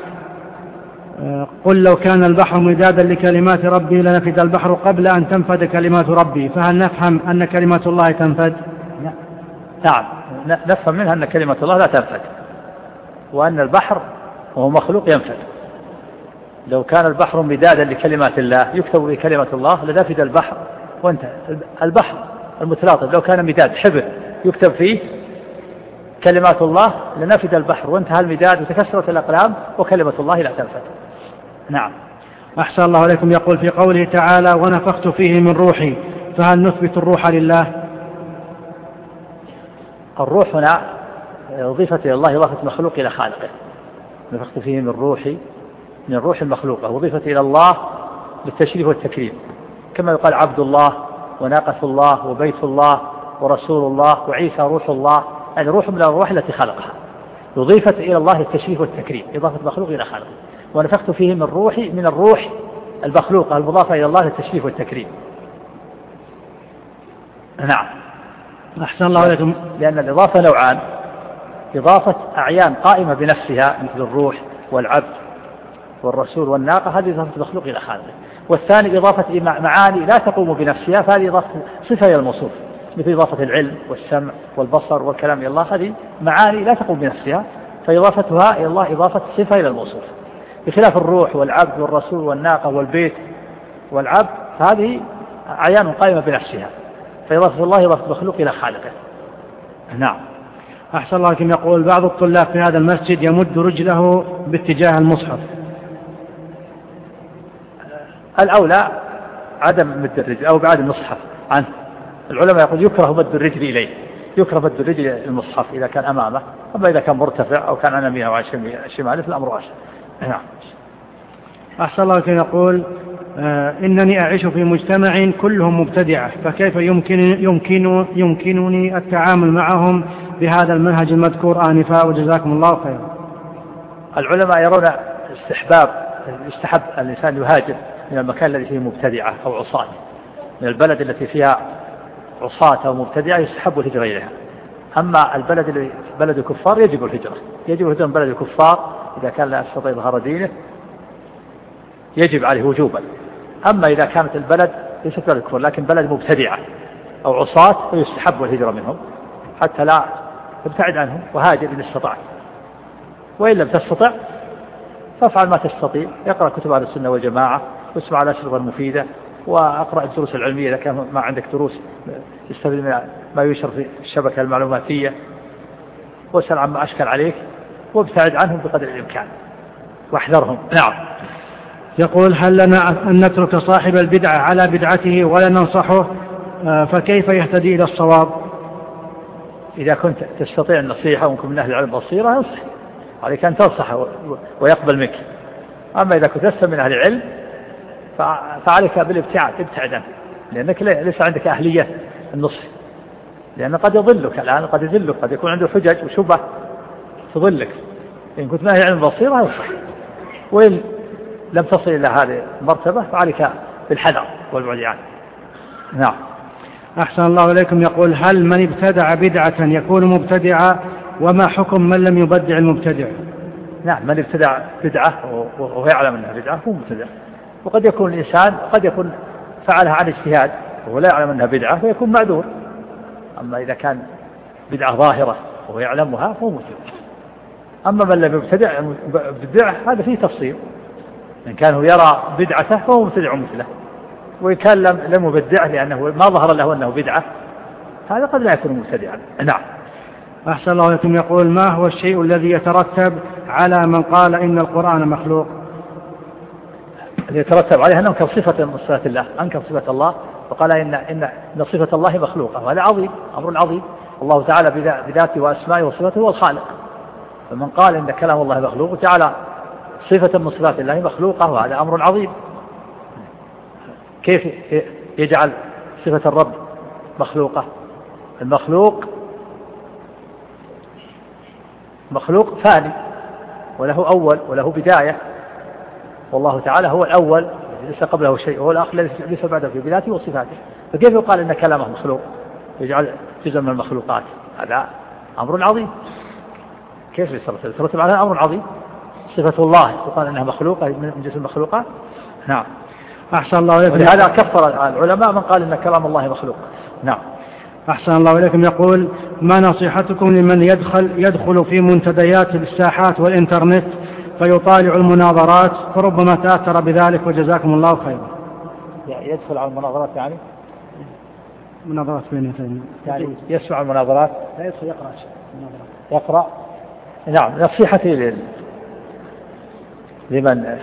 قل لو كان البحر مدادا لكلمات ربي لنفد البحر قبل أن تنفد كلمات ربي، فهل نفهم أن كلمات الله تنفد؟ نعم، نفهم منها أن كلمة الله لا تنفد، وأن البحر وهو مخلوق ينفد. لو كان البحر مدادا لكلمات الله يكتب به كلمة الله لنفد البحر وانتهى. البحر المتلاطم لو كان مداد حبر يكتب فيه كلمات الله لنفد البحر وانتهى المداد وتكسرت الأقلام وكلمة الله لا تنفد. نعم. أحسن الله عليكم. يقول في قوله تعالى: ونفخت فيه من روحي، فهل نثبت الروح لله؟ الروح هنا أضيفت إلى الله إضافة مخلوق إلى خالقه. نفخت فيه من روحي، من الروح المخلوقة، وضيفت إلى الله بالتشريف والتكريم، كما يقال عبد الله وناقة الله وبيت الله ورسول الله وعيسى روح الله، يعني روح من الروح التي خلقها، وضيفت إلى الله التشريف والتكريم، إضافة مخلوق إلى خالقه. ونفخت فيه من روحي، من الروح المخلوقة المضافة إلى الله التشريف والتكريم. نعم. أحسن الله عليكم. لأن الإضافة نوعان: إضافة أعيان قائمة بنفسها مثل الروح والعبد والرسول والناقة، هذه إضافة مخلوق إلى خالقه. والثاني إضافة معاني لا تقوم بنفسها، فهذه إضافة صفة إلى الموصوف، مثل إضافة العلم والسمع والبصر والكلام إلى الله، هذه معاني لا تقوم بنفسها، فإضافتها إلى الله إضافة صفة إلى الموصوف. بخلاف الروح والعبد والرسول والناقة والبيت والعبد، هذه أعيان قائمة بنفسها، فإضافة الله إضافة مخلوق إلى خالقه. نعم. أحسن الله عليكم. يقول: بعض الطلاب في هذا المسجد يمد رجله باتجاه المصحف. الأولى عدم مد الرجل أو بعد المصحف عنه. العلماء يقول يكره مد الرجل إليه، يكره مد الرجل المصحف إذا كان أمامه، أما إذا كان مرتفع أو كان عن يمينه أو عن شماله فالأمر واسع. نعم. أحسن الله عليكم. يقول: إنني أعيش في مجتمع كلهم مبتدعة، فكيف يمكنني التعامل معهم بهذا المنهج المذكور آنفا؟ وجزاكم الله خيرا. العلماء يرون يستحب الإنسان يهاجر من المكان الذي فيه مبتدعة أو عصاة، من البلد التي فيها عصاة أو مبتدعة يستحب الهجرة إليها. أما البلد الذي بلد الكفار يجب الهجرة من بلد الكفار إذا كان لا يستطيع إظهار دينه، يجب عليه وجوبا. أما إذا كانت البلد ليست بلد الكفار لكن بلد مبتدعة أو عصاة فيستحب الهجرة منهم حتى لا تبتعد عنهم، وهاجر إن استطعت. وإن لم تستطع فافعل ما تستطيع، اقرأ كتب أهل السنة والجماعة واسمع الأشرطة المفيدة واقرأ الدروس العلمية إذا كان ما عندك دروس، استفد من ما ينشر في الشبكة المعلوماتية، واسأل عما أشكل عليك وابتعد عنهم بقدر الإمكان واحذرهم. نعم. يقول: هل لنا أن نترك صاحب البدعة على بدعته ولا ننصحه؟ فكيف يهتدي إلى الصواب؟ إذا كنت تستطيع النصيحة وكنت من أهل العلم بصيرة انصح، عليك أن تنصحه ويقبل منك. أما إذا كنت لست من أهل العلم فعليك بالابتعاد، ابتعد عنه، لأنك ليس عندك أهلية النصح، لأنه قد يضلك الآن، قد يذلك، قد يكون عنده حجج وشبه تضلك. إن كنت ما هي علم بصيرة ينصح، وإن لم تصل إلى هذه المرتبة فعليك بالحذر والبعد عنه. نعم. أحسن الله إليكم. يقول: هل من ابتدع بدعة يكون مبتدعا؟ وما حكم من لم يبدع المبتدع؟ نعم، من ابتدع بدعة وهو يعلم أنها بدعة هو مبتدع. وقد يكون الإنسان قد يكون فعلها عن اجتهاد وهو لا يعلم أنها بدعة فيكون معذور. أما إذا كان بدعة ظاهرة وهو يعلمها فهو مبتدع. أما من لم يبتدع بدعة هذا فيه تفصيل، إن كان هو يرى بدعته فهو مبتدع مثله، وإن كان لم يبدعه لأنه ما ظهر له أنه بدعة هذا قد لا يكون مبتدعا. نعم. أحسن الله إليكم. يقول: ما هو الشيء الذي يترتب على من قال إن القرآن مخلوق؟ الذي يترتب عليه أنه أنكر صفة من صفات الله، أنكر صفة الله وقال إن صفة الله مخلوقة، وهذا عظيم، أمر عظيم. الله تعالى بذاته وأسمائه وصفاته هو الخالق، فمن قال إن كلام الله مخلوق وجعل صفة من صفات الله مخلوقة وهذا أمر عظيم. كيف يجعل صفة الرب مخلوقة؟ المخلوق مخلوق فاني وله أول وله بداية، والله تعالى هو الأول ليس قبله شيء، وهو الآخر ليس بعده في بذاته وصفاته، فكيف يقال إن كلامه مخلوق يجعل جزء من المخلوقات؟ هذا أمر عظيم. كيف يترتب على أمر عظيم؟ صفة الله يقال إنها مخلوقة من جزء المخلوقات. نعم. أحسن الله إليكم. ولهذا كفر العلماء من قال إن كلام الله مخلوق. نعم. أحسن الله إليكم. يقول: ما نصيحتكم لمن يدخل في منتديات الساحات والإنترنت فيطالع المناظرات فربما تأثر بذلك، وجزاكم الله خيرا؟ يدخل على المناظرات يعني مناظرات بين يعني يسمع المناظرات، لا يدخل يقرأ. نعم. نصيحتي لمن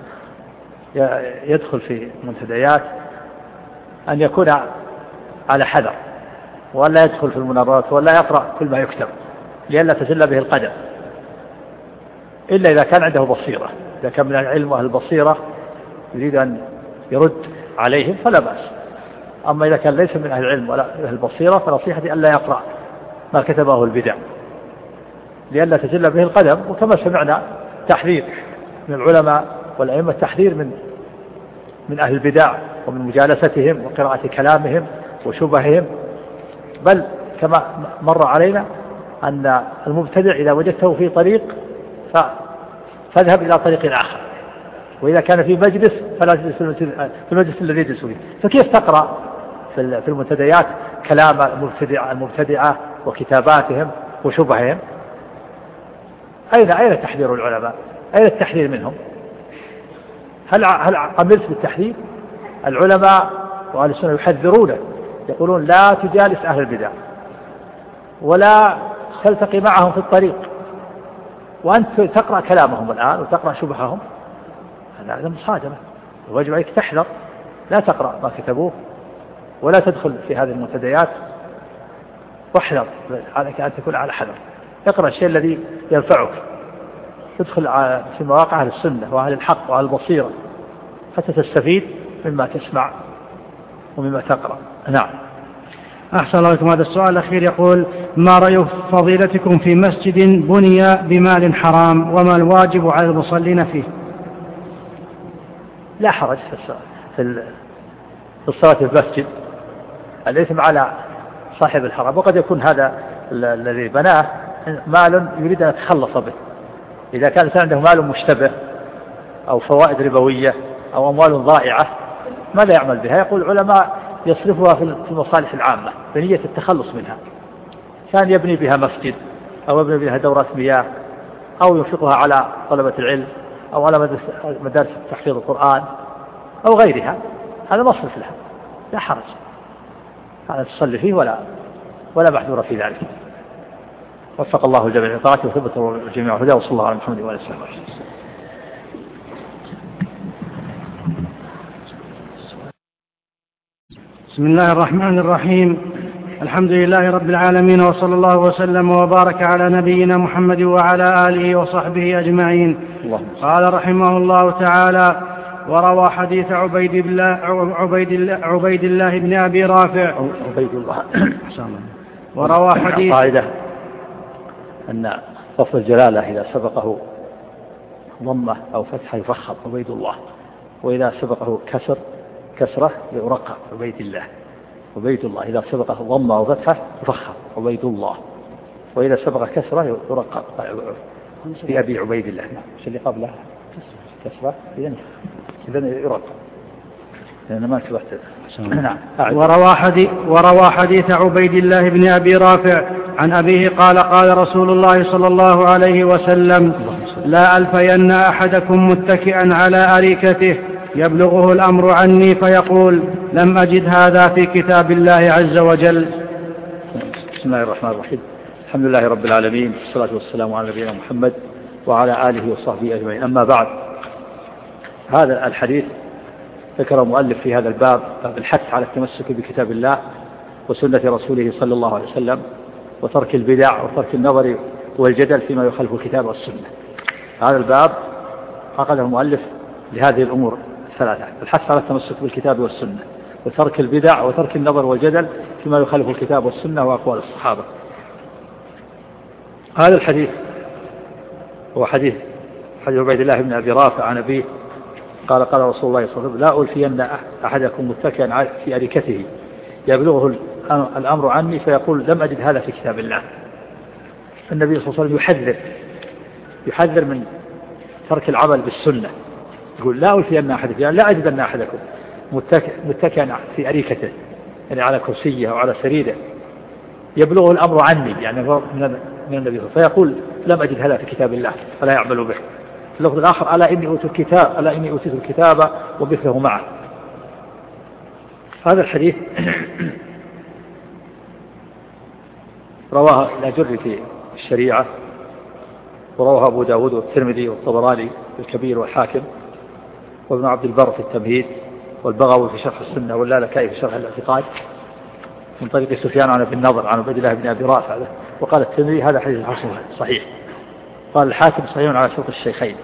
يدخل في منتديات أن يكون على حذر، ولا يدخل في المناظرات ولا يقرأ كل ما يكتب لئلا تزل به القدم، إلا إذا كان عنده بصيرة. إذا كان من العلم وأهل البصيرة يريد أن يرد عليهم فلا بأس. أما إذا كان ليس من أهل العلم ولا أهل البصيرة فنصيحتي ألا يقرأ ما كتبه البدع لئلا تزل به القدم. وكما سمعنا تحذير من العلماء والأئمة، تحذير من أهل البدع ومن مجالستهم وقراءة كلامهم وشبههم. بل كما مر علينا أن المبتدع إذا وجدته في طريق فاذهب إلى طريق آخر، وإذا كان في مجلس فلا تجلس في المجلس الذي يجلس فيه. فكيف تقرأ في المنتديات كلام المبتدعة وكتاباتهم وشبههم؟ أين تحذير العلماء؟ أين التحذير منهم؟ هل عملت بالتحذير؟ العلماء وأهل السنة يحذرون، يقولون لا تجالس أهل البدع ولا تلتقي معهم في الطريق، وأنت تقرأ كلامهم الآن وتقرأ شبههم، هذا مصادمة. الواجب عليك تحذر، لا تقرأ ما كتبوه ولا تدخل في هذه المنتديات، واحذر، عليك أن تكون على حذر. اقرأ الشيء الذي ينفعك، تدخل في مواقع أهل السنة وأهل الحق وأهل البصيرة حتى تستفيد مما تسمع ومما تقرأ. نعم. أحسن الله إليكم. هذا السؤال الأخير يقول: ما رأي فضيلتكم في مسجد بني بمال حرام، وما الواجب على المصلين فيه؟ لا حرج في الصلاة في المسجد، الإثم على صاحب الحرام، وقد يكون هذا الذي بناه مال يريد أن يتخلص به. إذا كان عنده مال مشتبه أو فوائد ربوية أو أموال ضائعة ماذا يعمل بها؟ يقول العلماء يصرفها في المصالح العامة بنية التخلص منها، كان يبني بها مسجد أو يبني بها دورة مياه أو ينفقها على طلبة العلم أو على مدارس تحفيظ القرآن أو غيرها، هذا مصرف لها، لا حرج، هذا تصلي فيه ولا محذور في ذلك. وفق الله الجميع لطاعته وثبت الجميع هداه، وصلى الله على محمد وعلى آله وسلم. بسم الله الرحمن الرحيم. الحمد لله رب العالمين، وصلى الله وسلم وبارك على نبينا محمد وعلى آله وصحبه أجمعين. قال رحمه الله تعالى: وروى حديث عبيد الله بن أبي رافع. عبيد الله. وروى حديث قاعدة أن لفظ الجلالة إذا سبقه ضمة أو فتحة يفخم عبيد الله، وإذا سبقه كسرة يرقق عبيد الله. عبيد الله إذا سبقه ضمة أو فتحة يفخم عبيد الله، وإذا سبق كسرة يرقق في أبي عبيد الله. مش اللي قبلها كسرة إذن يرقق لأن ما شبهت. نعم. وروى حديث عبيد الله بن أبي رافع عن أبيه قال قال رسول الله صلى الله عليه وسلم: لا ألفين أحدكم متكئا على أريكته يبلغه الأمر عني فيقول: لم أجد هذا في كتاب الله عز وجل. بسم الله الرحمن الرحيم. الحمد لله رب العالمين، والصلاة والسلام على نبينا محمد وعلى آله وصحبه أجمعين. أما بعد، هذا الحديث ذكر المؤلف في هذا الباب الحث على التمسك بكتاب الله وسنة رسوله صلى الله عليه وسلم، وترك البدع وترك النظر والجدل فيما يخالف الكتاب والسنة. هذا الباب عقده المؤلف لهذه الأمور الثلاثة: الحث على التمسك بالكتاب والسنة، وترك البدع، وترك النظر والجدل فيما يخالف الكتاب والسنة وأقوال الصحابة. هذا الحديث هو حديث عبيد الله بن أبي رافع عن أبيه قال قال رسول الله صلى الله عليه وسلم: لا ألفين أحدكم متكئا في أريكته يبلغه الأمر عني فيقول: لم أجد هذا في كتاب الله. النبي صلى الله عليه وسلم يحذر من ترك العمل بالسنة. يقول: لا ألفين أحدكم، يعني لا أجد أن أحدكم متكئا في أريكته، يعني على كرسيه أو على سريره، يبلغه الأمر عني، يعني من النبي، فيقول: لم أجد هذا في كتاب الله، فلا يعمل به. في اللفظ الآخر: ألا إني أوتيت الكتاب ومثله معه. هذا الحديث رواه الأجري في الشريعة، ورواه أبو داود والترمذي والطبراني في الكبير والحاكم، وابن عبد البر في التمهيد، والبغوي في شرح السنة، واللالكائي في شرح الاعتقاد، من طريق سفيان عن ابن النضر عن عبيد الله بن أبي رافع. وقال الترمذي: هذا حديث حسن صحيح. قال الحاكم: صحيح على شرط الشيخين.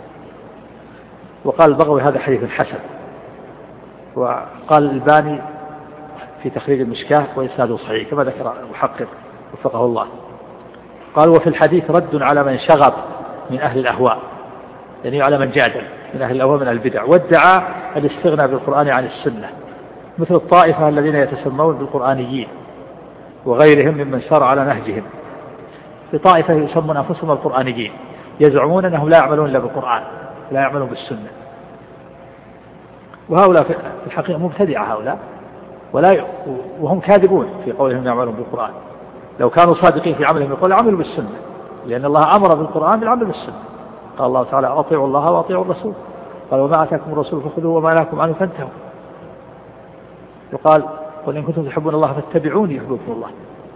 وقال البغوي: هذا حديث حسن. وقال الألباني في تخريج المشكاة: وإسناده صحيح، كما ذكر المحقق وفقه الله. قال: وفي الحديث رد على من شغب من أهل الأهواء، يعني على من جادل من أهل الأهواء من البدع، وادعى الاستغناء بالقرآن عن السنة، مثل الطائفة الذين يتسمون بالقرآنيين وغيرهم ممن سار على نهجهم. في طائفة يسمون أنفسهم القرآنيين، يزعمون أنهم لا يعملون إلا بالقرآن، لا يعملون بالسنة. وهؤلاء في الحقيقة مبتدعة هؤلاء، وهم كاذبون في قولهم يعملون بالقرآن. لو كانوا صادقين في عملهم بالقرآن عملوا بالسنة، لأن الله أمر بالقرآن بالعمل بالسنة. قال الله تعالى: أطيعوا الله وأطيعوا الرسول. قال: وما آتاكم الرسول فخذوه وما نهاكم عنه فانتهوا. وقال: قل إن كنتم تحبون الله فاتبعوني يحببكم الله.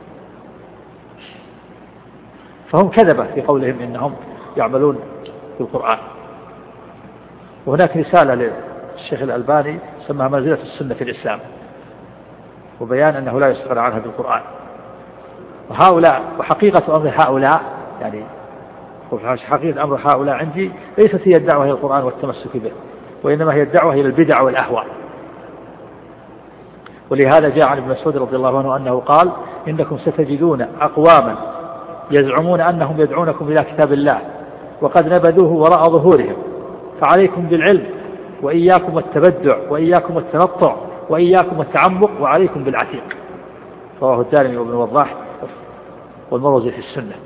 فهم كذبة في قولهم إنهم يعملون بالقرآن. وهناك رسالة للشيخ الألباني سماها منزلة السنة في الإسلام، وبيان أنه لا يستغنى عنها بالقرآن. وهؤلاء، وحقيقة أمر هؤلاء، يعني حقيقة أمر هؤلاء عندي ليست هي الدعوة إلى القرآن والتمسك به، وإنما هي الدعوة إلى البدع والأهواء. ولهذا جاء عن ابن مسعود رضي الله عنه أنه قال: إنكم ستجدون أقواما يزعمون أنهم يدعونكم إلى كتاب الله وقد نبذوه وراء ظهورهم، فعليكم بالعلم، وإياكم التبدع، وإياكم التنطع، وإياكم التعمق، وعليكم بالعتيق. رواه الدارمي وابن وضاح والمروزي في السنة.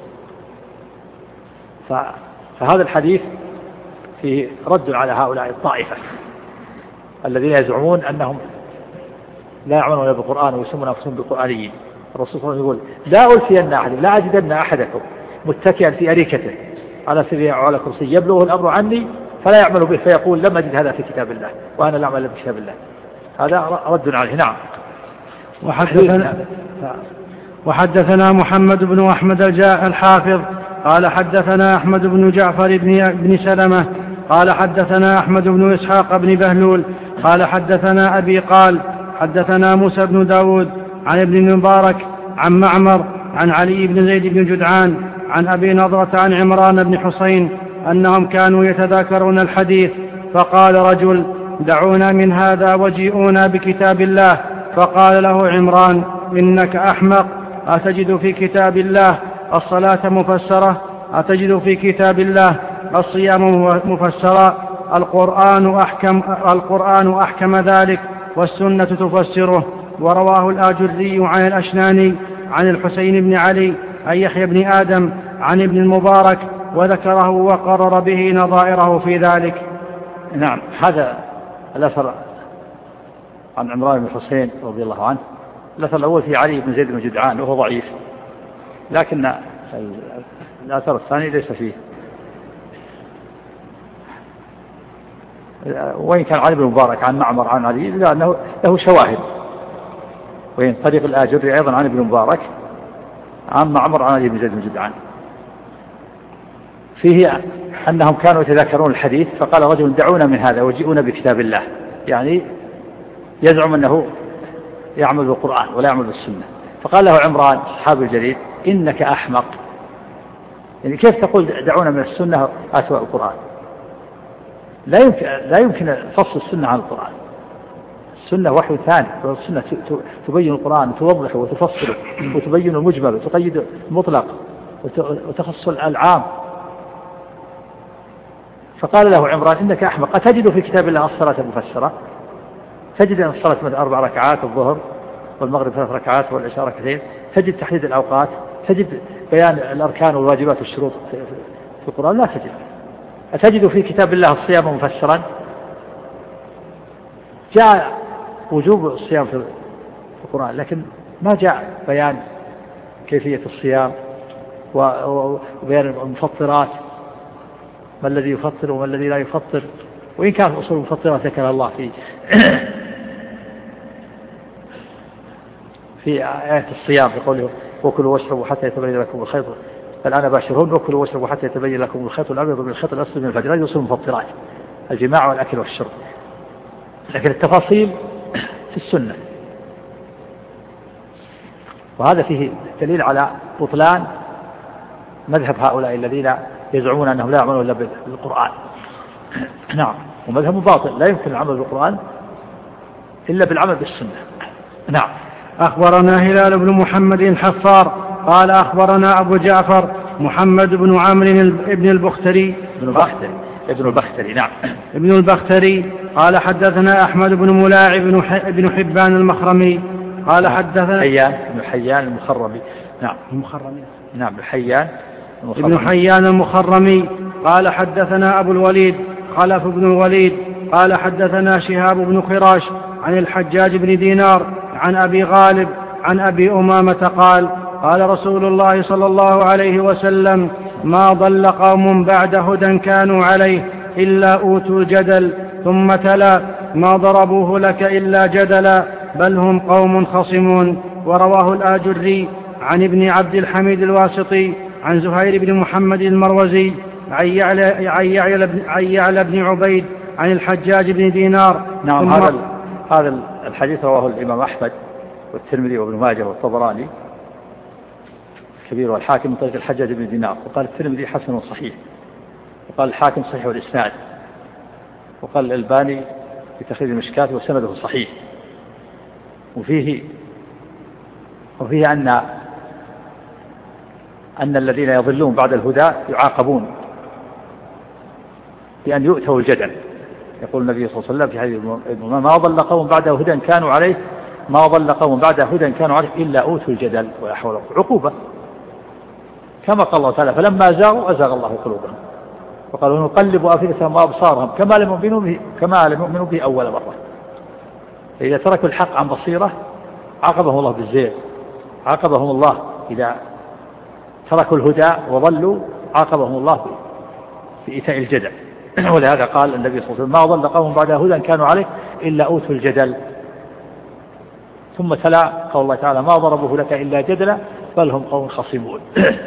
فهذا الحديث فيه رد على هؤلاء الطائفة الذين يزعمون أنهم لا يعملون بالقرآن ويسمون أنفسهم بالقرآنيين. الرسول صلى الله عليه وسلم يقول: لا ألفين أحد، لا أجدن أحدكم متكئا في أريكته على سرير أو على كرسي يبلغه الأمر عني فلا يعمل به، فيقول: لم أجد هذا في كتاب الله وأنا لا أعمل بكتاب الله. هذا رد عليه. نعم. وحدثنا محمد بن أحمد الحافظ قال حدثنا أحمد بن جعفر بن سلمة قال حدثنا أحمد بن إسحاق بن بهلول قال حدثنا أبي قال حدثنا موسى بن داود عن ابن المبارك عن معمر عن علي بن زيد بن جدعان عن أبي نضرة عن عمران بن حسين أنهم كانوا يتذاكرون الحديث فقال رجل: دعونا من هذا وجيئونا بكتاب الله. فقال له عمران: إنك أحمق، أتجد في كتاب الله الصلاة مفسرة؟ أتجد في كتاب الله الصيام مفسرا؟ القرآن أحكم ذلك والسنة تفسره. ورواه الآجري عن الأشناني عن الحسين بن علي عن يحيى بن آدم عن ابن المبارك، وذكره وقرر به نظائره في ذلك. نعم، هذا الأثر عن عمران بن الحسين رضي الله عنه. الأثر الأول في علي بن زيد بن جدعان وهو ضعيف، لكن الأثر الثاني ليس فيه، وإن كان علي بن المبارك عن معمر عن علي لأنه له شواهد، وإن طريق الآجري أيضا عن ابن المبارك عن معمر عن علي بن زيد بن جدعان. فيه أنهم كانوا يتذاكرون الحديث، فقال رجل: دعونا من هذا وجيئونا بكتاب الله، يعني يزعم أنه يعمل بالقرآن ولا يعمل بالسنة. فقال له عمران الصحابي الجليل: إنك أحمق، يعني كيف تقول دعونا من السنة أتوا القرآن؟ لا يمكن فصل السنة عن القرآن. السنة وحي ثاني، والسنة تبين القرآن وتوضحه وتفصله وتبين المجمل وتقيد المطلق وتخصص العام. فقال له عمران: إنك أحمق، أتجد في كتاب الله الصلاة مفسرة؟ تجد أن الصلاة 4 ركعات، الظهر والمغرب 3 ركعات والعشاء ركعتين، تجد تحديد الأوقات، تجد بيان الأركان والواجبات والشروط في القرآن؟ لا تجد. أتجد في كتاب الله الصيام مفسرا؟ جاء وجوب الصيام في القرآن، لكن ما جاء بيان كيفية الصيام وبيان المفطرات، ما الذي يفطر وما الذي لا يفطر. وإن كانت أصول المفطرات ذكر الله في آية الصيام في قوله: وكلوا واشربوا حتى يتبين لكم الخيط الآن باشرون وكلوا واشربوا حتى يتبين لكم الخيط الأبيض من الخيط الأسود من الفجر. هذه أصول المفطرات، الجماع والأكل والشرب. لكن التفاصيل في السنة، وهذا فيه دليل على بطلان مذهب هؤلاء الذين يزعمون أنهم لا يعملون إلا بالقرآن. نعم، ومذهب باطل، لا يمكن العمل بالقرآن إلا بالعمل بالسنة. نعم. أخبرنا هلال بن محمد الحفار قال أخبرنا أبو جعفر محمد بن عمرو بن البختري نعم ابن البختري قال حدثنا أحمد بن ملاع بن حبان المخرمي قال حدثنا بن حيان المخرمي. نعم ابن حيان المخرمي قال حدثنا أبو الوليد خلف بن الوليد قال حدثنا شهاب بن خراش عن الحجاج بن دينار عن أبي غالب عن أبي أمامة قال قال رسول الله صلى الله عليه وسلم: ما ضل قوم بعد هدى كانوا عليه إلا أوتوا الجدل. ثم تلا: ما ضربوه لك إلا جدلا بل هم قوم خصمون. ورواه الآجري عن ابن عبد الحميد الواسطي عن زهير بن محمد المروزي عن يعلى بن عبيد عن الحجاج بن دينار. نعم. هذا الحديث رواه الإمام أحمد والترمذي وابن ماجه والطبراني كبير والحاكم من طريق الحجاج بن دينار، وقال الترمذي حسن صحيح، وقال الحاكم صحيح الإسناد، وقال الألباني في تخريج المشكاة وسنده صحيح. وفيه أن الذين يضلون بعد الهدى يعاقبون بأن يؤتوا الجدل. يقول النبي صلى الله عليه وسلم في حديث: ما ضل قوم بعد هدى كانوا عليه إلا أوتوا الجدل ويحولوا عقوبة، كما قال الله تعالى: فلما زاغوا أزاغ الله قلوبهم وقالوا نقلب أفئدتهم وأبصارهم كما لم يؤمنوا به أول مرة. فإذا تركوا الحق عن بصيرة عاقبهم الله بالزيغ، عاقبهم الله إذا تركوا الهدى وضلوا عاقبهم الله بإيتاء الجدل. ولهذا قال النبي صلى الله عليه وسلم: ما ضل قوم بعد هدى كانوا عليه إلا أوتوا الجدل. ثم تلا قول الله تعالى: ما ضربوه لك إلا جدلا بل هم قوم خصمون.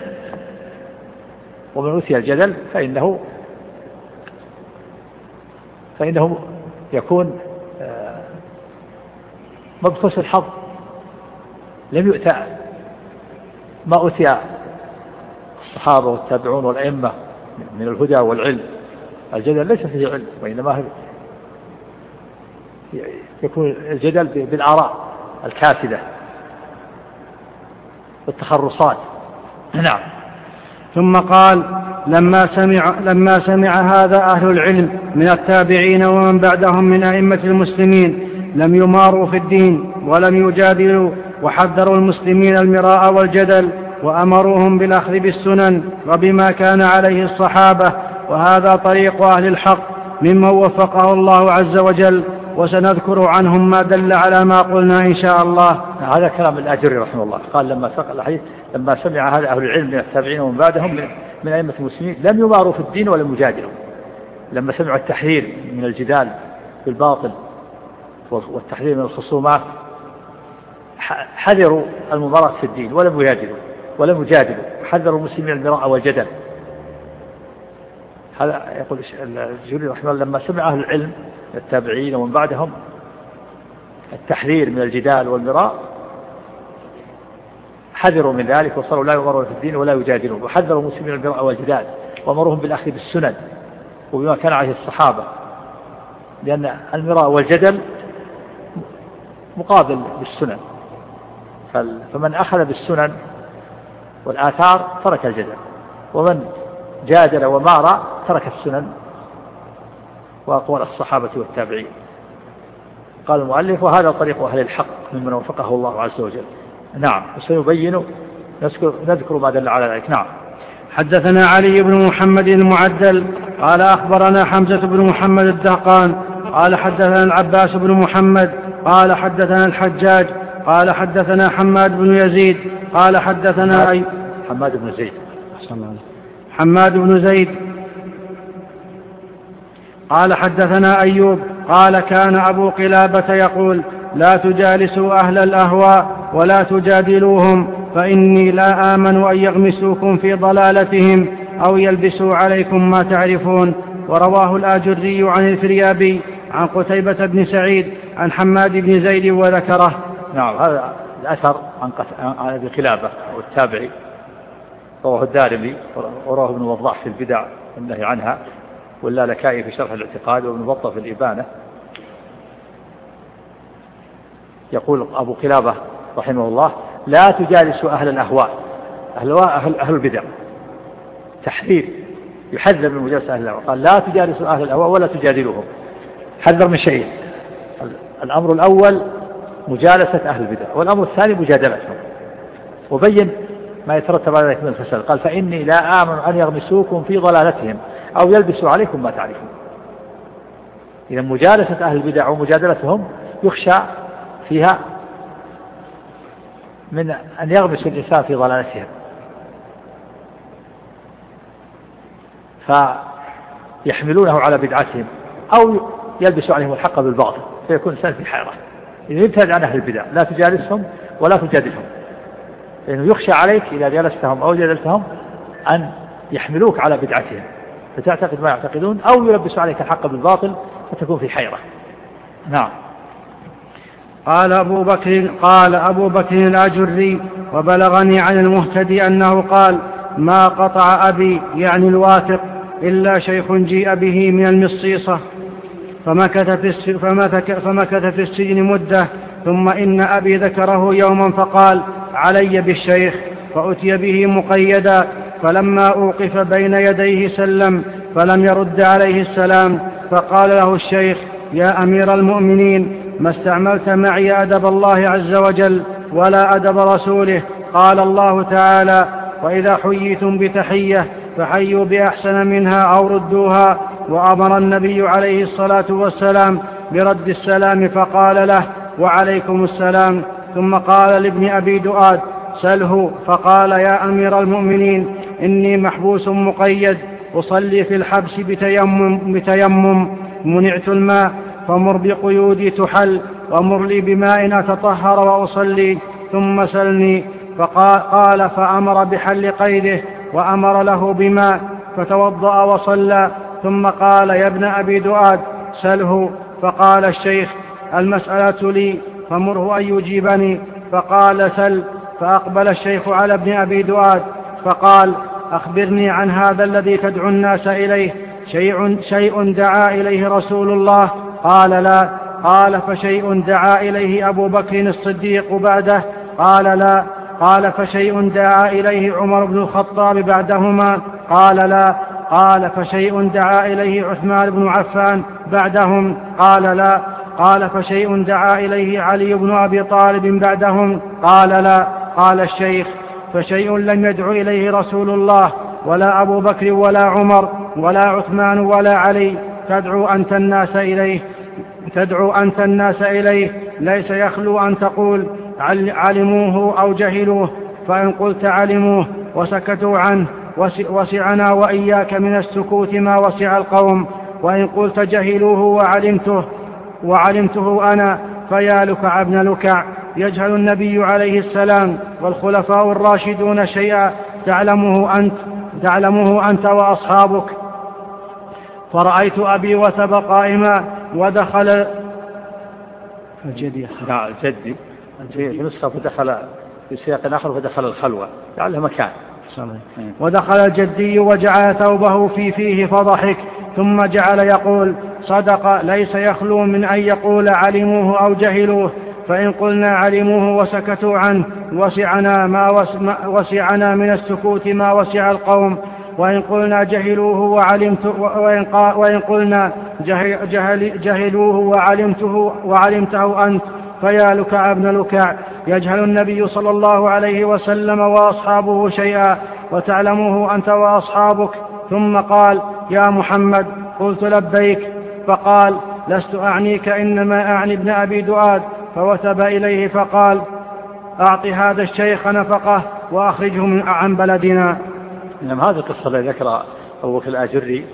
ومن أوتي الجدل فإنه يكون مبخوس الحظ، لم يؤتى ما أوتي الصحابة والتابعون والأئمة من الهدى والعلم الجدل ليس فيه علم، وإنما يكون الجدل بالآراء الكاسدة والتخرصات. نعم. ثم قال: لما سمع هذا أهل العلم من التابعين ومن بعدهم من أئمة المسلمين لم يماروا في الدين ولم يجادلوا، وحذروا المسلمين المراء والجدل، وأمروهم بالأخذ بالسنن وبما كان عليه الصحابة، وهذا طريق أهل الحق ممن وفقه الله عز وجل، وسنذكر عنهم ما دل على ما قلنا إن شاء الله. هذا كلام الآجري رحمه الله، قال لما سمع هذا أهل العلم من التابعين ومن بعدهم من أئمة المسلمين لم يماروا في الدين ولم يجادلوا. لما سمعوا التحذير من الجدال بالباطل والتحذير من الخصومات حذروا الممارسة في الدين ولم يجادلوا، حذروا المسلمين المراء والجدل. هذا يقول الجوري رحمه الله لما سمع أهل العلم التابعين ومن بعدهم التحذير من الجدال والمراء حذروا من ذلك، وصاروا لا يمارون في الدين ولا يجادلون، وحذروا المسلمين المراء والجدال، وأمرهم بالأخذ بالسنن وبما كان عليه الصحابة، لأن المراء والجدل مقابل بالسنن، فمن أخذ بالسنن والآثار ترك الجدل، ومن جادل ومارى ترك السنن وأقوال الصحابة والتابعين. قال المؤلف: وهذا طريق أهل الحق ممن وفقه الله عز وجل. نعم. وسنبين نذكر ما دل على ذلك. نعم. حدثنا علي بن محمد المعدل قال أخبرنا حمزة بن محمد الدهقان قال حدثنا العباس بن محمد قال حدثنا الحجاج قال حدثنا حماد بن يزيد قال حدثنا حماد بن زيد قال حدثنا أيوب قال كان أبو قلابة يقول: لا تجالسوا أهل الأهواء ولا تجادلوهم، فإني لا آمن أن يغمسوكم في ضلالتهم أو يلبسوا عليكم ما تعرفون. ورواه الآجري عن الفريابي عن قتيبة بن سعيد عن حماد بن زيد وذكره. نعم. هذا الأثر عن أبي قلابة والتابعي رواه الدارمي ورواه ابن وضاح في البدع والنهي عنها، واللالكائي في شرح الاعتقاد، وابن بطة في الإبانة. يقول أبو قلابة رحمه الله: لا تجالسوا أهل الأهواء. أهل البدع، تحذير، يحذر من مجالسة أهل الأهواء. قال: لا تجالسوا أهل الأهواء ولا تجادلوهم. حذر من شيء: الأمر الأول مجالسة أهل البدع، والأمر الثاني مجادلتهم، وبين ما يترتب على ذلك من الفساد. قال: فإني لا آمن أن يغمسوكم في ضلالتهم أو يلبسوا عليكم ما تعرفون. إذا مجالسة أهل البدع ومجادلتهم يخشى فيها من أن يغمس الإنسان في ضلالتهم، فيحملونه على بدعتهم أو يلبسوا عليهم الحق بالباطل، فيكون الإنسان في حيرة. إذا ابتعد عن أهل البدع لا تجالسهم ولا تجادلهم، لأنه يخشى عليك إذا جلستهم أو جادلتهم أن يحملوك على بدعتهم فتعتقد ما يعتقدون، أو يلبسوا عليك الحق بالباطل فتكون في حيرة. نعم. قال أبو بكر الآجري: وبلغني عن المهتدي أنه قال: ما قطع أبي يعني الواثق إلا شيخ جيء به من المصيصة، فمكث في السجن مدة، ثم إن أبي ذكره يوما فقال: علي بالشيخ، فأتي به مقيدا، فلما أوقف بين يديه سلم فلم يرد عليه السلام، فقال له الشيخ: يا أمير المؤمنين، ما استعملت معي أدب الله عز وجل ولا أدب رسوله. قال الله تعالى: وإذا حييتم بتحية فحيوا بأحسن منها أو ردوها. وأمر النبي عليه الصلاة والسلام برد السلام فقال له: وعليكم السلام. ثم قال لابن أبي دؤاد: سله. فقال: يا أمير المؤمنين، إني محبوس مقيد، أصلي في الحبس بتيمم، منعت الماء، فمر بقيودي تحل، ومر لي بماء أتطهر وأصلي، ثم سلني. فقال: فأمر بحل قيده، وأمر له بماء، فتوضأ وصلى. ثم قال: يا ابن أبي دؤاد، سله. فقال الشيخ: المسألة لي، فمره أن يجيبني. فقال: سل. فأقبل الشيخ على ابن أبي دؤاد فقال: أخبرني عن هذا الذي تدعو الناس إليه. شيء دعا إليه رسول الله؟ قال لا. قال فشيء دعا إليه أبو بكر الصديق بعده؟ قال لا. قال فشيء دعا إليه عمر بن الخطاب بعدهما؟ قال لا. قال فشيء دعا إليه عثمان بن عفان بعدهم؟ قال لا. قال فشيء دعا إليه علي بن أبي طالب بعدهم؟ قال لا. قال الشيخ: فشيء لم يدع إليه رسول الله ولا أبو بكر ولا عمر ولا عثمان ولا علي تدعو أنت الناس إليه ليس يخلو أن تقول علموه أو جهلوه، فإن قلت علموه وسكتوا عنه وسعنا وإياك من السكوت ما وسع القوم، وإن قلت جهلوه وعلمته أنا فيا لكع بن لكع. يجهل النبي عليه السلام والخلفاء الراشدون شيئا تعلمه أنت وأصحابك. فرأيت أبي وثب قائما ودخل جدي في نسخة فدخل في سياق آخر فدخل الخلوة لعله مكان. ودخل الجدي وجعل ثوبه في فيه فضحك، ثم جعل يقول: صدق، ليس يخلو من أن يقول علموه أو جهلوه، فإن قلنا علموه وسكتوا عنه وسعنا من السكوت ما وسع القوم، وإن قلنا جهلوه وإن قلنا جهلوه وعلمته أنت فيا لكع بن لكع. يجهل النبي صلى الله عليه وسلم وأصحابه شيئا وتعلمه أنت وأصحابك. ثم قال: يا محمد. قلت: لبيك. فقال: لست أعنيك، إنما أعني ابن أبي دؤاد. فوثب إليه فقال: أعط هذا الشيخ نفقه وأخرجه عن بلدنا. هذه القصة التي ذكر أبو بكر الآجري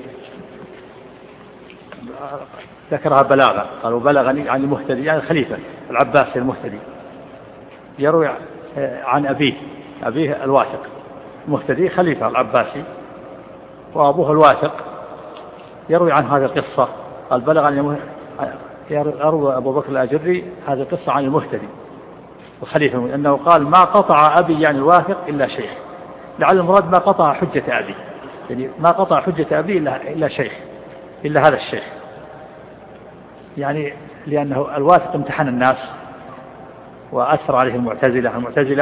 ذكرها بلاغة، قالوا بلغني عن المهتدي يعني الخليفة العباس المهتدي، يروي عن أبيه الواثق. المهتدي خليفة العباسي وأبوه الواثق يروي عن هذه القصة. قال بلغني يروي أبو بكر الآجري هذه القصة عن المهتدي الخليفة أنه قال: ما قطع أبي يعني الواثق إلا شيخ. لعل المراد ما قطع حجة أبي، يعني ما قطع حجة أبي إلا شيخ، إلا هذا الشيخ، يعني لأنه الواثق امتحن الناس وأثر عليه المعتزلة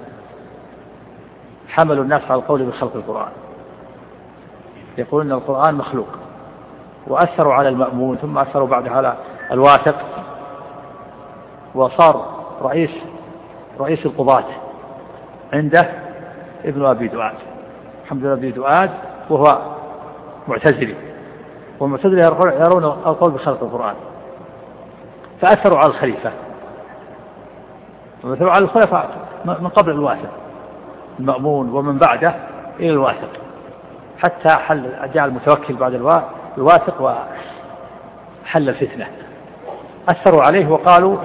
حملوا الناس على القول بخلق القرآن، يقولون أن القرآن مخلوق، وأثروا على المأمون، ثم أثروا بعد على الواثق، وصار رئيس القضاة عنده ابن أبي دؤاد، محمد بن أبي دؤاد، وهو معتزلي، والمعتزلة يرون القول بخلق القرآن، فأثروا على الخليفة وأثروا على الخلفاء من قبل الواثق المأمون ومن بعده إلى الواثق، حتى جاء المتوكل بعد الواثق وحل الفتنة. أثروا عليه وقالوا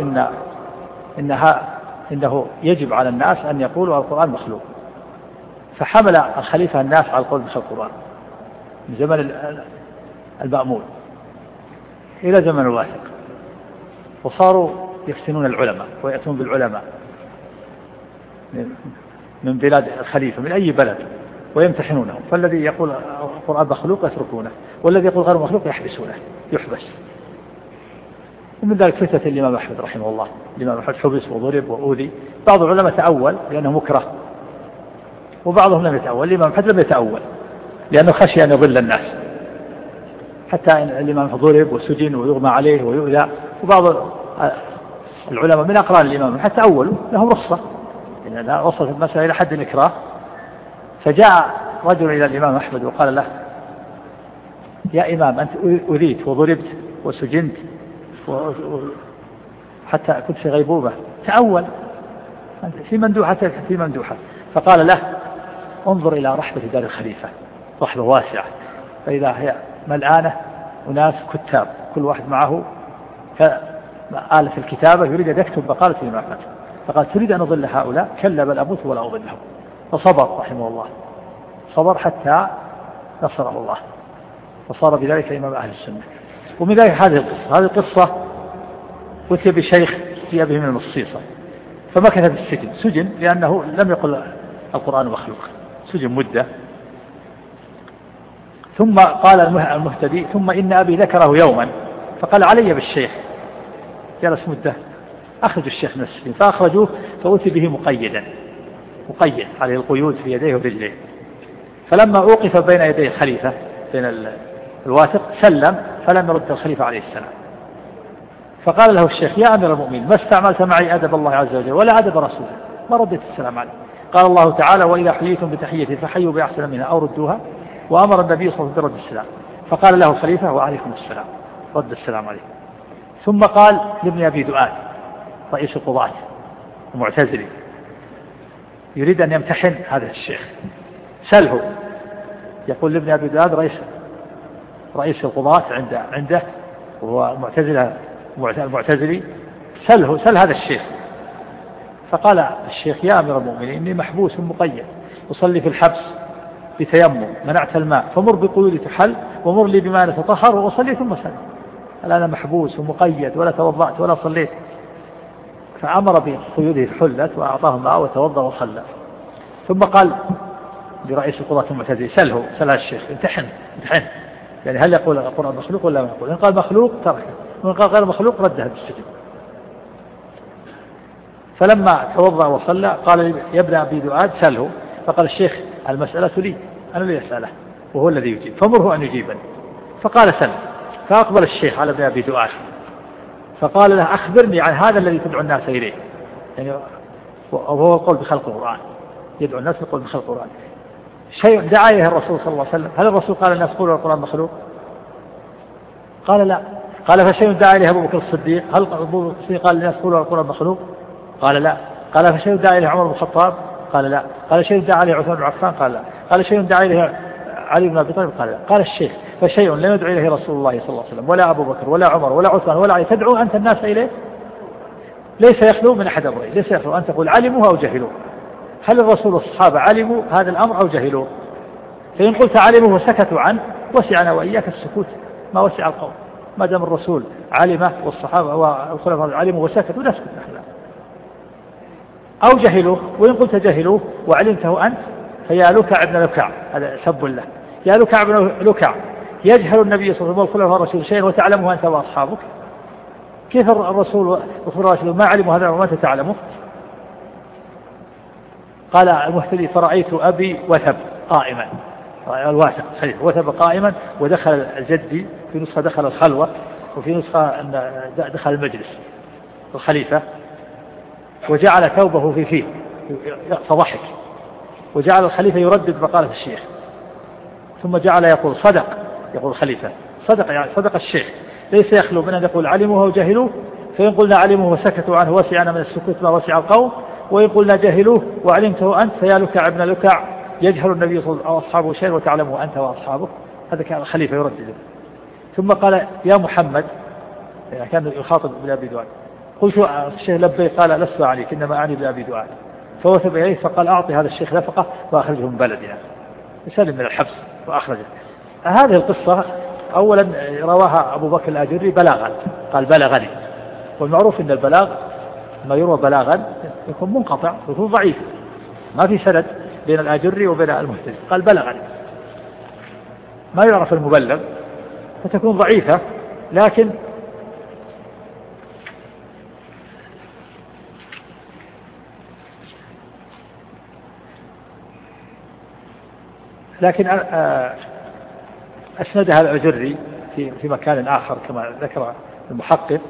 إنه يجب على الناس أن يقولوا القرآن مخلوق، فحمل الخليفة الناس على القول بخلق القرآن من زمن المأمون إلى زمن الواثق، وصاروا يفتنون العلماء ويأتون بالعلماء من بلاد الخليفة من أي بلد ويمتحنونهم، فالذي يقول القرآن مخلوق يتركونه، والذي يقول غير مخلوق يحبس. ومن ذلك فتنة الإمام أحمد رحمه الله، الإمام أحمد حبس وضرب وأوذي. بعض العلماء تأول لأنه مكره، وبعضهم لم يتأول. الإمام أحمد لم يتأول لأنه خشي أن يضل الناس، حتى الإمام ضرب وسجن ويغمى عليه ويؤذى. وبعض العلماء من أقران الإمام حتى أولوا لهم رخصة، إن وصلت المسألة إلى حد الإكراه. فجاء رجل إلى الإمام أحمد وقال له: يا إمام، أنت أذيت وضربت وسجنت حتى كنت في غيبوبة، تأول في مندوحة. فقال له: انظر إلى رحبة دار الخليفة، رحبة واسعة، فإذا هي ملآنة أناس كتاب كل واحد معه آلة الكتابة يريد أن يكتب مقالة الإمام أحمد، فقال: تريد أن أضل هؤلاء؟ كلا، بل أموت ولا أضلهم. فصبر رحمه الله، صبر حتى نصره الله، وصار بذلك إمام أهل السنة. ومن ذلك هذه القصة أتي بشيخ جاء به من المصيصة، فمكث في السجن، سجن لأنه لم يقل القرآن مخلوق، سجن مدة. ثم قال المهتدي ثم إن أبي ذكره يوما فقال علي بالشيخ، جلس مدة أخرجوا الشيخ من السجن فأخرجوه فأتي به مقيد عليه القيود في يديه ورجليه. فلما أوقف بين يدي الخليفة بين الواثق سلم فلم يرد الخليفة عليه السلام. فقال له الشيخ يا أمير المؤمنين ما استعملت معي أدب الله عز وجل ولا أدب رسوله، ما ردت السلام عليه. قال الله تعالى وإذا حييتم بتحية فحيوا بأحسن منها أو ردوها، وأمر النبي صلى الله عليه وسلم برد السلام. فقال له الخليفة وعليكم السلام، رد السلام عليه. ثم قال لابن أبي دؤاد رئيس القضاة المعتزلي يريد أن يمتحن هذا الشيخ سله، يقول لابن أبي دؤاد رئيس القضاة عنده وهو المعتزلي سل هذا الشيخ. فقال الشيخ يا أمير المؤمنين إني محبوس مقيد أصلي في الحبس بتيمم منعت الماء فمر بقيودي تحل ومر لي بما نتطهر وأصلي ثم سلم. قال أنا محبوس ومقيد ولا توضأت ولا صليت. فأمر بقيوده حلت وأعطاه ماء وتوضأ وصلى. ثم قال لرئيس القضاة المعتزلي سل الشيخ امتحن يعني هل يقول القرآن مخلوق ولا ما يقول؟ إن قال مخلوق تركه وإن قال غير مخلوق ردها بالسجن. فلما توضأ وصلى قال يا ابن أبي دؤاد سله. فقال الشيخ المسألة لي أنا لي أسأله وهو الذي يجيب فمره أن يجيبني. فقال سل. فأقبل الشيخ على ابن أبي دؤاد فقال له أخبرني عن هذا الذي تدعو الناس إليه، يعني وهو القول بخلق القرآن، يدعو الناس القول بخلق القرآن. شيء دعا إليه الرسول صلى الله عليه وسلم، هل الرسول قال الناس قولوا القرآن مخلوق؟ قال لا. قال فشيء دعا إليه أبو بكر الصديق، هل أبو بكر الصديق قال الناس قولوا القرآن مخلوق؟ قال لا. قال فشيء دعا إليه عمر بن الخطاب؟ قال لا. قال شيء دعا إليه عثمان بن عفان؟ قال لا. قال شيء دعا إليه علي بن أبي طالب؟ قال لا. قال الشيخ فشيء لم يدعو إليه رسول الله صلى الله عليه وسلم ولا أبو بكر ولا عمر ولا عثمان ولا علي تدعو أنت الناس إليه ليس يخلو من أحد أمرين، ليس يخلو أن تقول علموا أو جهلوا. هل الرسول والصحابة علموا هذا الأمر أو جهلوا؟ فإن قلت علموا وسكتوا عنه وسعنا وإياك السكوت ما وسع القوم، ما دام الرسول علمه والصحابة والخلفاء علموا وسكتوا نسكت نحن. أو جهلوا، وإن قلت جهلوا وعلمته أنت فيا لكع ابن لكع، هذا سب له، يا لكع ابن لكع يجهل النبي صلى الله عليه وسلم والخلفاء الرسول شيئا وتعلمه أنت وأصحابك. كيف الرسول والخلفاء الرسول ما علموا هذا وما تعلمه؟ قال المهتدي فرأيت أبي وثب قائما، الواثق صحيح وثب قائما، ودخل الجدي في نسخة دخل الخلوة وفي نسخة دخل المجلس الخليفة وجعل ثوبه في فيه فضحك، وجعل الخليفة يردد مقالة الشيخ، ثم جعل يقول صدق، يقول الخليفة صدق، يعني صدق الشيخ، ليس يخلو من أن يقول علموه وجهلوه، فإن قلنا علموه وسكتوا عنه وسعنا من السكوت ما وسع القوم، وإن قلنا جهلوه وعلمته أنت فيا لكع ابن لكع يجهل النبي صلى الله عليه وسلم وأصحابه شيئا وتعلمه أنت وأصحابه. هذا كان الخليفة يردد. ثم قال يا محمد، يعني كان يخاطب ابن أبي دؤاد، قلت الشيخ لبي، قال لست عليك إنما أعني ابن أبي دؤاد. فوثب إليه فقال أعطي هذا الشيخ نفقة وأخرجه من بلدنا، يسلم من الحبس وأخرجه. هذه القصة أولا رواها أبو بكر الآجري بلاغا، قال بلغني، والمعروف أن البلاغ ما يروى بلاغا يكون منقطع ويكون ضعيف، ما في سند بين الآجري وبين المهتدي، قال بلغني، ما يعرف المبلغ فتكون ضعيفة. لكن أسندها الأجري في مكان آخر كما ذكر المحقق،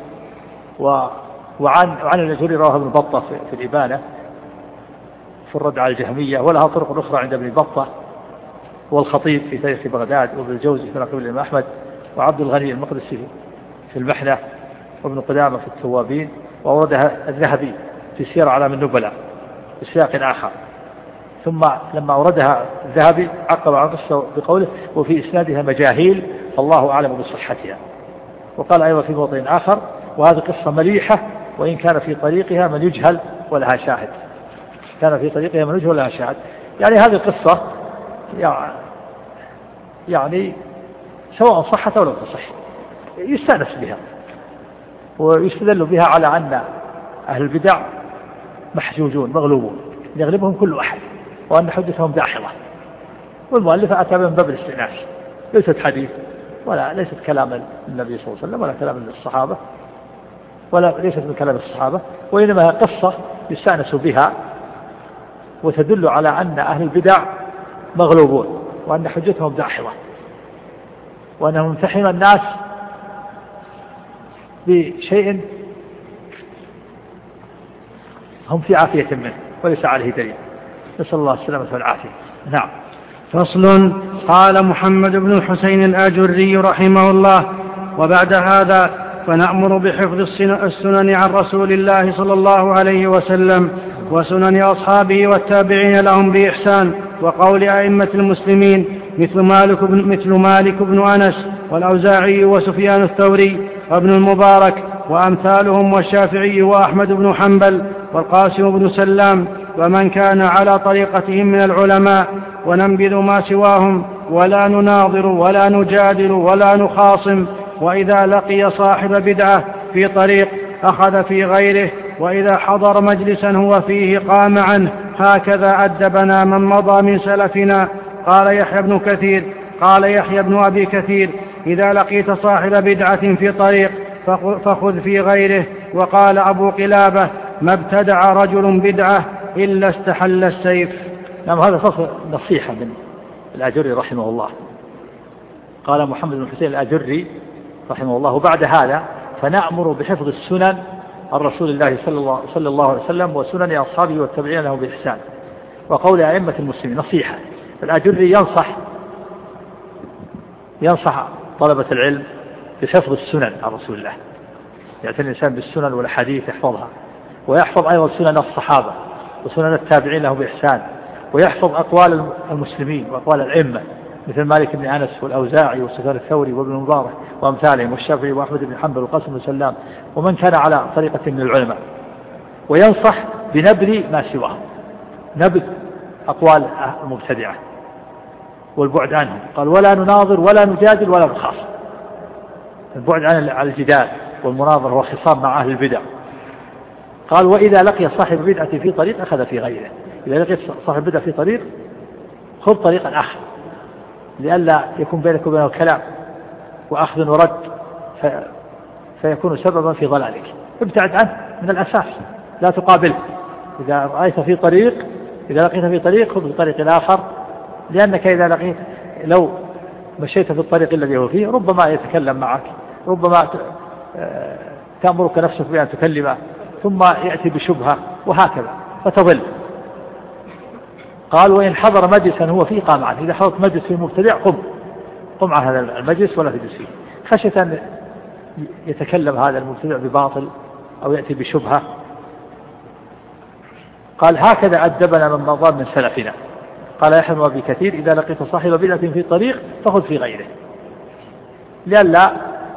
وعن الأجري رواه ابن بطة في الإبانة في الرد على الجهمية، ولها طرق أخرى عند ابن بطة والخطيب في تاريخ بغداد، وابن الجوزي في نقل الإمام أحمد، وعبد الغني المقدسي في المحنة، وابن قدامة في التوابين، وأوردها الذهبي في سير أعلام النبلاء بسياق آخر. ثم لما أوردها الذهبي عقب عن قصة بقوله وفي إسنادها مجاهيل الله أعلم بصحتها. وقال أيضا في موطن آخر وهذه قصة مليحة وإن كان في طريقها من يجهل ولها شاهد، كان في طريقها من يجهل ولها شاهد. يعني هذه القصة يعني سواء صحت أو لم تصح يستأنس بها ويستدل بها على أن أهل البدع محجوجون مغلوبون يغلبهم كل أحد، وأن حجتهم داحضة، والمؤلف أتى من باب الاستئناس ليست حديث ولا ليست كلام النبي صلى الله عليه وسلم ولا كلام الصحابة ولا ليست من كلام الصحابة، وإنما قصة يستأنس بها وتدل على أن أهل البدع مغلوبون وأن حجتهم داحضة وأنهم يمتحن الناس بشيء هم في عافية منه وليس عليه دليل، نسأل الله السلامة والعافية. نعم. فصل. قال محمد بن الحسين الآجري رحمه الله: وبعد هذا فنأمر بحفظ السنن عن رسول الله صلى الله عليه وسلم وسنن أصحابه والتابعين لهم بإحسان، وقول أئمة المسلمين مثل مالك بن أنس والأوزاعي وسفيان الثوري وابن المبارك وأمثالهم، والشافعي وأحمد بن حنبل والقاسم بن سلام ومن كان على طريقتهم من العلماء، وننبذ ما سواهم ولا نناظر ولا نجادل ولا نخاصم، وإذا لقي صاحب بدعة في طريق أخذ في غيره، وإذا حضر مجلسا هو فيه قام عنه، هكذا أدبنا من مضى من سلفنا. قال يحيى بن أبي كثير: إذا لقيت صاحب بدعة في طريق فخذ في غيره. وقال أبو قلابة: ما ابتدع رجل بدعة إلا استحل السيف. نعم. هذا فصل نصيحة من الآجري رحمه الله. قال محمد بن حسين الآجري رحمه الله: وبعد هذا فنأمر بحفظ السنن عن رسول الله صلى الله عليه وسلم وسنن أصحابه والتابعين له بإحسان، وقول أئمة المسلمين. نصيحة. الآجري ينصح طلبة العلم بحفظ السنن عن رسول الله، يعتني الإنسان بالسنن والحديث يحفظها، ويحفظ أيضا سنن الصحابة وسنن التابعين له بإحسان، ويحفظ أقوال المسلمين وأقوال الأئمة مثل مالك بن أنس والأوزاعي وسفيان الثوري وابن المبارك وأمثالهم، والشافعي وأحمد بن حنبل والقاسم بن سلام ومن كان على طريقة من العلماء، وينصح بنبذ ما سواهم، نبذ أقوال المبتدعة والبعد عنهم. قال: ولا نناظر ولا نجادل ولا نخاصم. البعد عن الجدال والمناظرة والخصام مع أهل البدع. قال: وإذا لقي صاحب بدعة في طريق أخذ في غيره. إذا لقي صاحب بدعة في طريق خذ طريقا آخر، لئلا يكون بينك وبينه كلام وأخذ ورد فيكون سببا في ضلالك. ابتعد عنه من الأساس، لا تقابله. إذا لقيت في طريق خذ في طريق آخر، لأنك إذا لو مشيت في الطريق الذي هو فيه ربما يتكلم معك، ربما تأمرك نفسك بأن تكلمه، ثم يأتي بشبهة وهكذا فتضل. قال: وإن حضر مجلسا هو فيه قام عنه. إذا حضرت مجلس فيه مبتدع قم عن هذا المجلس ولا تجلس فيه، خشية أن يتكلم هذا المبتدع بباطل أو يأتي بشبهة. قال: هكذا أدبنا من مضى من سلفنا. قال يحيى بن أبي كثير: إذا لقيت صاحب بدعة في طريق فخذ في غيره، لئلا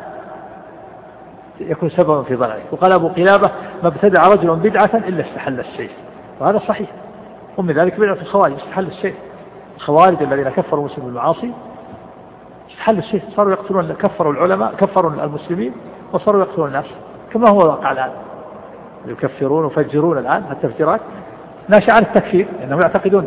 يكون سببا في ضلالك. وقال أبو قلابة: ما ابتدع رجل بدعة إلا استحل السيف. وهذا صحيح. ومن ذلك بدعة الخوارج استحل السيف. الخوارج الذين كفروا المسلمين بالمعاصي استحل السيف، صاروا يقتلون، كفروا العلماء، كفروا المسلمين، وصاروا يقتلون الناس كما هو الواقع الآن. يكفرون ويفجرون الآن. التفجيرات ناشئة عن التكفير، لأنهم يعتقدون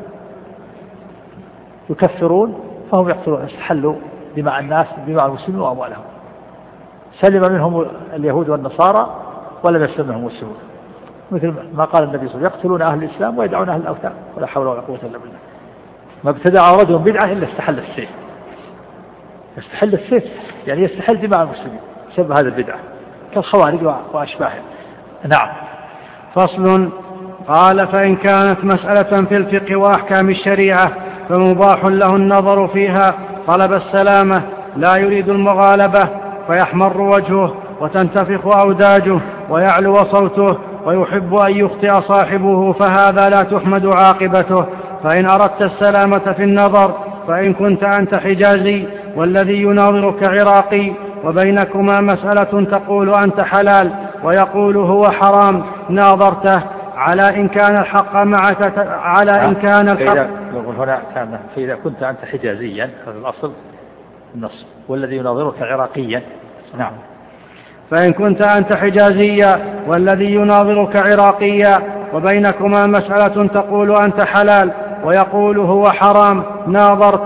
يكفرون فهم يقتلون، استحلوا دماء الناس، دماء المسلمين وأموالهم. سلم منهم اليهود والنصارى ولم يسلم منهم المسلمون، مثل ما قال النبي صلى الله عليه وسلم: يقتلون أهل الإسلام ويدعون أهل الأوثان ولا حول ولا قوة إلا بالله. ما ابتدع رجل بدعة إلا استحل السيف. يستحل السيف يعني يستحل دماء المسلمين بسبب هذا البدعة، كالخوارج وأشباههم. نعم. فصل. قال: فإن كانت مسألة في الفقه وأحكام الشريعة فمباح له النظر فيها طلب السلامة، لا يريد المغالبة، فيحمر وجهه وتنتفخ أوداجه ويعلو صوته ويحب أن يخطئ صاحبه، فهذا لا تحمد عاقبته. فإن أردت السلامة في النظر فإن كنت أنت حجازي والذي يناظرك عراقي وبينكما مسألة تقول أنت حلال ويقول هو حرام، ناظرته على إن كان الحق معك، على إن كان الحق. هنا كان فإذا كنت أنت حجازيا، هذا الأصل النص، والذي يناظرك عراقيا. نعم. فإن كنت أنت حجازيا والذي يناظرك عراقيا وبينكما مسألة تقول أنت حلال ويقول هو حرام، ناظرته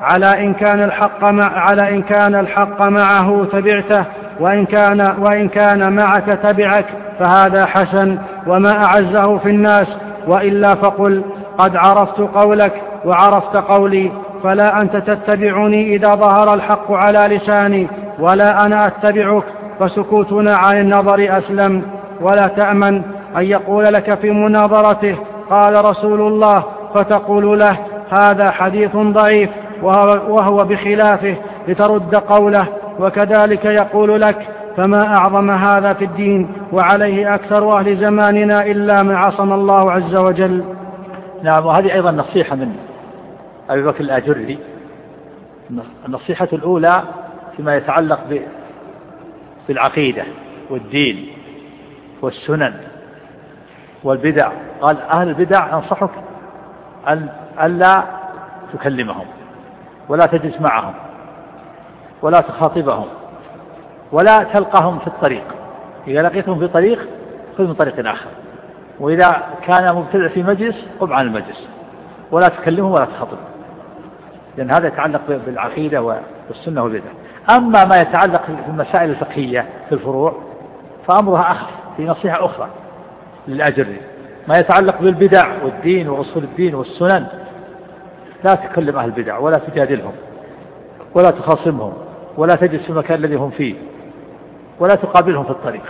على إن كان الحق معه تبعته، وإن كان معك تبعك، فهذا حسن وما أعزه في الناس. وإلا فقل قد عرفت قولك وعرفت قولي، فلا أنت تتبعني إذا ظهر الحق على لساني، ولا أنا أتبعك، فسكوتنا عن النظر أسلم. ولا تأمن أن يقول لك في مناظرته قال رسول الله، فتقول له هذا حديث ضعيف وهو بخلافه، لترد قوله، وكذلك يقول لك فما أعظم هذا في الدين، وعليه أكثر أهل زماننا إلا من عصم الله عز وجل. نعم. وهذه أيضا نصيحة من أبي بكر الآجري. النصيحة الأولى فيما يتعلق بالعقيدة والدين والسنن والبدع. قال أهل البدع أنصحك ألا تكلمهم ولا تجلس معهم ولا تخاطبهم ولا تلقاهم في الطريق. إذا لقيتهم في طريق خذ من طريق آخر، وإذا كان مبتدع في مجلس قم عن المجلس ولا تكلمهم ولا تخاطبهم، لأن هذا يتعلق بالعقيدة والسنة والبدع. أما ما يتعلق في المسائل الفقهية في الفروع فأمرها أخف. في نصيحة أخرى للأجري ما يتعلق بالبدع والدين وأصول الدين والسنن، لا تكلم أهل البدع ولا تجادلهم ولا تخاصمهم ولا تجلس في المكان الذي هم فيه ولا تقابلهم في الطريق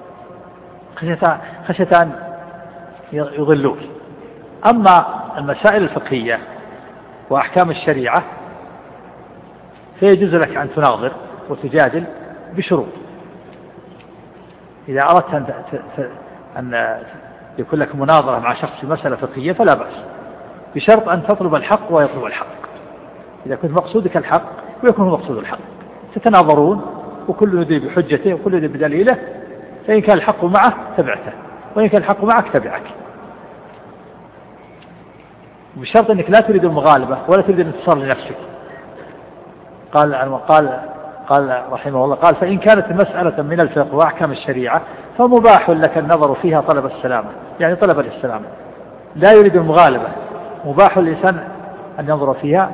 خشية أن يضلوك. أما المسائل الفقهية وأحكام الشريعة فيجوز لك أن تناظر وتجادل بشروط. إذا أردت أن يكون لك مناظرة مع شخص في مسألة فقهية فلا بأس، بشرط أن تطلب الحق ويطلب الحق. إذا كنت مقصودك الحق ويكون هو مقصود الحق تتناظرون، وكل يدري بحجته وكل يدري بدليله، فإن كان الحق معه تبعته وإن كان الحق معك تبعك، بشرط أنك لا تريد المغالبة ولا تريد الانتصار لنفسك. قال رحمه الله قال فإن كانت مسألة من الفقه وأحكام الشريعة فمباح لك النظر فيها طلب السلامة، يعني طلب السلامة، لا يريد المغالبة. مباح الإنسان أن ينظر فيها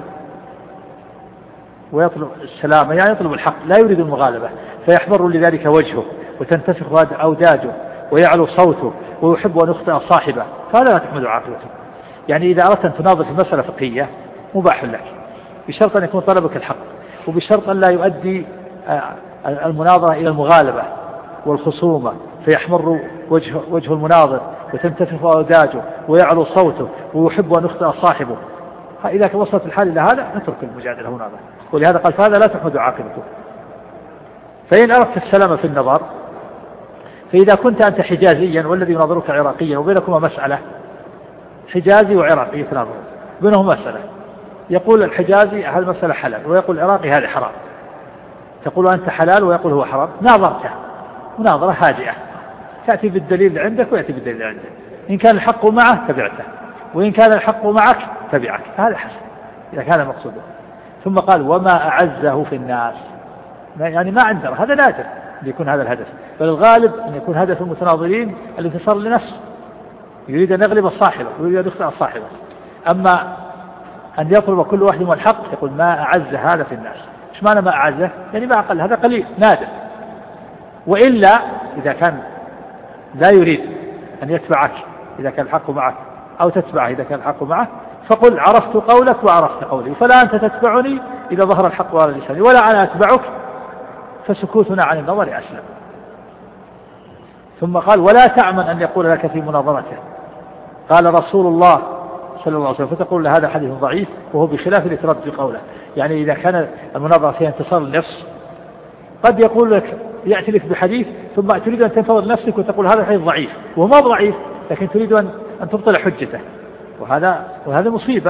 ويطلب السلامة، يعني يطلب الحق، لا يريد المغالبة، فيحمر لذلك وجهه وتنتفخ أوداجه ويعلو صوته ويحب أن يخطئ صاحبه، فهذا لا تحمد عاقبته. يعني إذا أردت أن تناظر في مسألة فقهية مباح لك، بشرط أن يكون طلبك الحق، وبشرط أن لا يؤدي المناظرة إلى المغالبة والخصومة، فيحمر وجه المناظر وتنتفخ أوداجه ويعلو صوته ويحب أن يخطئ صاحبه. إذا وصلت الحال إلى هذا نترك المجادلة هنا، ولهذا قال فهذا لا تحمد عاقبته. فإن أردت السلامة في النظر، فإذا كنت أنت حجازيا والذي يناظرك عراقيا وبينكما مسألة، حجازي وعراقي يتناظرون بينهم مسألة، يقول الحجازي هذه المسألة حلال ويقول العراقي هذه حرام، تقول أنت حلال ويقول هو حرام، ناظرته مناظرة هادئة، تأتي بالدليل عندك ويأتي بالدليل عندك، إن كان الحق معه تبعته وإن كان الحق معك تبعك، هذا حسن إذا كان مقصوده. ثم قال وما أعزه في الناس، يعني ما عنده، هذا نادر أن يكون هذا الهدف، بل الغالب أن يكون هدف المتناظرين الانتصار لنفسه، يريد أن يغلب صاحبه ويريد أن يخطئ صاحبه. أما أن يطلب كل واحد من الحق يقول ما أعز هذا في الناس، إيش معنى ما أعزه؟ يعني ما أقل، هذا قليل نادر. وإلا إذا كان لا يريد أن يتبعك إذا كان الحق معك أو تتبعه إذا كان الحق معه، فقل عرفت قولك وعرفت قولي، فلا أنت تتبعني إذا ظهر الحق على لساني ولا أنا أتبعك، فسكوتنا عن النظر أسلم. ثم قال ولا تعمن أن يقول لك في مناظرته قال رسول الله صلى الله عليه وسلم، فتقول له هذا حديث ضعيف وهو بخلاف الاتراد في قوله. يعني إذا كان المناظرة فيها انتصار للنفس قد يقول لك يأتي لك بحديث ثم تريد أن تنتظر نفسك وتقول هذا الحديث ضعيف وهو ما ضعيف، لكن تريد أن تبطل حجته، وهذا مصيبة.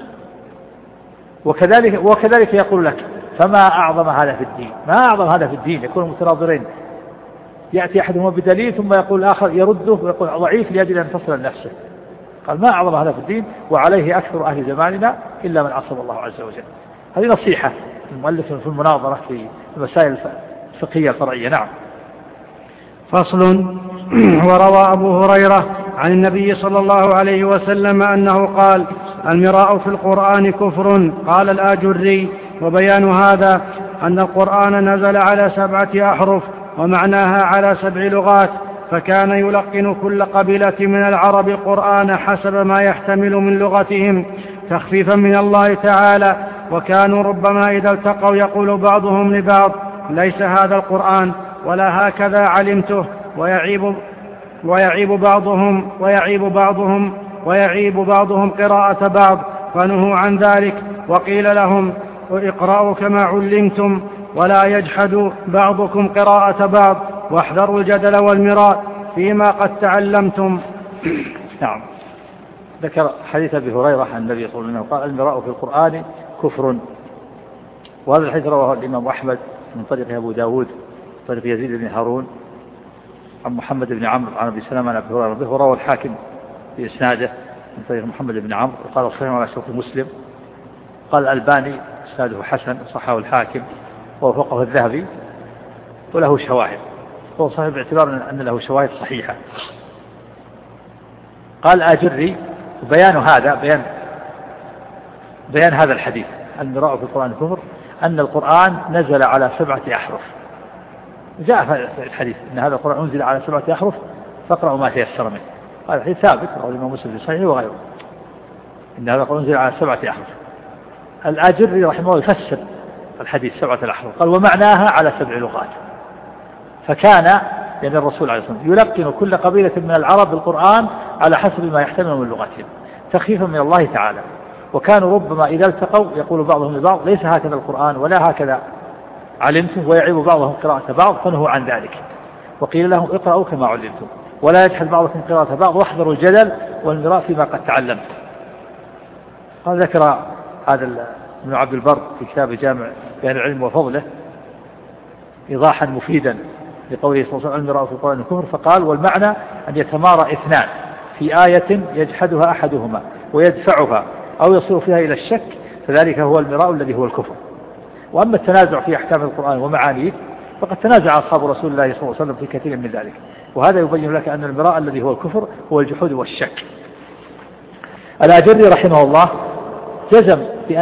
وكذلك يقول لك فما أعظم هذا في الدين، ما أعظم هذا في الدين، يكون متناظرين يأتي أحدهما بدليل ثم يقول الآخر يرده ويقول ضعيف لأجل أن تصل لنفسه. قال ما أعظم هذا في الدين وعليه أكثر أهل زماننا إلا من عصم الله عز وجل. هذه نصيحة المؤلف في المناظرة في المسائل الفقهية الفرعية. نعم. فصل. وروى أبو هريرة عن النبي صلى الله عليه وسلم أنه قال المراء في القرآن كفر. قال الآجري: وبيان هذا أن القرآن نزل على 7 أحرف ومعناها على 7 لغات، فكان يلقن كل قبيلة من العرب القرآن حسب ما يحتمل من لغتهم تخفيفا من الله تعالى، وكانوا ربما إذا التقوا يقول بعضهم لبعض: ليس هذا القرآن ولا هكذا علمته، ويعيب بعضهم قراءة بعض، فنهوا عن ذلك وقيل لهم: اقرأوا كما علمتم ولا يجحد بعضكم قراءة بعض، واحذروا الجدل والمراء فيما قد تعلمتم. نعم. ذكر حديث أبي هريرة عن النبي صلى الله عليه وسلم قال: المراء في القرآن كفر. وهذا الحديث رواه الإمام أحمد من طريق أبو داود طريق يزيد بن هارون عن محمد بن عمرو عن أبي سلمة عن أبي هريرة به، ورواه الحاكم بإسناده من طريق محمد بن عمرو وقال صحيح على شرط مسلم. قال الألباني إسناده حسن، صححه الحاكم ووافقه الذهبي وله شواهد، هو صحيح باعتبار أن له شواهد صحيحة. قال آجري: بيان هذا بيان هذا الحديث المراء في القرآن كفر أن القرآن نزل على 7 أحرف. جاء في الحديث أن هذا القرآن أنزل على 7 أحرف فاقرأوا ما تيسر منه. هذا الحديث ثابت رواه الإمام مسلم في صحيحه وغيره أن هذا القرآن أنزل على 7 أحرف. الآجري رحمه الله يفسر الحديث 7 الأحرف قال: ومعناها على 7 لغات. فكان يعني الرسول عليه الصلاة والسلام يلقن كل قبيلة من العرب بالقرآن على حسب ما يحتمل من لغتهم تخفيفا من الله تعالى، وكانوا ربما إذا التقوا يقول بعضهم لبعض: ليس هكذا القرآن ولا هكذا علمتم، ويعيب بعضهم قراءة بعض، فنهوا عن ذلك وقيل لهم: اقرأوا كما علمتم ولا يجحد بعضكم قراءة بعض، واحذروا الجدل والمراء فيما قد تعلمتم. قال ذكر هذا ابن عبد البر في كتاب جامع بيان العلم وفضله إيضاحا مفيدا لقوله صلى الله عليه وسلم: المراء في القرآن كفر. فقال: والمعنى أن يتمارى 2 في آية يجحدها أحدهما ويدفعها أو يصير فيها إلى الشك، فذلك هو المراء الذي هو الكفر. وأما التنازع في أحكام القرآن ومعانيه فقد تنازع أصحاب رسول الله صلى الله عليه وسلم في كثير من ذلك، وهذا يبين لك أن المراء الذي هو الكفر هو الجحود والشك. الآجري رحمه الله جزم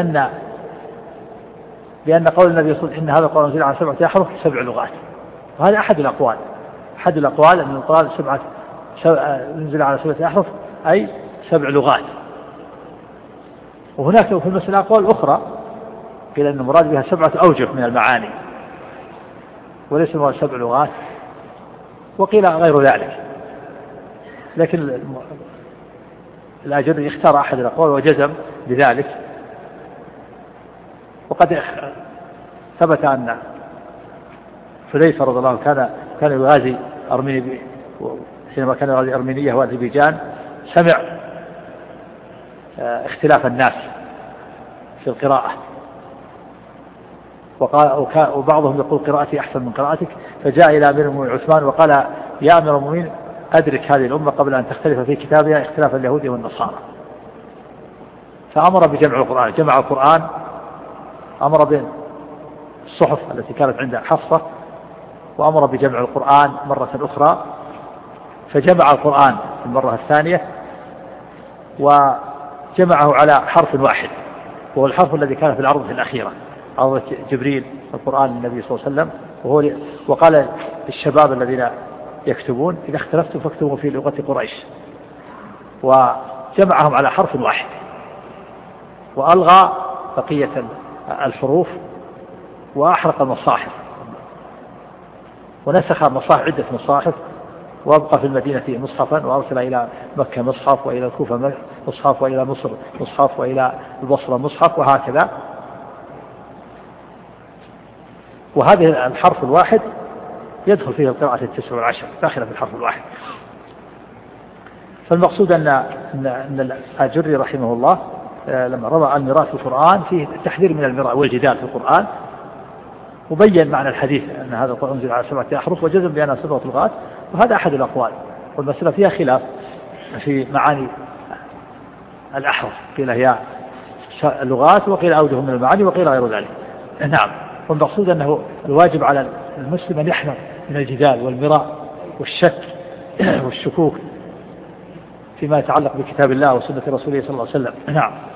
بأن قول النبي صلى الله عليه وسلم إن هذا القرآن نزل على 7 أحرف 7 لغات، وهذا أحد الأقوال أن القرآن نزل على 7 أحرف أي 7 لغات. وهناك في المسألة أقوال أخرى قيل أن المراد بها 7 أوجه من المعاني وليس المراد 7 لغات، وقيل غير ذلك، لكن الآجري اختار أحد الأقوال وجزم بذلك. وقد ثبت أن حذيفة رضي الله عنه كان يغازي حينما كان يغازي أرمينية وأذربيجان سمع اختلاف الناس في القراءة، وبعضهم يقول قراءتي أحسن من قراءتك، فجاء إلى أمير المؤمنين عثمان وقال: يا أمير المؤمنين أدرك هذه الأمة قبل أن تختلف في كتابها اختلاف اليهود والنصارى. فأمر بجمع القرآن، جمع القرآن، أمر بين الصحف التي كانت عند حفصة، وأمر بجمع القرآن مرة أخرى، فجمع القرآن المرة الثانية وجمعه على حرف واحد، وهو الحرف الذي كان في العرضة الأخيرة، عرضة جبريل القرآن للنبي صلى الله عليه وسلم. وقال للشباب الذين يكتبون: إذا اختلفتم فاكتبوا في لغة قريش، وجمعهم على حرف واحد، وألغى بقية الحروف وأحرق المصاحف ونسخ مصاحف عدة مصاحف، وأبقى في المدينة مصحفا، وأرسل إلى مكة مصحف، وإلى الكوفة مصحف، وإلى مصر مصحف، وإلى البصرة مصحف، وهكذا. وهذه الحرف الواحد يدخل فيه القراءة 9 و10 داخلة في الحرف الواحد. فالمقصود أن الآجري رحمه الله لما روى المراء في القرآن فيه التحذير من المراء والجدال في القرآن، وبين معنى الحديث أن هذا القرآن أنزل على 7 أحرف، وجزم بأنها 7 لغات، وهذا أحد الأقوال. والمسألة فيها خلاف في معاني الأحرف، قيل هي اللغات، وقيل أوجه من المعاني، وقيل غير ذلك. نعم. والمقصود أنه الواجب على المسلم أن يحذر من الجدال والمراء والشك والشكوك فيما يتعلق بكتاب الله وسنة رسوله صلى الله عليه وسلم. نعم.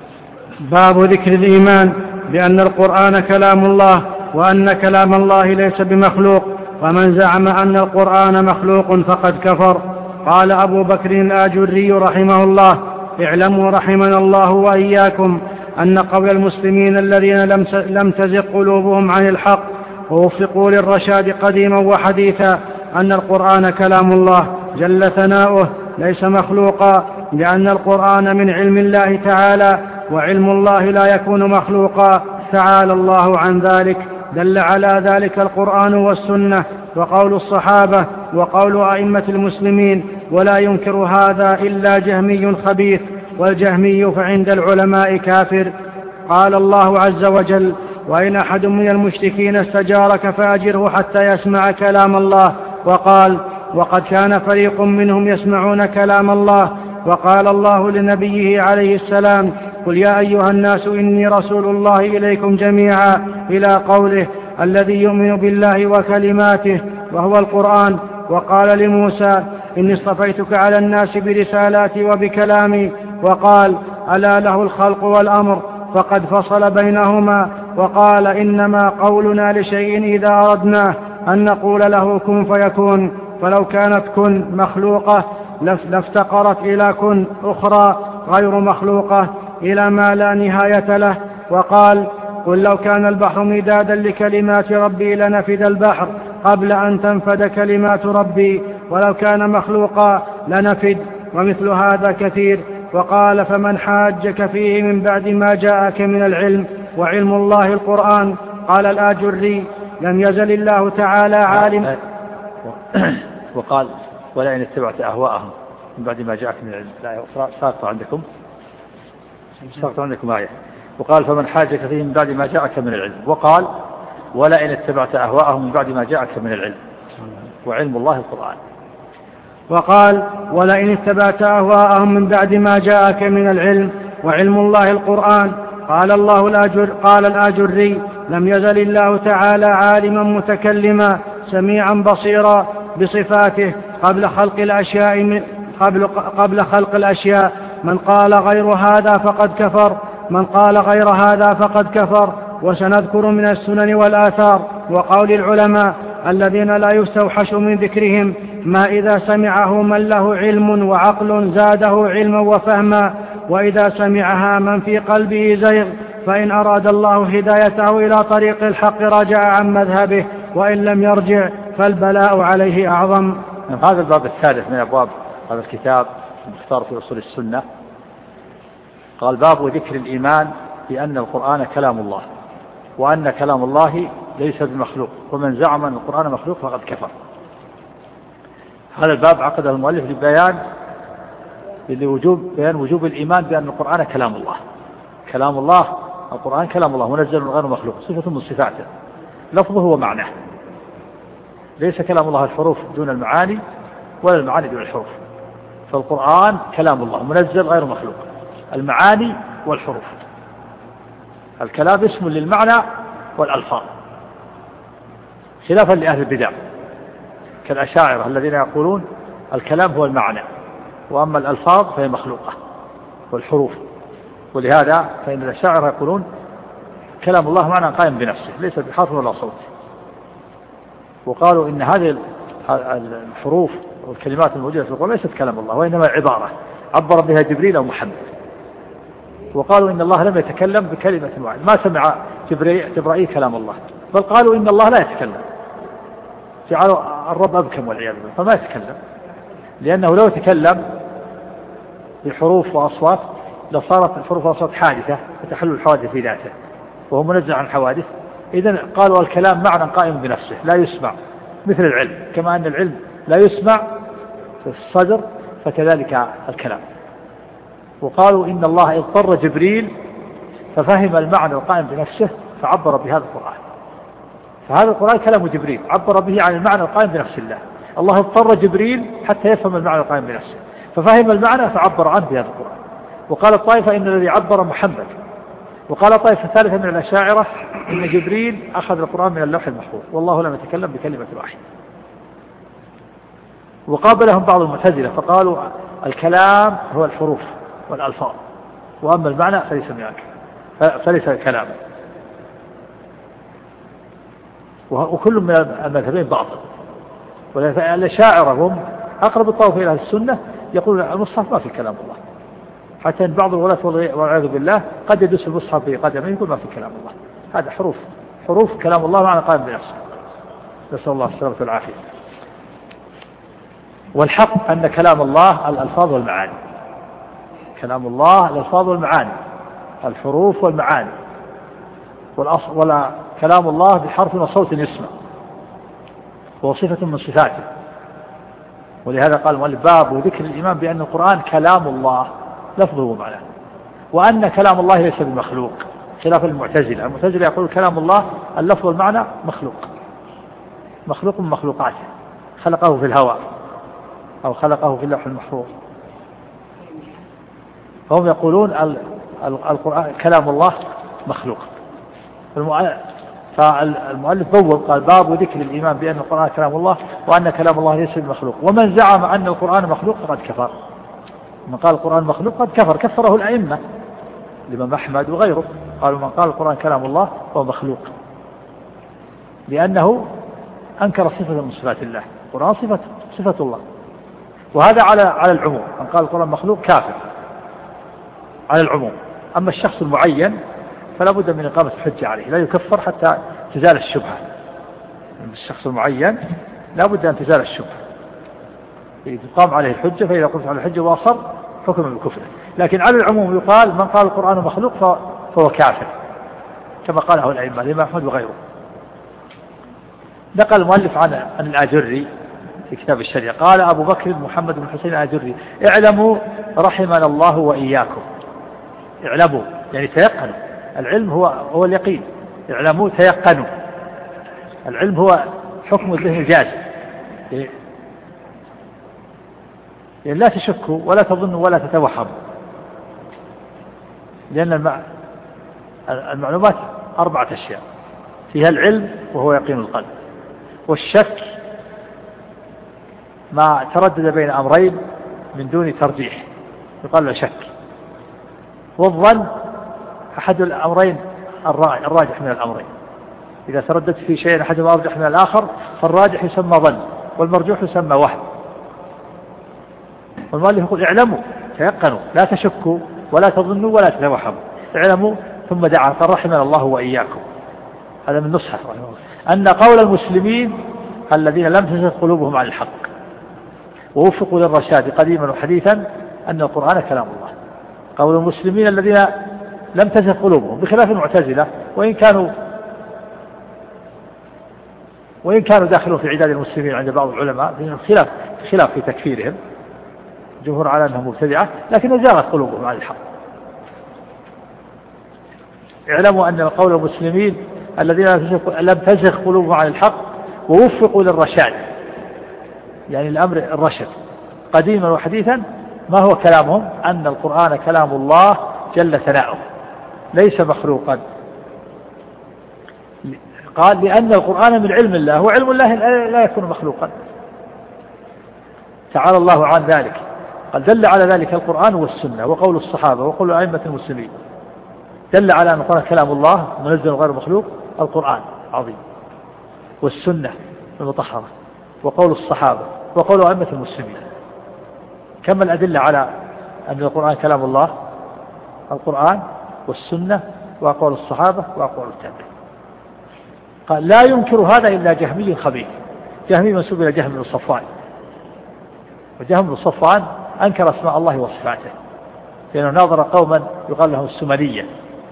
باب ذكر الإيمان بأن القرآن كلام الله وأن كلام الله ليس بمخلوق، ومن زعم أن القرآن مخلوق فقد كفر. قال أبو بكر الآجري رحمه الله: اعلموا رحمنا الله وإياكم أن قول المسلمين الذين لم تزغ قلوبهم عن الحق ووفقوا للرشاد قديما وحديثا أن القرآن كلام الله جل ثناؤه ليس مخلوقا، لأن القرآن من علم الله تعالى، وعلم الله لا يكون مخلوقا تعالى الله عن ذلك. دل على ذلك القرآن والسنة وقول الصحابة وقول أئمة المسلمين، ولا ينكر هذا إلا جهمي خبيث، والجهمي فعند العلماء كافر. قال الله عز وجل: وإن أحد من المشركين استجارك فأجره حتى يسمع كلام الله. وقال: وقد كان فريق منهم يسمعون كلام الله. وقال الله لنبيه عليه السلام: قل يا أيها الناس إني رسول الله إليكم جميعا، إلى قوله: الذي يؤمن بالله وكلماته، وهو القرآن. وقال لموسى: إني اصطفيتك على الناس برسالاتي وبكلامي. وقال: ألا له الخلق والأمر، فقد فصل بينهما. وقال: إنما قولنا لشيء إذا أردناه أن نقول له كن فيكون. فلو كانت كن مخلوقة لافتقرت إلى كن أخرى غير مخلوقة إلى ما لا نهاية له. وقال: قل لو كان البحر مدادا لكلمات ربي لنفد البحر قبل أن تنفد كلمات ربي، ولو كان مخلوقا لنفد. ومثل هذا كثير. وقال: فمن حاجك فيه من بعد ما جاءك من العلم وعلم الله القرآن. قال الآجري: لم يزل الله تعالى عالم. وقال: ولئن اتبعت أهواءهم من بعد ما جاءك من العلم. لا ساقط عندكم آية. وقال: فمن حاجك فيه من بعد ما جاءك من العلم. وقال: ولئن اتبعت أهواءهم من بعد ما جاءك من العلم وعلم الله القرآن. وقال: ولئن اتبعت أهواءهم من بعد ما جاءك من العلم وعلم الله القرآن. قال الآجري: لم يزل الله تعالى عالما متكلما سميعا بصيرا بصفاته قبل خلق الأشياء. من قال غير هذا فقد كفر. وسنذكر من السنن والآثار وقول العلماء الذين لا يستوحش من ذكرهم ما إذا سمعه من له علم وعقل زاده علما وفهما، وإذا سمعها من في قلبه زيغ فإن أراد الله هدايته إلى طريق الحق رجع عن مذهبه، وإن لم يرجع فالبلاء عليه أعظم. هذا الباب الثالث من أبواب هذا الكتاب المختار في أصول السنة. قال: باب ذكر الإيمان بأن القرآن كلام الله وأن كلام الله ليس بمخلوق، ومن زعم أن القرآن مخلوق فقد كفر. هذا الباب عقده المؤلف بيان وجوب الإيمان بأن القرآن كلام الله. كلام الله، القرآن كلام الله منزل غير مخلوق، صفة من صفاته، لفظه ومعناه. ليس كلام الله الحروف دون المعاني ولا المعاني دون الحروف. فالقرآن كلام الله منزل غير مخلوق، المعاني والحروف. الكلام اسم للمعنى والألفاظ، خلافا لأهل البدع كالأشاعرة الذين يقولون الكلام هو المعنى، وأما الألفاظ فهي مخلوقة والحروف. ولهذا فإن الأشاعرة يقولون كلام الله معنى قائم بنفسه ليس بحرف ولا صوت. وقالوا إن هذه الحروف والكلمات الموجودة في القرآن ليست كلام الله، وإنما عبارة عبر بها جبريل أو محمد. وقالوا إن الله لم يتكلم بكلمة واحدة، ما سمع جبرائيل كلام الله، بل قالوا إن الله لا يتكلم، جعلوا الرب أبكم والعياذ بالله، فما يتكلم، لأنه لو تكلم بحروف وأصوات لصارت الحروف والأصوات حادثة فتحل الحوادث في ذاته، وهو منزع عن الحوادث. إذن قالوا الكلام معنى قائم بنفسه لا يسمع، مثل العلم، كما أن العلم لا يسمع في الصدر فكذلك الكلام. وقالوا إن الله اضطر جبريل ففهم المعنى القائم بنفسه فعبر بهذا القرآن. فهذا القرآن كلام جبريل عبر به عن المعنى القائم بنفس الله. الله اضطر جبريل حتى يفهم المعنى القائم بنفسه ففهم المعنى فعبر عنه بهذا القرآن. وقال الطائفة إن الذي عبر محمد. وقال طائفة ثالثة من الأشاعرة إن جبريل أخذ القرآن من اللوح المحفوظ والله لم يتكلم بكلمة واحدة. وقابلهم بعض المعتزلة فقالوا الكلام هو الحروف والألفاظ، وأما المعنى فليس من ذلك. فليس كلاما. وكل من المذهبين باطل. والأشاعرة هم أقرب الطوائف إلى السنة، يقول المصحف ما في كلام الله، حتى إن بعض الولاة والعياذ بالله قد يدس المصحف في قدمه يقول ما في كلام الله، هذا حروف كلام الله معنى قائم بنفسه، نسأل الله السلامة والعافية. والحق أن كلام الله الألفاظ والمعاني، كلام الله الألفاظ والمعاني، الحروف والمعاني، ولا كلام الله بحرف وصوت يسمع، وهو صفة من صفاته. ولهذا قال المؤلف باب وذكر الإيمان بأن القرآن كلام الله لفظه ومعناه، وأن كلام الله ليس بمخلوق، خلاف المعتزلة. المعتزلة يقول كلام الله اللفظ والمعنى مخلوق من مخلوقاته، خلقه في الهواء أو خلقه في اللوح المحفوظ. فهم يقولون القرآن كلام الله مخلوق. فالمؤلف بوّب قال باب ذكر الإيمان بأن القرآن كلام الله وأن كلام الله ليس بمخلوق. ومن زعم أن القرآن مخلوق فقد كفر. من قال القرآن مخلوق قد كفر، كفره الأئمة الإمام أحمد وغيره، قالوا من قال القرآن كلام الله هو مخلوق، لأنه أنكر صفة من صفات الله. القرآن صفة الله، وهذا على العموم. من قال القرآن مخلوق كافر على العموم. أما الشخص المعين فلا بد من إقامة الحجة عليه، لا يكفر حتى تزال الشبهة. الشخص المعين لا بد أن تزال الشبهة، يقام عليه الحجة، فإذا قمت على الحجة وأصر حكم بالكفر. لكن على العموم يقال من قال القرآن مخلوق فهو كافر، كما قاله الأئمة الإمام أحمد وغيره. نقل المؤلف عن الآجري في كتاب الشريعة قال أبو بكر محمد بن حسين الآجري اعلموا رحمنا الله وإياكم. اعلموا يعني تيقنوا، العلم هو اليقين، اعلموا تيقنوا. العلم هو حكم الذهن الجازم، يعني لا تشكوا ولا تظنوا ولا تتوهموا، لأن المعلومات 4 أشياء فيها العلم وهو يقين القلب، والشك ما تردد بين أمرين من دون ترجيح يقال له شك، والظن أحد الأمرين الراجح من الأمرين، إذا ترددت في شيء أحدهما أرجح من الآخر فالراجح يسمى ظن والمرجوح يسمى وهم. والمؤلف يقول اعلموا تيقنوا لا تشكوا ولا تظنوا ولا تتوهموا، اعلموا ثم دعا قال رحمنا الله وإياكم. هذا من نصحه أن قول المسلمين الذين لم تزغ قلوبهم عن الحق ووفقوا للرشاد قديما وحديثا أن القرآن كلام الله. قول المسلمين الذين لم تزغ قلوبهم، بخلاف المعتزلة وإن كانوا داخلون في عداد المسلمين عند بعض العلماء، خلاف في تكفيرهم، جمهور على أنهم مبتدعة، لكن زاغت قلوبهم عن الحق. اعلموا أن قول المسلمين الذين لم تزغ قلوبهم عن الحق ووفقوا للرشاد، يعني الأمر الرشد قديما وحديثا، ما هو كلامهم؟ أن القرآن كلام الله جل ثناؤه ليس مخلوقا. قال لأن القرآن من علم الله، وعلم الله لا يكون مخلوقا، تعالى الله عن ذلك. قال دل على ذلك القرآن والسنة وقول الصحابة وقول أئمة المسلمين، دل على أن القرآن كلام الله منزل غير مخلوق، القرآن عظيم، والسنة المطهرة وقول الصحابة وقول أئمة المسلمين. كم الأدلة على أن القرآن كلام الله؟ القرآن والسنة وأقوال الصحابة وأقوال التابعين. قال لا ينكر هذا إلا جهمي خبيث. جهمي منسوب إلى جهم بن صفوان، وجهم بن صفوان أنكر أسماء الله وصفاته، لأنه ناظر قوما يقال لهم السمنية،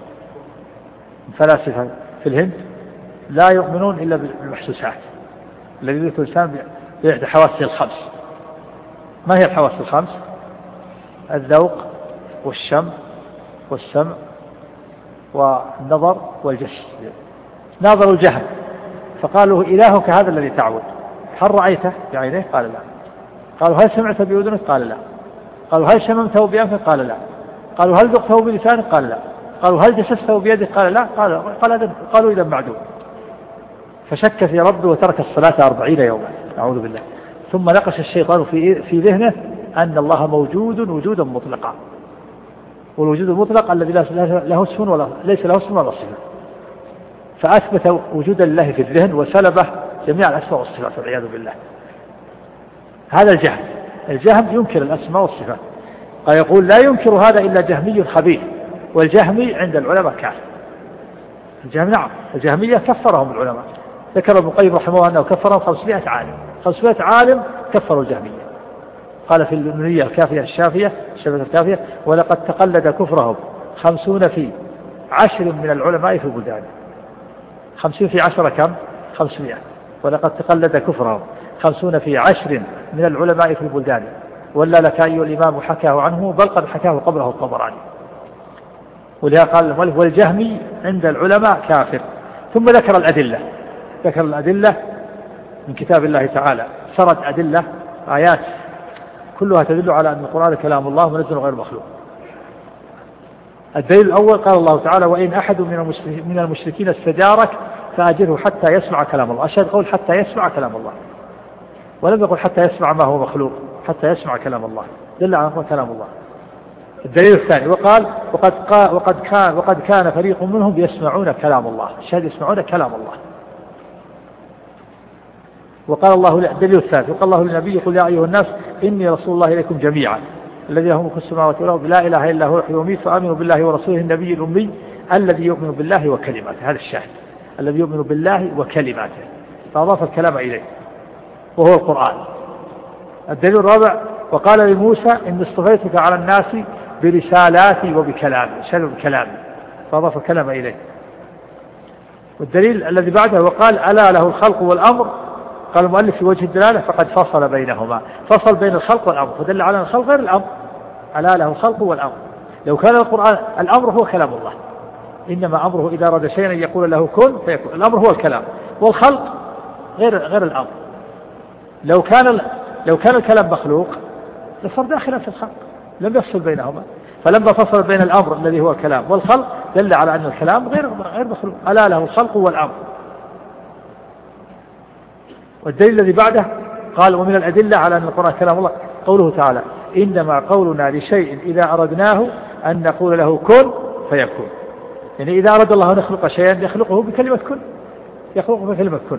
فلاسفة في الهند لا يؤمنون إلا بالمحسوسات الذي يدرك الإنسان بإحدى حواسه الخمس. ما هي الحواس الخمس؟ الذوق والشم والسمع والنظر والجسد. ناظروا الجهم فقالوا إلهك هذا الذي تعبد، هل رأيته بعينيه؟ قال لا. قالوا هل سمعت بأذنك؟ قال لا. قالوا هل شممته بأنفك؟ قال لا. قالوا هل ذقته بلسانك؟ قال لا. قالوا هل جسسته بيدك؟ قال لا. قالوا إذا معدوم. فشك في ربه وترك الصلاة 40 يوما، أعوذ بالله. ثم نقش الشيطان في ذهنه أن الله موجود وجودا مطلقا، والوجود المطلق الذي له اسم ولا ليس له اسم ولا صفة، فأثبت وجود الله في الذهن وسلبه جميع الأسماء والصفات والعياذ بالله. هذا الجهم ينكر الأسماء والصفات، قال يقول لا ينكر هذا إلا جهمي خبيث، والجهمي عند العلماء كافر. نعم الجهمية كفرهم العلماء، ذكر ابن القيم رحمه الله أنه كفرهم 500 عالم، 500 عالم كفروا الجهمية. قال في النونية الكافية الشافية ولقد تقلد كفرهم 50 في 10 من العلماء في البلدان. 50 في 10 كم؟ 500. ولقد تقلد كفرهم 50 في 10 من العلماء في البلدان، ولا لك أي الإمام حكاه عنه بل قد حكاه قبله الطبراني. ولهذا قال المؤلف والجهمي عند العلماء كافر. ثم ذكر الأدلة من كتاب الله تعالى، سرد أدلة آيات كلها تدل على أن القرآن كلام الله منزل غير مخلوق. الدليل الأول قال الله تعالى وإن أحد من المشركين استجارك فأجره حتى يسمع كلام الله. أشهد قول حتى يسمع كلام الله، ولم يقل حتى يسمع ما هو مخلوق، حتى يسمع كلام الله، دل على كلام الله. الدليل الثاني وقال وقد كان فريق منهم يسمعون كلام الله. الشهد يسمعون كلام الله. وقال الله الدليل الثالث وقال الله للنبي قل يا أيها الناس إني رسول الله إليكم جميعا الذي له ملك السماوات والأرض لا إله إلا هو يحيي ويميت فآمنوا بالله ورسوله النبي الأمي الذي يؤمن بالله وكلماته. هذا الشاهد الذي يؤمن بالله وكلماته، فأضاف الكلام إليه وهو القرآن. الدليل الرابع وقال لموسى إن اصطفيتك على الناس برسالاتي وبكلامي، شهد بكلامي، فأضاف الكلام إليه. والدليل الذي بعده وقال ألا له الخلق والأمر. قال المؤلف في وجه الدلالة فقد فصل بينهما، فصل بين الخلق والأمر، فدل على الخلق غير الأمر. ألا له الخلق والأمر. لو كان القرآن الأمر هو كلام الله، إنما أمره إذا أراد شيئا يقول له كن فيكون. الأمر هو الكلام، والخلق غير الأمر. لو كان الكلام مخلوق لصار داخلا في الخلق، لم يفصل بينهما. فلما فصل بين الأمر الذي هو الكلام والخلق دل على أن الكلام غير مخلوق. ألا له الخلق والأمر. والدليل الذي بعده قال ومن الأدلة على أن القرآن كلام الله قوله تعالى إنما قولنا لشيء إذا أردناه أن نقول له كن فيكون. يعني إذا أراد الله أن يخلق شيئا يخلقه بكلمة كن، يخلقه بكلمة كن.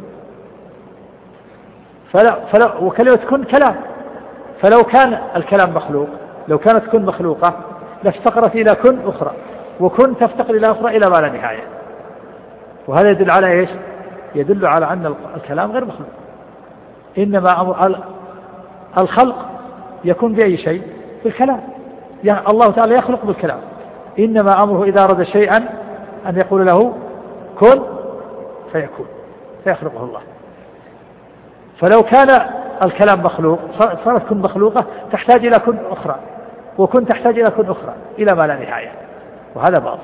وكلمة كن كلام. فلو كان الكلام مخلوق، لو كانت كن مخلوقة لافتقرت إلى كن أخرى، وكن تفتقر إلى أخرى إلى ما لا نهاية. وهذا يدل على إيش؟ يدل على أن الكلام غير مخلوق. إنما أمر الخلق يكون بأي شيء؟ بالكلام. يعني الله تعالى يخلق بالكلام. إنما أمره إذا أراد شيئا أن يقول له كن فيكون، فيخلقه الله. فلو كان الكلام مخلوق صارت كن مخلوقة تحتاج إلى كن أخرى، وكن تحتاج إلى كن أخرى إلى ما لا نهاية، وهذا باطل.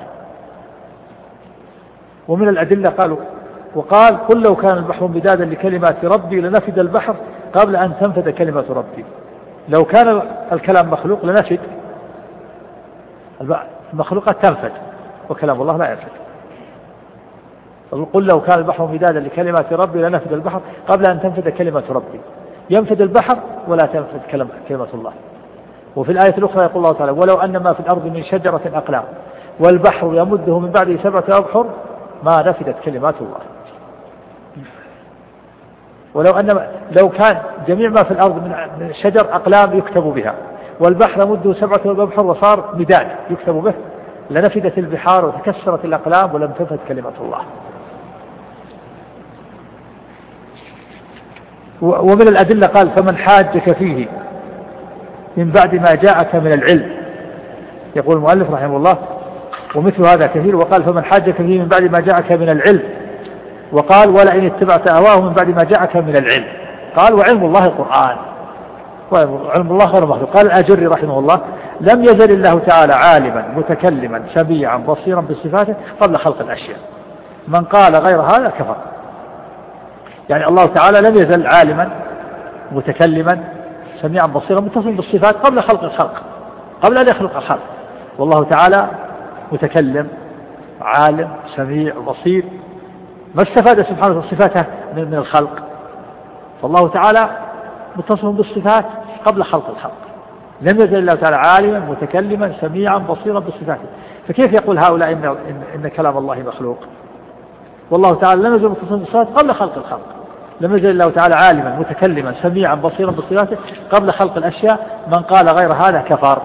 ومن الأدلة وقال قل لو كان البحر مدادا لكلمات ربي لنفد البحر قبل أن تنفد كلمة ربي. لو كان الكلام مخلوق لنفد، المخلوقات تنفد وكلام الله لا ينفد. قل لو كان البحر مدادا لكلمات ربي لنفد البحر قبل أن تنفد كلمة ربي. ينفد البحر ولا تنفد كلمة الله. وفي الآية الأخرى يقول الله تعالى ولو أن ما في الأرض من شجرة أقلام والبحر يمده من بعده 7 أبحر ما نفدت كلمات الله. لو كان جميع ما في الأرض من شجر أقلام يكتب بها، والبحر مده 7 أبحر وصار مداد يكتب به، لنفدت البحار وتكسرت الأقلام ولم تنفد كلمة الله. ومن الأدلة قال فمن حاجك فيه من بعد ما جاءك من العلم. يقول المؤلف رحمه الله ومثل هذا كثير. وقال فمن حاجك فيه من بعد ما جاءك من العلم. وقال ولئن اتبعت أهواءه من بعد ما جاءك من العلم. قال وعلم الله القرآن، وعلم الله غير مخلوق. قال الأجري رحمه الله لم يزل الله تعالى عالما متكلما سميعا بصيرا بصفاته قبل خلق الأشياء. من قال غير هذا كفر. يعني الله تعالى لم يزل عالما متكلما سميعا بصيرا متصل بالصفات قبل خلق الخلق، قبل أن يخلق الخلق. والله تعالى متكلم عالم سميع بصير، ما استفاد سبحانه صفاته من الخلق. فالله تعالى متصل بالصفات قبل خلق الخلق، لم يزل الله تعالى عالما متكلما سميعا بصيرا بصفاته، فكيف يقول هؤلاء إن كلام الله مخلوق؟ والله تعالى لم يزل متصفا بالصفات قبل خلق الخلق، لم يزل الله تعالى عالما متكلما سميعا بصيرا بصفاته قبل خلق الأشياء. من قال غير هذا كفر.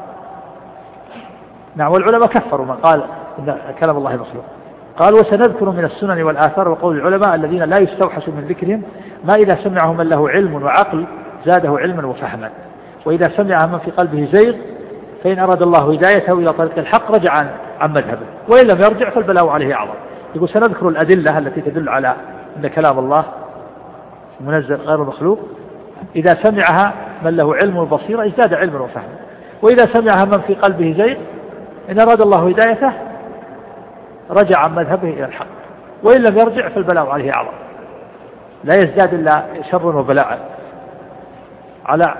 نعم، والعلماء كفروا من قال إن كلام الله مخلوق. قال وسنذكر من السنن والآثار وقول العلماء الذين لا يستوحش من ذكرهم ما إذا سمعه من له علم وعقل زاده علما وفهما، وإذا سمع من في قلبه زيغ فإن أراد الله هدايته إلى طريق الحق رجع عن مذهبه، وإن لم يرجع فالبلاء عليه أعظم. يقول سنذكر الأدلة التي تدل على أن كلام الله منزل غير مخلوق. إذا سمعها من له علم وبصيرة ازداد علما وفهما، وإذا سمعها من في قلبه زيغ إن أراد الله هدايته رجع عن مذهبه إلى الحق، وإن لم يرجع فالبلاء عليه أعظم. لا يزداد إلا شر وبلاء، على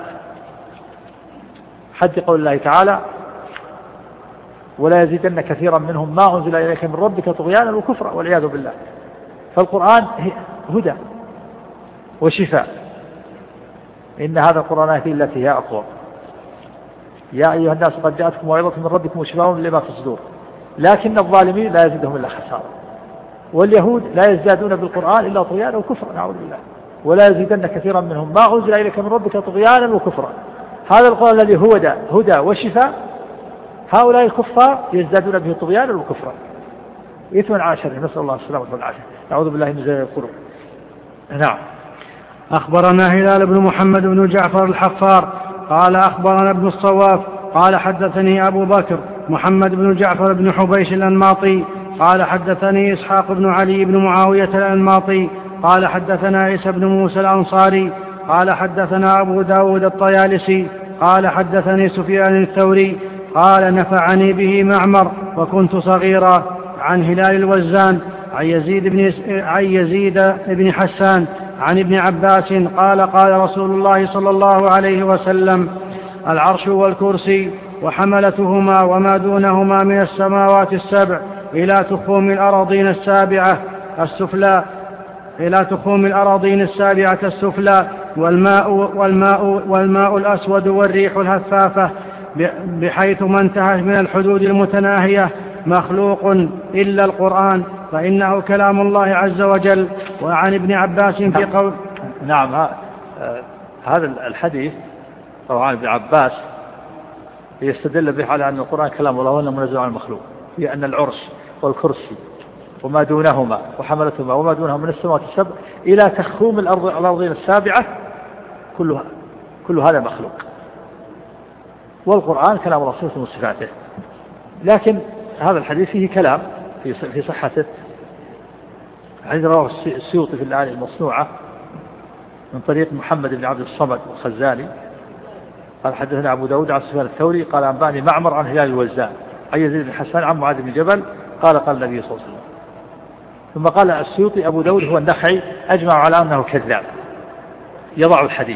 حد قول الله تعالى ولا يزيدن كثيرا منهم ما أنزل إليك من ربك طغيانا وكفرا والعياذ بالله. فالقرآن هدى وشفاء، إن هذا القرآن يهدي التي هي أقوم. يا أيها الناس قد جاءتكم موعظة من ربكم وشفاء لما في الصدور، لكن الظالمين لا يزيدهم إلا خسارة. واليهود لا يزدادون بالقرآن إلا طغيانا وكفرا نعوذ بالله. ولا يزيدن كثيرا منهم ما أنزل إليك من ربك طغيانا وكفرا. هذا القرآن الذي هو هدى وشفاء، هؤلاء الكفار يزدادون به طغيانا وكفرا إثما على شر، نسأل الله السلامة والعافية، نعوذ بالله من زيغ القلوب. نعم. أخبرنا هلال بن محمد بن جعفر الحفار قال أخبرنا ابن الصواف قال حدثني أبو بكر محمد بن جعفر بن حبيش الأنماطي قال حدثني إسحاق بن علي بن معاوية الأنماطي قال حدثنا عيسى بن موسى الأنصاري قال حدثنا أبو داود الطيالسي قال حدثني سفيان الثوري قال نفعني به معمر وكنت صغيرا عن هلال الوزان عن يزيد بن حسان عن ابن عباس قال قال رسول الله صلى الله عليه وسلم العرش والكرسي وحملتهما وما دونهما من السماوات السبع إلى تخوم الأراضين السابعة السفلى والماء الأسود والريح الهفافة بحيث ما انتهت من الحدود المتناهية مخلوق إلا القرآن فإنه كلام الله عز وجل. وعن ابن عباس في قول نعم هذا الحديث عن ابن عباس يستدل به على أن القرآن كلام الله وأنه منزل عن المخلوق، هي أن العرش والكرسي وما دونهما وحملتهما وما دونهما من السماوات السبع إلى تخوم الأرضين السابعة كل هذا مخلوق، والقرآن كلام الله صفة وصفاته. لكن هذا الحديث فيه كلام في صحته. حديث رواه السيوطي في الآية المصنوعة من طريق محمد بن عبد الصمد الخزاني قال حدثنا أبو داود عن سفيان الثوري قال أنبأني معمر عن هلال الوزان عن يزيد بن حسان عن معاذ بن جبل قال النبي صلى الله عليه وسلم. ثم قال السيوطي أبو داود هو النخعي أجمع على أنه كذاب يضع الحديث.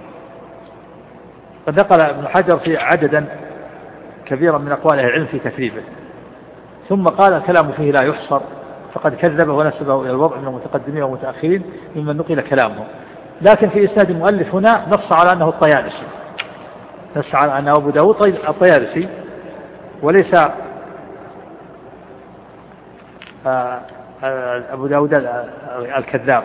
قد نقل ابن حجر في عددا كبيرا من أقوال أهل العلم في تكذيبه، ثم قال الكلام فيه لا يحصر فقد كذبه ونسبه إلى الوضع من المتقدمين والمتأخرين ممن نقل كلامه. لكن في إسناد المؤلف هنا نص على أنه الطيالسي، نص على أنه أبو داود الطيالسي وليس أبو داود الكذاب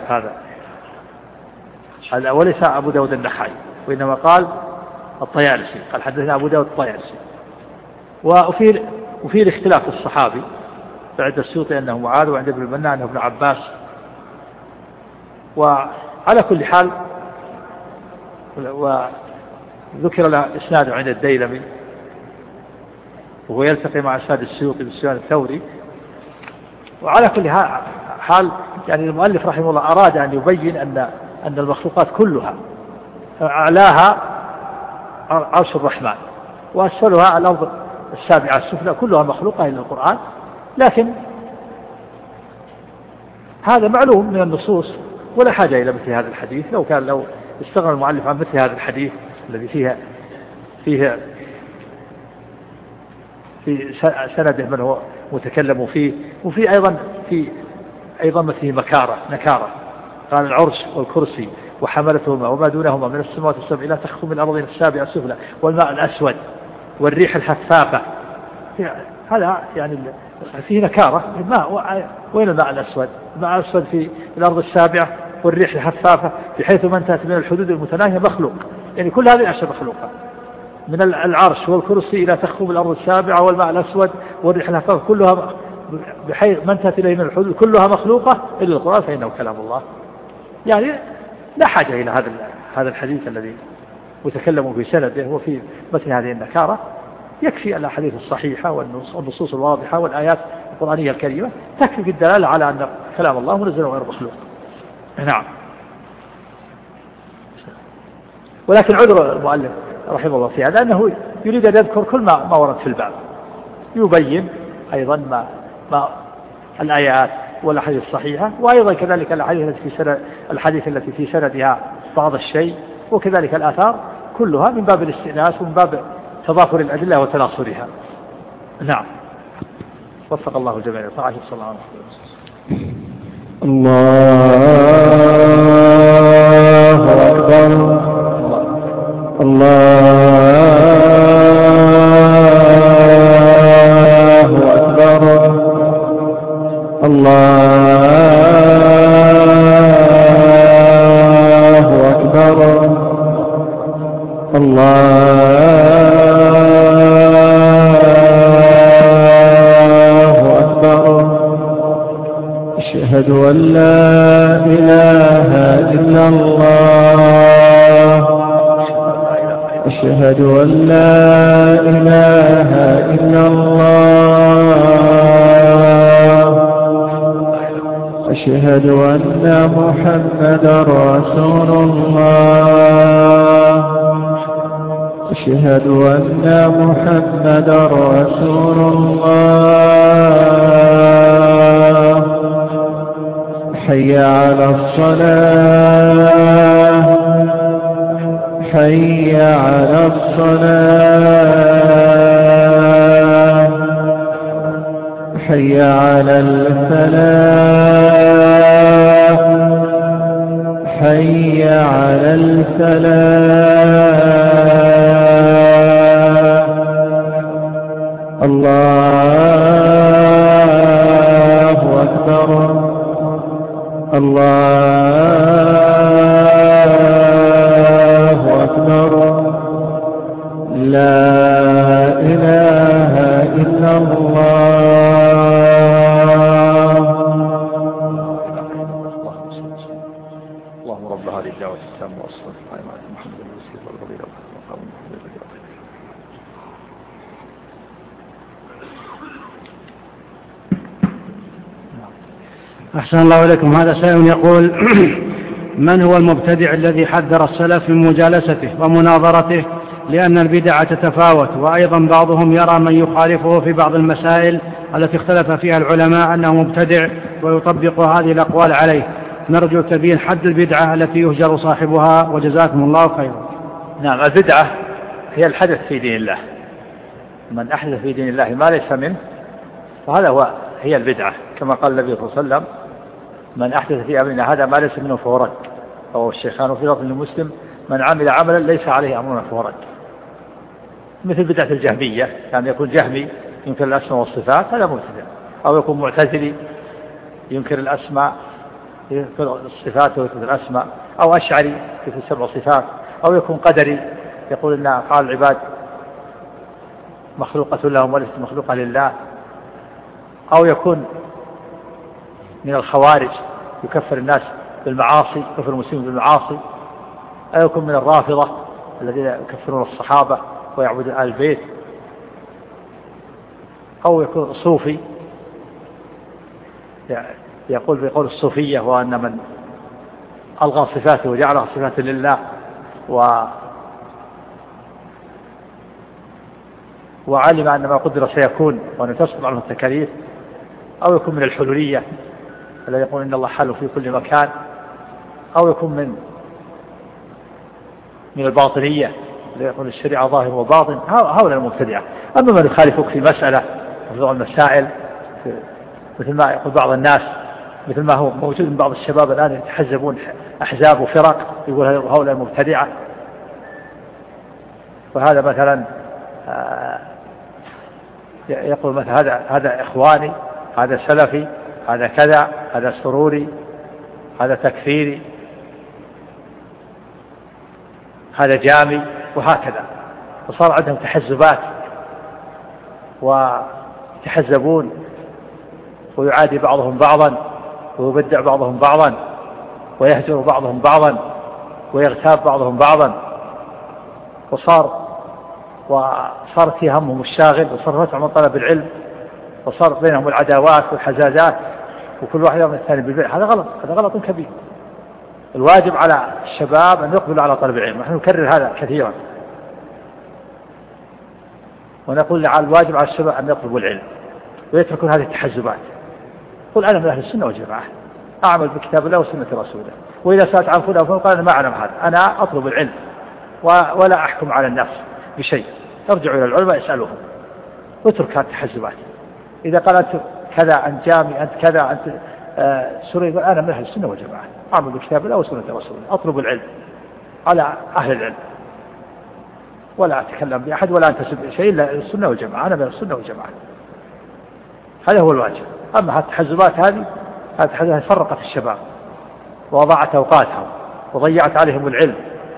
هذا، وليس أبو داود النخعي، وإنما قال الطيالسي، قال حدثنا أبو داود الطيالسي. وفي الاختلاف الصحابي بعد السيوطي أنه معاذ وعند ابن البنا أنه ابن عباس. وعلى كل حال وذكر له إسناده عند الديلمي وهو يلتقي مع إسناد السيوطي بالسفيان الثوري. وعلى كل حال يعني المؤلف رحمه الله أراد أن يبين أن المخلوقات كلها أعلاها عرش الرحمن وأسفلها الأرض السابعة السفلى كلها مخلوقة إلا القرآن. لكن هذا معلوم من النصوص ولا حاجة إلى مثل هذا الحديث. لو استغنى المؤلف عن مثل هذا الحديث الذي فيه في سنده من هو متكلم فيه، وفي أيضا مثله نكارة قال العرش والكرسي وحملتهما وما دونهما من السماوات السبع لا تخفوا من الأرض السابع السفلى والماء الأسود والريح الحثاثة. هذا يعني فيه نكارة. وين الماء الأسود؟ الماء الأسود في الأرض السابعة والريح الحثاثة بحيث ما انتهت من الحدود المتناهية مخلوق. يعني كل هذه الأشياء مخلوقة من العرش والكرسي إلى تخفوا الأرض السابعة والماء الأسود والريح الحثاثة كلها بحيث ما انتهت إليه من الحدود كلها مخلوقة إلا القرآن فإنه كلام الله. يعني لا حاجة إلى هذا الحديث الذي متكلم في سنده وفي مثل هذه النكارة. يكفي الأحاديث الصحيحة والنصوص الواضحة والآيات القرآنية الكريمة تكفي في الدلالة على أن كلام الله منزل غير مخلوق. نعم. ولكن عذر المؤلف رحمه الله في هذا أنه يريد أن يذكر كل ما ورد في الباب، يبين أيضا ما الآيات والأحاديث الصحيحة، وأيضا كذلك الحديث التي في سندها بعض الشيء، وكذلك الآثار كلها من باب الاستئناس ومن باب تضافر الأدلة وتناصرها. نعم. وفق الله الجميع. طاعة صلى الله عليه وسلم. الله أكبر. الله أكبر. الله أكبر. الله أكبر. أشهد أن لا إله إلا الله. أشهد أن لا إله إلا الله. أشهد أن محمدا رسول الله. أشهد أن محمدا رسول الله. حي على الصلاة. حي على الصلاة. حي على الفلاح. حي على الفلاح. الله أكبر. الله أكبر. لا إله إلا الله. اللهم رب هذه الدعوة التامة والصلاة القائمة على محمد المسيح والفضيلة والمقام المحمود. أحسن الله إليكم. هذا سائل يقول: من هو المبتدع الذي حذر السلف من مجالسته ومناظرته لأن البدع تتفاوت، وأيضا بعضهم يرى من يخالفه في بعض المسائل التي اختلف فيها العلماء أنه مبتدع ويطبق هذه الأقوال عليه؟ نرجو تبيين حد البدعة التي يهجر صاحبها، وجزاكم الله خيرا. نعم. البدعة هي الحدث في دين الله. من أحدث في دين الله ما ليس منه فهذا هي البدعة، كما قال النبي صلى الله عليه وسلم: من أحدث في أمرنا هذا ما ليس منه فهو رد. أو الشيخان في لفظ المسلم: من عمل عملا ليس عليه أمرنا فهو رد. مثل بدعة الجهمية، يعني يكون جهمي ينكر الأسماء والصفات هذا مبتدع، أو يكون معتزلي ينكر الأسماء ينكر الصفات وينكر الأسماء، أو أشعري ينكر 7 صفات، أو يكون قدري يقول إن أفعال العباد مخلوقة لهم وليست مخلوقة لله، أو يكون من الخوارج يكفر الناس بالمعاصي، يكفر المسلمين بالمعاصي، أو يكون من الرافضة الذين يكفرون الصحابة ويعبدون آل البيت، أو يكون صوفي يقول بقول الصوفية وأن من ألغى صفاته وجعلها صفات لله وعلم أن ما قدر سيكون وأن تسقط عنه التكاليف، أو يكون من الحلولية الذي يقول إن الله حل في كل مكان، أو يكون من الباطنية الذي يقول الشريعة ظاهر وباطن. هؤلاء المبتدعة. أما من يخالفك في مسألة في بعض المسائل مثل ما يقول بعض الناس مثل ما هو موجود من بعض الشباب الآن يتحزبون أحزاب وفرق يقول هؤلاء مبتدعة. وهذا مثلا يقول مثلا هذا إخواني، هذا سلفي، هذا كذا، هذا سروري، هذا تكفيري، هذا جامي، وهكذا. وصار عندهم تحزبات ويتحزبون ويعادي بعضهم بعضا ويبدع بعضهم بعضا ويهجر بعضهم بعضا ويغتاب بعضهم بعضا. وصارت في همهم الشاغل، وصار من طلب العلم، وصار بينهم العداوات والحزازات، وكل واحد يرمي الثاني بالبيع. هذا غلط، هذا غلط كبير. الواجب على الشباب أن يقبلوا على طلب العلم، ونحن نكرر هذا كثيرا، ونقول الواجب على الشباب أن يطلبوا العلم ويتركون هذه التحزبات. قل أنا من أهل السنة والجماعة، أعمل بكتاب الله وسنة رسوله، وإذا سألت عن فلان قال أنا ما أعلم هذا، أنا أطلب العلم ولا أحكم على الناس بشيء. ارجعوا إلى العلماء اسألوهم واترك هذه التحزبات. إذا قال أنت كذا، أنت جامي، أنت كذا، أنت سوري، أنا من أهل السنة والجماعة، أعمل بكتاب الله وسنة رسوله، أطلب العلم على أهل العلم، ولا أتكلم بأحد ولا أنتسب شيء إلا السنة والجماعة، أنا من السنة والجماعة. هذا هو الواجب. أما التحزبات هذه فرقت الشباب وضاعت أوقاتهم وضيعت عليهم العلم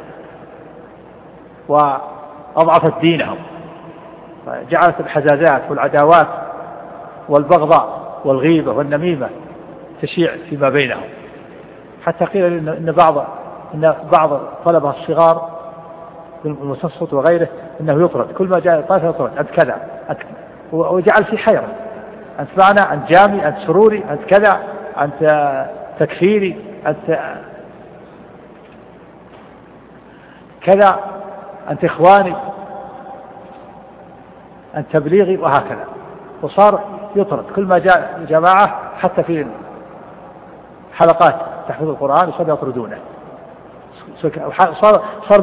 وأضعفت دينهم، جعلت الحزازات والعداوات والبغضاء والغيبة والنميمة تشيع فيما بينهم، حتى قيل إن بعض طلبة الصغار بالمتوسط وغيره إنه يطرد، كل ما جاء طائفة يطرد، أنت كذا، وجعل في حيرة، أنت معنا، أنت جامي، أنت سروري، أنت كذا، أنت تكفيري، أنت كذا، أنت إخواني، أنت تبليغي، وهكذا. وصار يطرد كل ما جاء جماعة، حتى في حلقات تحفيظ القرآن وصار يطردونه. صار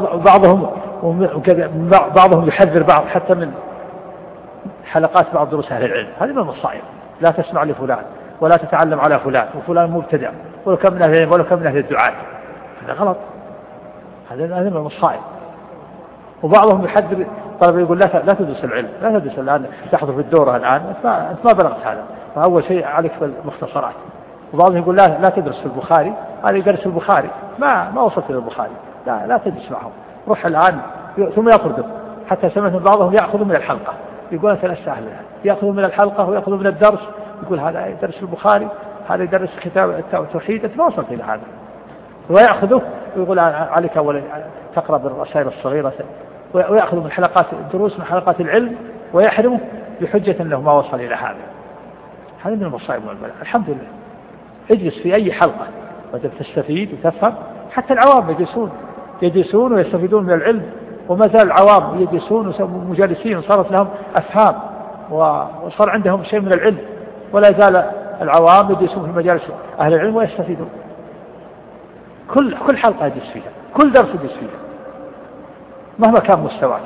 بعضهم يحذر بعض حتى من حلقات بعض دروس أهل العلم. هذه من المصائب، لا تسمع لفلان ولا تتعلم على فلان، وفلان مبتدع، ولو كان من أهل العلم ولو كان من أهل الدعاء. هذا غلط، هذا من المصائب. وبعضهم يحذر طلب، يقول لا تدرس العلم، لا تدرس الآن، تحضر في الدورة الآن، أنت ما بلغت هذا، فأول شيء عليك في المختصرات. وبعضهم يقول لا تدرس في البخاري، هذا يدرس البخاري، ما وصلت إلى البخاري، لا تدرس معهم، روح الآن. ثم يطردهم، حتى سمعت من بعضهم يأخذ من الحلقة، يقول أنت لست أهلها، يأخذ من الحلقة ويأخذ من الدرس، يقول هذا يدرس البخاري، هذا يدرس كتاب التوحيد، أنت ما وصلت إلى هذا. ويأخذه ويقول عليك أولا تقرأ بالرسائل الصغيرة، ويأخذ من حلقات الدروس، من حلقات العلم، ويحرمه بحجة أنه ما وصل إلى هذا. هذا من المصائب والبلاء. الحمد لله، اجلس في أي حلقة وتستفيد وتفهم. حتى العوام يجلسون ويستفيدون من العلم، وما زال العوام يجلسون ومجالسين، صارت لهم أفهام وصار عندهم شيء من العلم، ولا زال العوام يجلسون في مجالس أهل العلم ويستفيدون. كل حلقة يجلس فيها، كل درس يجلس فيها، مهما كان مستواك.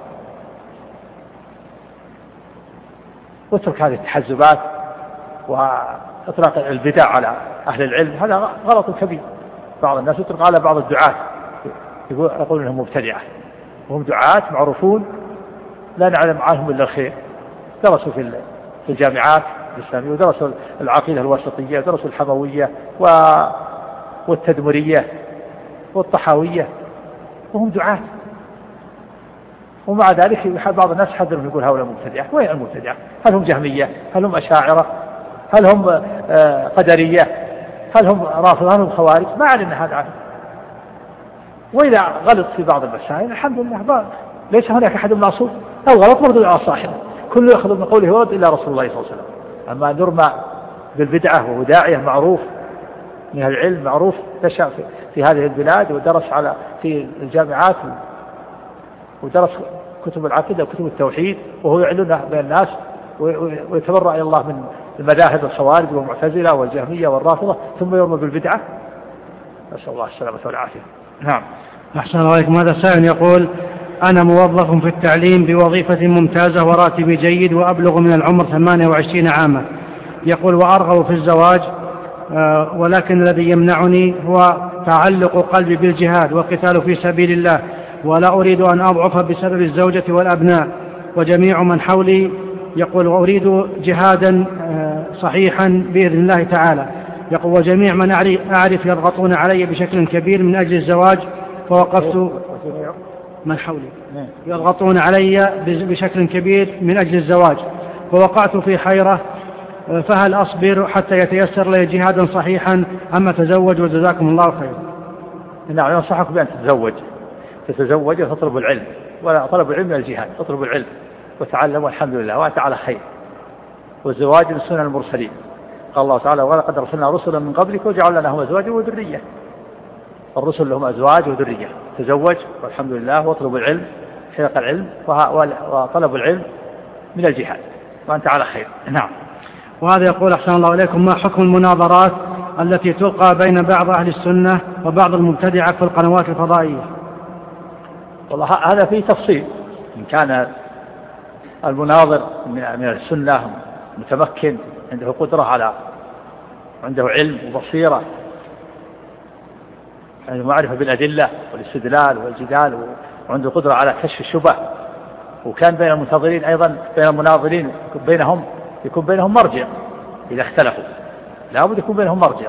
واترك هذه التحزبات وإطلاق البدع على أهل العلم، هذا غلط كبير. بعض الناس يطلق على بعض الدعاة، يقول إنهم مبتدعة، وهم دعاة معروفون لا نعلم عنهم إلا الخير، درسوا في الجامعات الإسلامية، ودرسوا العقيدة الوسطية، ودرسوا الحموية والتدمرية والطحاوية، وهم دعاة. ومع ذلك بعض الناس حذرهم، يقول هؤلاء مبتدعة. وين المبتدعة؟ هل هم جهمية؟ هل هم أشاعرة؟ هل هم قدرية؟ هل هم رافضة؟ هل هم خوارج؟ ما علمنا هذا عنه. وإذا غلط في بعض المسائل الحمد لله، ليس هناك أحد معصوم، أو غلط مردود على صاحبه، كل يأخذ من قوله ورد إلا رسول الله صلى الله عليه وسلم. أما نرمى بالبدعة، وهو داعية معروف من العلم، معروف نشأ في هذه البلاد، ودرس في الجامعات، ودرس كتب العقيدة وكتب التوحيد، وهو يعلن بين الناس ويتبرأ إلى الله من المذاهب الخوارج والمعتزلة والجهمية والرافضة، ثم يرمى بالبدعة. نسأل الله السلامة والعافية. نعم. أحسن الله عليكم. هذا سائل يقول: أنا موظف في التعليم بوظيفة ممتازة وراتبي جيد، وأبلغ من العمر 28 عاما. يقول: وأرغب في الزواج، ولكن الذي يمنعني هو تعلق قلبي بالجهاد والقتال في سبيل الله، ولا أريد أن أضعف بسبب الزوجة والأبناء وجميع من حولي. يقول وأريد جهادا صحيحا بإذن الله تعالى. يقول وجميع من أعرف يضغطون علي بشكل كبير من أجل الزواج، فوقفت من حولي يضغطون علي بشكل كبير من أجل الزواج، فوقعت في حيرة، فهل أصبر حتى يتيسر لي جهادا صحيحا أم أتزوج؟ وجزاكم الله خيرا. نعم، أنصحك بأن تتزوج وتطلب العلم، ولا طلب العلم من الجهاد، تطلب العلم وتعلم والحمد لله وأنت على خير. والزواج من سنن المرسلين، قال الله تعالى ولقد أرسلنا رسلا من قبلك وجعلنا لهم أزواجا وذرية. الرسل لهم أزواج وذرية، تزوج والحمد لله واطلب العلم، حلق العلم وطلب العلم من الجهاد وأنت على خير. نعم. وهذا يقول أحسن الله إليكم ما حكم المناظرات التي تلقى بين بعض أهل السنة وبعض المبتدعة في القنوات الفضائية؟ والله هذا فيه تفصيل. إن كان المناظر من السنة متمكن، عنده قدرة عنده علم وبصيرة، عنده معرفة بالأدلة والاستدلال والجدال، وعنده قدرة على كشف الشبه، وكان بين المنتظرين أيضا بين المناظرين يكون بينهم مرجع إذا اختلفوا، لابد يكون بينهم مرجع،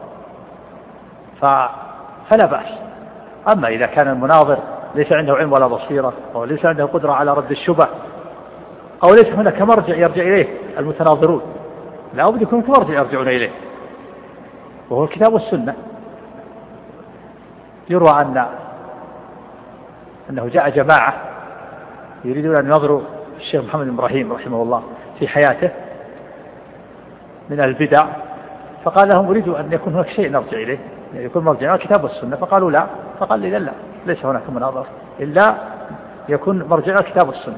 فلا بأس. أما إذا كان المناظر ليس عنده علم ولا بصيرة، أو ليس عنده قدرة على رد الشبه، أو ليس هناك مرجع يرجع إليه المتناظرون، لابد يكون مرجع يرجعون إليه وهو الكتاب والسنة. يروى أنه جاء جماعة يريدون أن ينظروا الشيخ محمد بن إبراهيم رحمه الله في حياته من البدع، فقال لهم أريد أن يكون هناك شيء نرجع إليه، يعني يكون مرجع الكتاب والسنة، فقالوا لا، فقال لي لا، ليس هناك مناظرة إلا يكون مرجع الكتاب والسنة.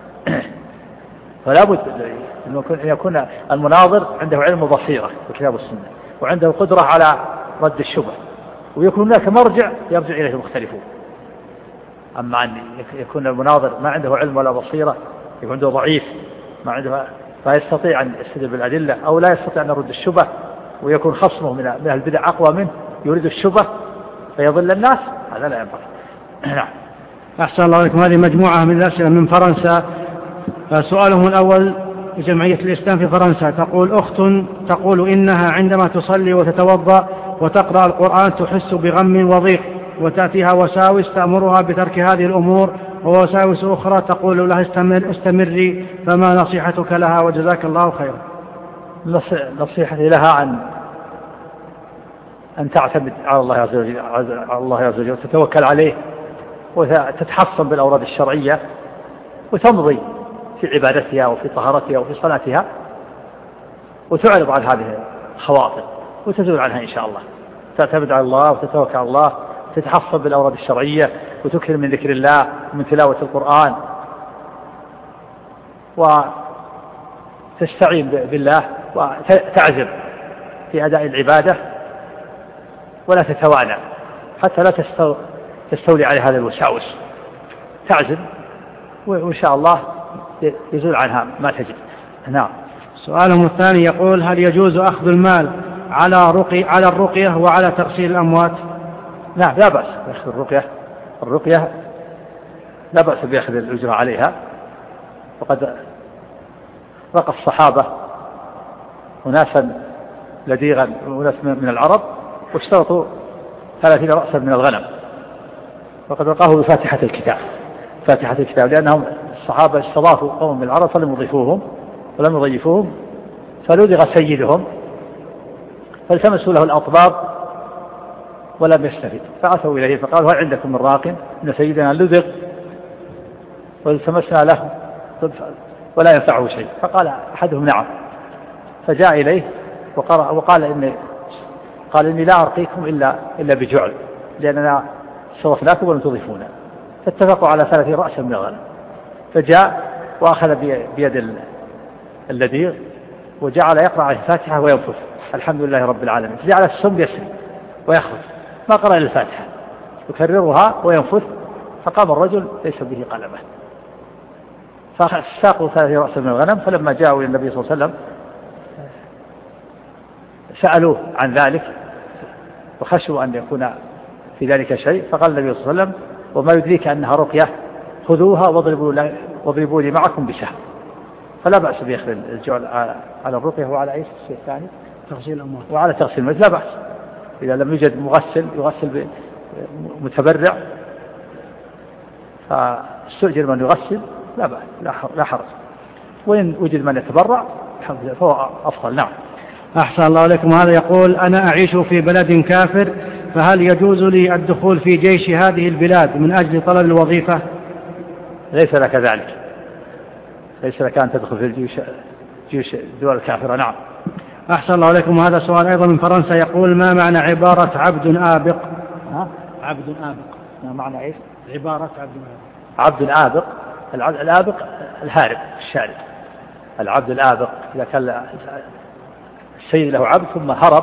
فلا بد أن يكون المناظر عنده علم وبصيرة بالكتاب والسنة، وعنده قدرة على رد الشبه، ويكون هناك مرجع يرجع إليه المختلفون. أما أن يكون المناظر ما عنده علم ولا بصيرة، يكون عنده ضعيف، ما عنده، لا يستطيع أن يستدل بالأدلة، أو لا يستطيع أن يرد الشبه، ويكون خصمه من البدع أقوى منه يريد الشبه فيضل الناس، هذا لا ينبغي. نعم. أحسن الله عليكم. هذه مجموعة من الأسئلة من فرنسا. سؤالهم الأول: جمعية الإسلام في فرنسا تقول أخت تقول إنها عندما تصلي وتتوضأ وتقرأ القرآن تحس بغم وضيق، وتأتيها وساوس تأمرها بترك هذه الأمور، ووساوس أخرى تقول لها استمري، فما نصيحتك لها؟ وجزاك الله خيرا. نصيحتي لها أن تعتمد على الله عز وجل وتتوكل عليه، وتتحصن بالأوراد الشرعية، وتمضي في عبادتها وفي طهارتها وفي صلاتها، وتعرض عن هذه الخواطر وتزول عنها إن شاء الله. تعتمد على الله وتتوكل على الله، تتحصن بالأوراد الشرعية، وتكثر من ذكر الله ومن تلاوة القرآن، وتستعين بالله، وتعزم في أداء العبادة، ولا تتوانى حتى لا تستولي على هذا الوساوس، تعزم وإن شاء الله يزول عنها ما تجد. نعم. سؤالهم الثاني يقول: هل يجوز أخذ المال على الرقية وعلى تغسيل الأموات؟ نعم، لا بأس بأخذ الرقية لا بأس بأخذ الأجرة عليها، وقد رقى الصحابة أناسا لديغا وناس من العرب واشترطوا 30 رأسا من الغنم، وقد رقاه بفاتحة الكتاب، لأنهم الصحابة استضافوا قوم من العرب فلم يضيفوهم، فلدغ سيدهم فالتمسوا له الأطباب ولم يستفد، فأتوا إليه فقالوا: هل عندكم من راق؟ إن سيدنا لدغ والتمسنا له ولا ينفعه شيء. فقال أحدهم: نعم. فجاء إليه وقال إني لا أرقيكم إلا بجعل، لأننا صرفناكم ولم تضيفونا. فاتفقوا على 30 رأسا من الغنم. فجاء وأخذ بيد اللديغ وجعل يقرأ عليه الفاتحة وينفث الحمد لله رب العالمين، جعل السم يسري ويخرج، ما قرأ إلا الفاتحة، يكررها وينفث. فقام الرجل ليس به قلمه، فساقوا 30 رأسا من الغنم. فلما جاءوا إلى النبي صلى الله عليه وسلم سألوه عن ذلك وخشوا أن يكون في ذلك شيء، فقال النبي صلى الله عليه وسلم: وما يدريك أنها رقية، خذوها واضربوا لي معكم بسهم. فلا بأس بأخذ الجعل على الرقية وعلى أي شيء ثاني، تغسيل الأموال وعلى تغسيل الميت لا بأس. إذا لم يوجد مغسل يغسل متبرع فاستؤجر من يغسل لا بأس، لا حرج. وإن وجد من يتبرع فهو أفضل. نعم. أحسن الله عليكم. هذا يقول: أنا أعيش في بلد كافر، فهل يجوز لي الدخول في جيش هذه البلاد من أجل طلب الوظيفة؟ ليس لك ذلك، ليس لك أن تدخل في جيوش الدول الكافرة. نعم. أحسن الله عليكم. هذا سؤال أيضا من فرنسا يقول: ما معنى عبارة عبد آبق؟ عبد آبق ما معنى إيش؟ عبارة عبد آبق. الآبق الهارب الشارد. العبد الآبق إذا كان السيد له عبد ثم هرب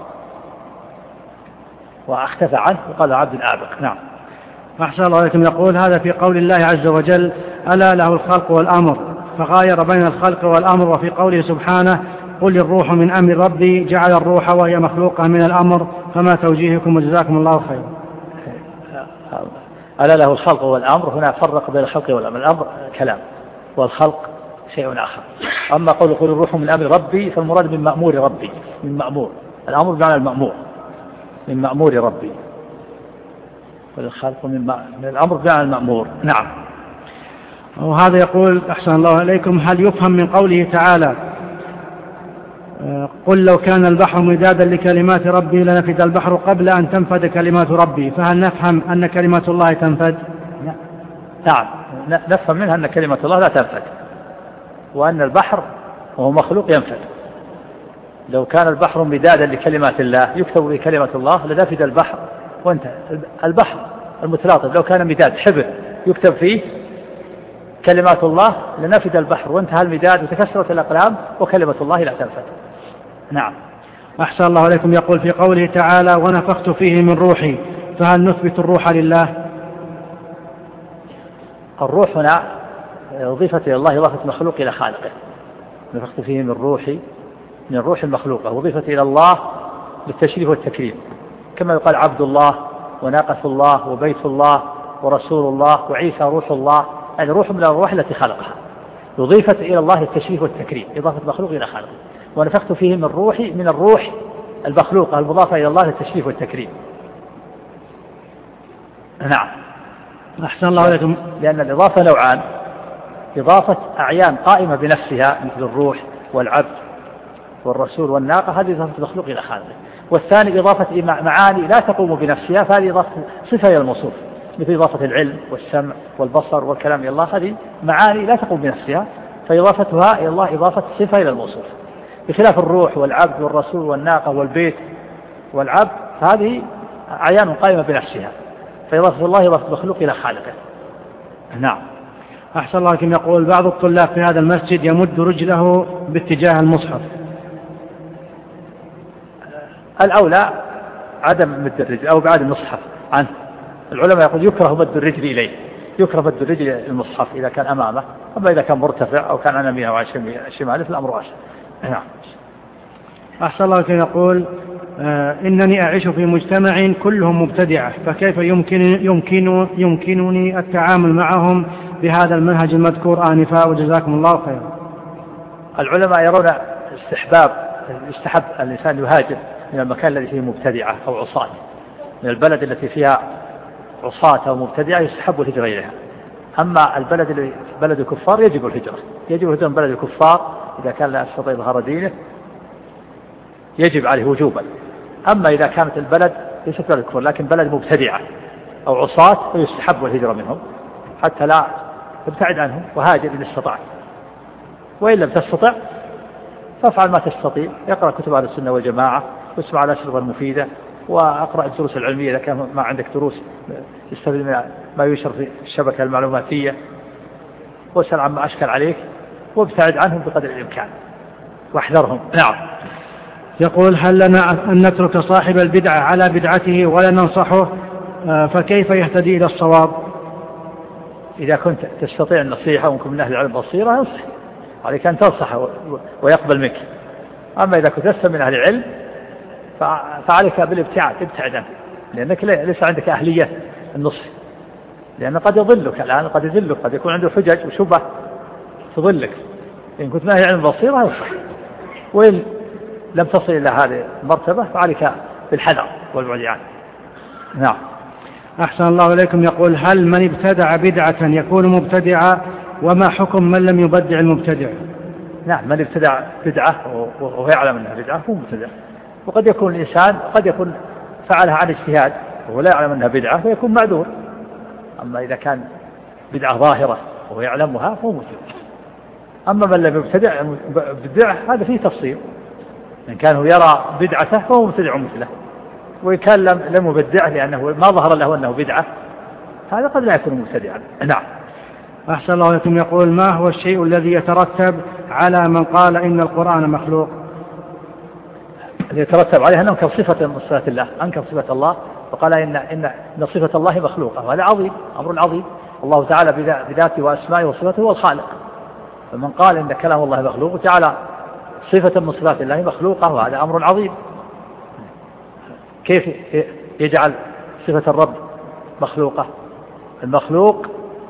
واختفى عنه وقال عبد آبق. نعم. أحسن الله عليكم. يقول: هذا في قول الله عز وجل: ألا له الخلق والأمر، فغاير بين الخلق والأمر. وفي قوله سبحانه: قل الروح من أمر ربي، جعل الروح وهي مخلوقة من الأمر. فما توجيهكم وجزاكم الله خيرا. ألا له الخلق والأمر، هنا فرق بين الخلق والأمر. الأمر كلام والخلق شيء آخر. أما قل الروح من أمر ربي فالمراد من مأمور ربي، من مأمور. الأمر بمعنى المأمور، من مأمور ربي، والخلق من الأمر بمعنى المأمور. نعم. وهذا يقول: أحسن الله عليكم، هل يفهم من قوله تعالى: قل لو كان البحر مدادا لكلمات ربي لنفد البحر قبل أن تنفد كلمات ربي، فهل نفهم أن كلمات الله تنفد؟ نعم، نفهم منها أن كلمة الله لا تنفد، وأن البحر وهو مخلوق ينفد. لو كان البحر مدادا لكلمات الله يكتب به كلمة الله لنفد البحر وانتهى. البحر المتلاطم لو كان مداد حبر يكتب فيه كلمات الله لنفد البحر وانتهى المداد وتكسرت الأقلام وكلمة الله لا تنفد. نعم. أحسن الله عليكم. يقول في قوله تعالى: ونفخت فيه من روحي، فهل نثبت الروح لله؟ الروح هنا أضيفت إلى الله إضافة مخلوق إلى خالقه. نفخت فيه من روحي، من الروح المخلوقة، وضيفت إلى الله بالتشريف والتكريم، كما يقال عبد الله وناقة الله وبيت الله ورسول الله وعيسى روح الله، يعني روح من الروح التي خلقها، وضيفت إلى الله التشريف والتكريم، إضافة مخلوق إلى خالقه. ونفخت فيه من روحي، من الروح المخلوقة المضافة إلى الله التشريف والتكريم. نعم. أحسن الله عليكم. لأن الإضافة نوعان: إضافة أعيان قائمة بنفسها مثل الروح والعبد والرسول والناقة، هذه إضافة مخلوق إلى خالقه. والثاني إضافة معاني لا تقوم بنفسها، فهذه إضافة صفة إلى الموصوف، مثل إضافة العلم والسمع والبصر والكلام إلى الله، هذه معاني لا تقوم بنفسها، فإضافتها إلى الله إضافة صفة إلى الموصوف. بخلاف الروح والعبد والرسول والناقة والبيت والعبد، هذه أعيان قائمة بنفسها، فإضافة الله إضافة مخلوق إلى خالقه. نعم. أحسن الله عليكم. يقول: بعض الطلاب في هذا المسجد يمد رجله باتجاه المصحف. الأولى عدم مد الرجل أو بعد المصحف عنه. العلماء يقول يكره مد الرجل إليه، يكره مد الرجل المصحف إذا كان أمامه، أما إذا كان مرتفع أو كان عن يمينه أو عن شماله فالأمر واسع. نعم. أحسن الله عليكم. يقول: إنني أعيش في مجتمع كلهم مبتدعة، فكيف يمكنني التعامل معهم بهذا المنهج المذكور آنفا؟ وجزاكم الله خيرا. العلماء يرون يستحب الإنسان يهاجر من المكان الذي فيه مبتدعة أو عصاة، من البلد التي فيها عصاة أو مبتدعة يستحب الهجرة إليها. أما البلد الذي بلد الكفار يجب الهجرة من بلد الكفار إذا كان لا يستطيع إظهار دينه، يجب عليه وجوبا. أما إذا كانت البلد ليست بلد الكفار لكن بلد مبتدعة أو عصاة فيستحب الهجرة منهم حتى لا تبتعد عنهم، وهاجر إن استطعت. وإن لم تستطع فافعل ما تستطيع، اقرأ كتب أهل السنة والجماعة واسمع الأشرطة المفيدة واقرأ الدروس العلمية إذا كان ما عندك دروس استفيد من ما ينشر في الشبكة المعلوماتية، واسأل عما أشكل عليك وابتعد عنهم بقدر الإمكان واحذرهم. نعم. يقول: هل لنا أن نترك صاحب البدعة على بدعته ولا ننصحه؟ فكيف يهتدي إلى الصواب؟ إذا كنت تستطيع النصيحة وكنت من أهل العلم بصيرة انصح، عليك أن تنصحه ويقبل منك. أما إذا كنت لست من أهل العلم فعليك بالابتعاد، ابتعد عنه، لأنك ليس عندك أهلية النصح، لأنه قد يضلك الآن، قد يذلك، قد يكون عنده حجج وشبه تضلك. إن كنت ما هي علم بصيرة يصح، وإن لم تصل إلى هذه المرتبة فعليك بالحذر والبعد عنه. نعم. أحسن الله إليكم. يقول: هل من ابتدع بدعة يكون مبتدعا؟ وما حكم من لم يبدع المبتدع؟ نعم، من ابتدع بدعة وهو يعلم أنها بدعة هو مبتدع. وقد يكون الإنسان قد يكون فعلها عن اجتهاد وهو لا يعلم أنها بدعة فيكون معذور. أما إذا كان بدعة ظاهرة وهو يعلمها فهو مبتدع. أما من لم يبتدع بدعة هذا فيه تفصيل، إن كان هو يرى بدعته فهو مبتدع مثله، وإن كان لم يبدعه لأنه ما ظهر له أنه بدعة هذا قد لا يكون مبتدعا. نعم. أحسن الله إليكم. يقول: ما هو الشيء الذي يترتب على من قال إن القرآن مخلوق؟ يترتب عليه أنه أنكر صفة من صفات الله، أنكر صفة الله وقال إن صفة الله مخلوقة، وهذا عظيم، أمر عظيم. الله تعالى بذاته وأسمائه وصفاته هو الخالق، فمن قال إن كلام الله مخلوق وجعل صفة من صفات الله مخلوقة وهذا أمر عظيم. كيف يجعل صفة الرب مخلوقة؟ المخلوق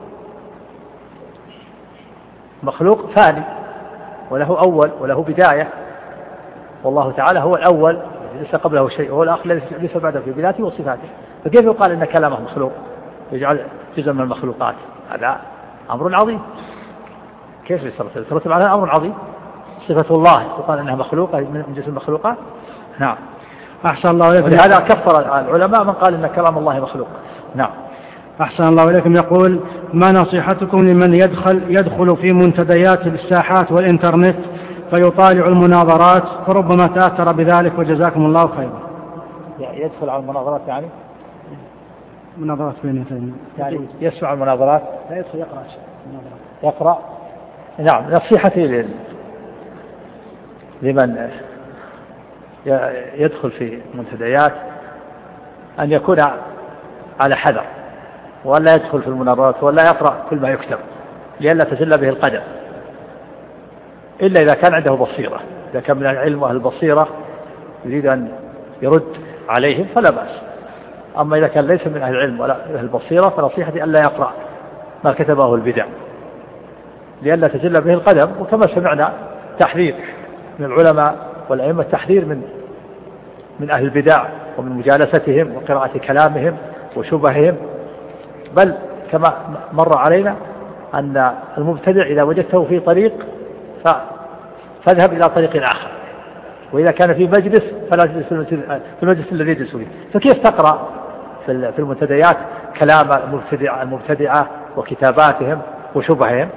مخلوق فاني وله أول وله بداية، والله تعالى هو الأول ليس قبله شيء، وهو الآخر ليس بعده في بذاته وصفاته، فكيف يقال إن كلامه مخلوق يجعل جزء من المخلوقات؟ هذا أمر عظيم. كيف يترتب على أمر عظيم؟ صفة الله يقال إنها مخلوقة من جزء المخلوقات. نعم. أحسن الله إليكم. ولهذا كفر العلماء من قال إن كلام الله مخلوق. نعم. أحسن الله إليكم. يقول: ما نصيحتكم لمن يدخل في منتديات الساحات والإنترنت فيطالع المناظرات فربما تأثر بذلك، وجزاكم الله خيرا؟ يدخل على المناظرات يعني مناظرات بين يعني يسمع المناظرات، لا يدخل يقرأ. نعم. نصيحتي لمن يدخل في منتديات أن يكون على حذر، ولا يدخل في المناظرات ولا يقرأ كل ما يكتب لئلا تزل به القدم، إلا إذا كان عنده بصيرة. إذا كان من العلم وأهل البصيرة يريد أن يرد عليهم فلا بأس. أما إذا كان ليس من أهل العلم ولا أهل البصيرة فنصيحتي ألا يقرأ ما كتبه البدع لئلا تزل به القدم. وكما سمعنا تحذير من العلماء والأئمة، تحذير من أهل البدع ومن مجالستهم وقراءة كلامهم وشبههم، بل كما مر علينا أن المبتدع إذا وجدته في طريق فاذهب إلى طريق آخر، وإذا كان في مجلس فلا تجلس في المجلس الذي يجلس فيه. فكيف تقرأ في المنتديات كلام المبتدعة وكتاباتهم وشبههم؟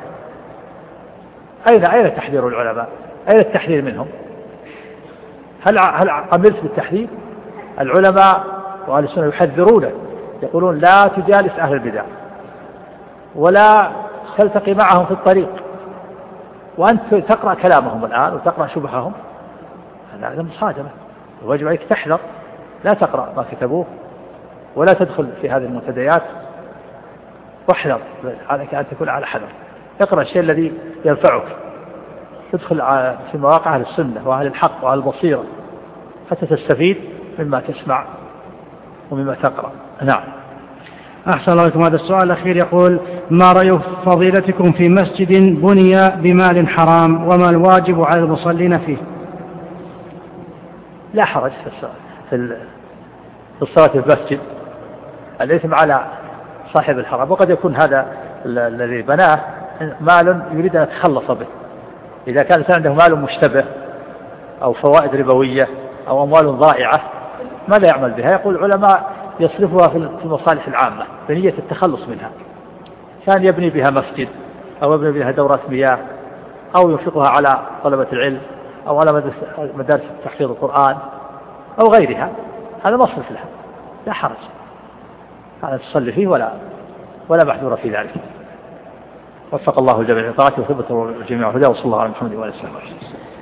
أين تحذير العلماء؟ أين التحذير منهم؟ هل عملت بالتحذير؟ العلماء وأهل السنة يحذرون، يقولون لا تجالس أهل البدع ولا تلتقي معهم في الطريق، وأنت تقرأ كلامهم الآن وتقرأ شبههم، هذا مصادمة. الواجب عليك تحذر، لا تقرأ ما كتبوه ولا تدخل في هذه المنتديات، واحذر، عليك أن تكون على حذر. اقرأ الشيء الذي ينفعك، تدخل في مواقع أهل السنة وأهل الحق وأهل البصيرة حتى تستفيد مما تسمع ومما تقرأ. نعم. أحسن الله لكم. هذا السؤال الأخير يقول: ما رأي فضيلتكم في مسجد بني بمال حرام، وما الواجب على المصلين فيه؟ لا حرج في الصلاة في المسجد، الإثم على صاحب الحرام، وقد يكون هذا الذي بناه مال يريد أن يتخلص به. إذا كان عنده مال مشتبه أو فوائد ربوية أو أموال ضائعة ماذا يعمل بها؟ يقول العلماء يصرفها في المصالح العامة بنية التخلص منها، كان يبني بها مسجد أو يبني بها دورة مياه أو ينفقها على طلبة العلم أو على مدارس تحفيظ القرآن أو غيرها، هذا مصرف لها لا حرج، هذا تصلي فيه ولا محذور في ذلك. وفق الله الجميع لطاعته وثبت الجميع هداه، وصلى الله على محمد وعلى اله وصحبه.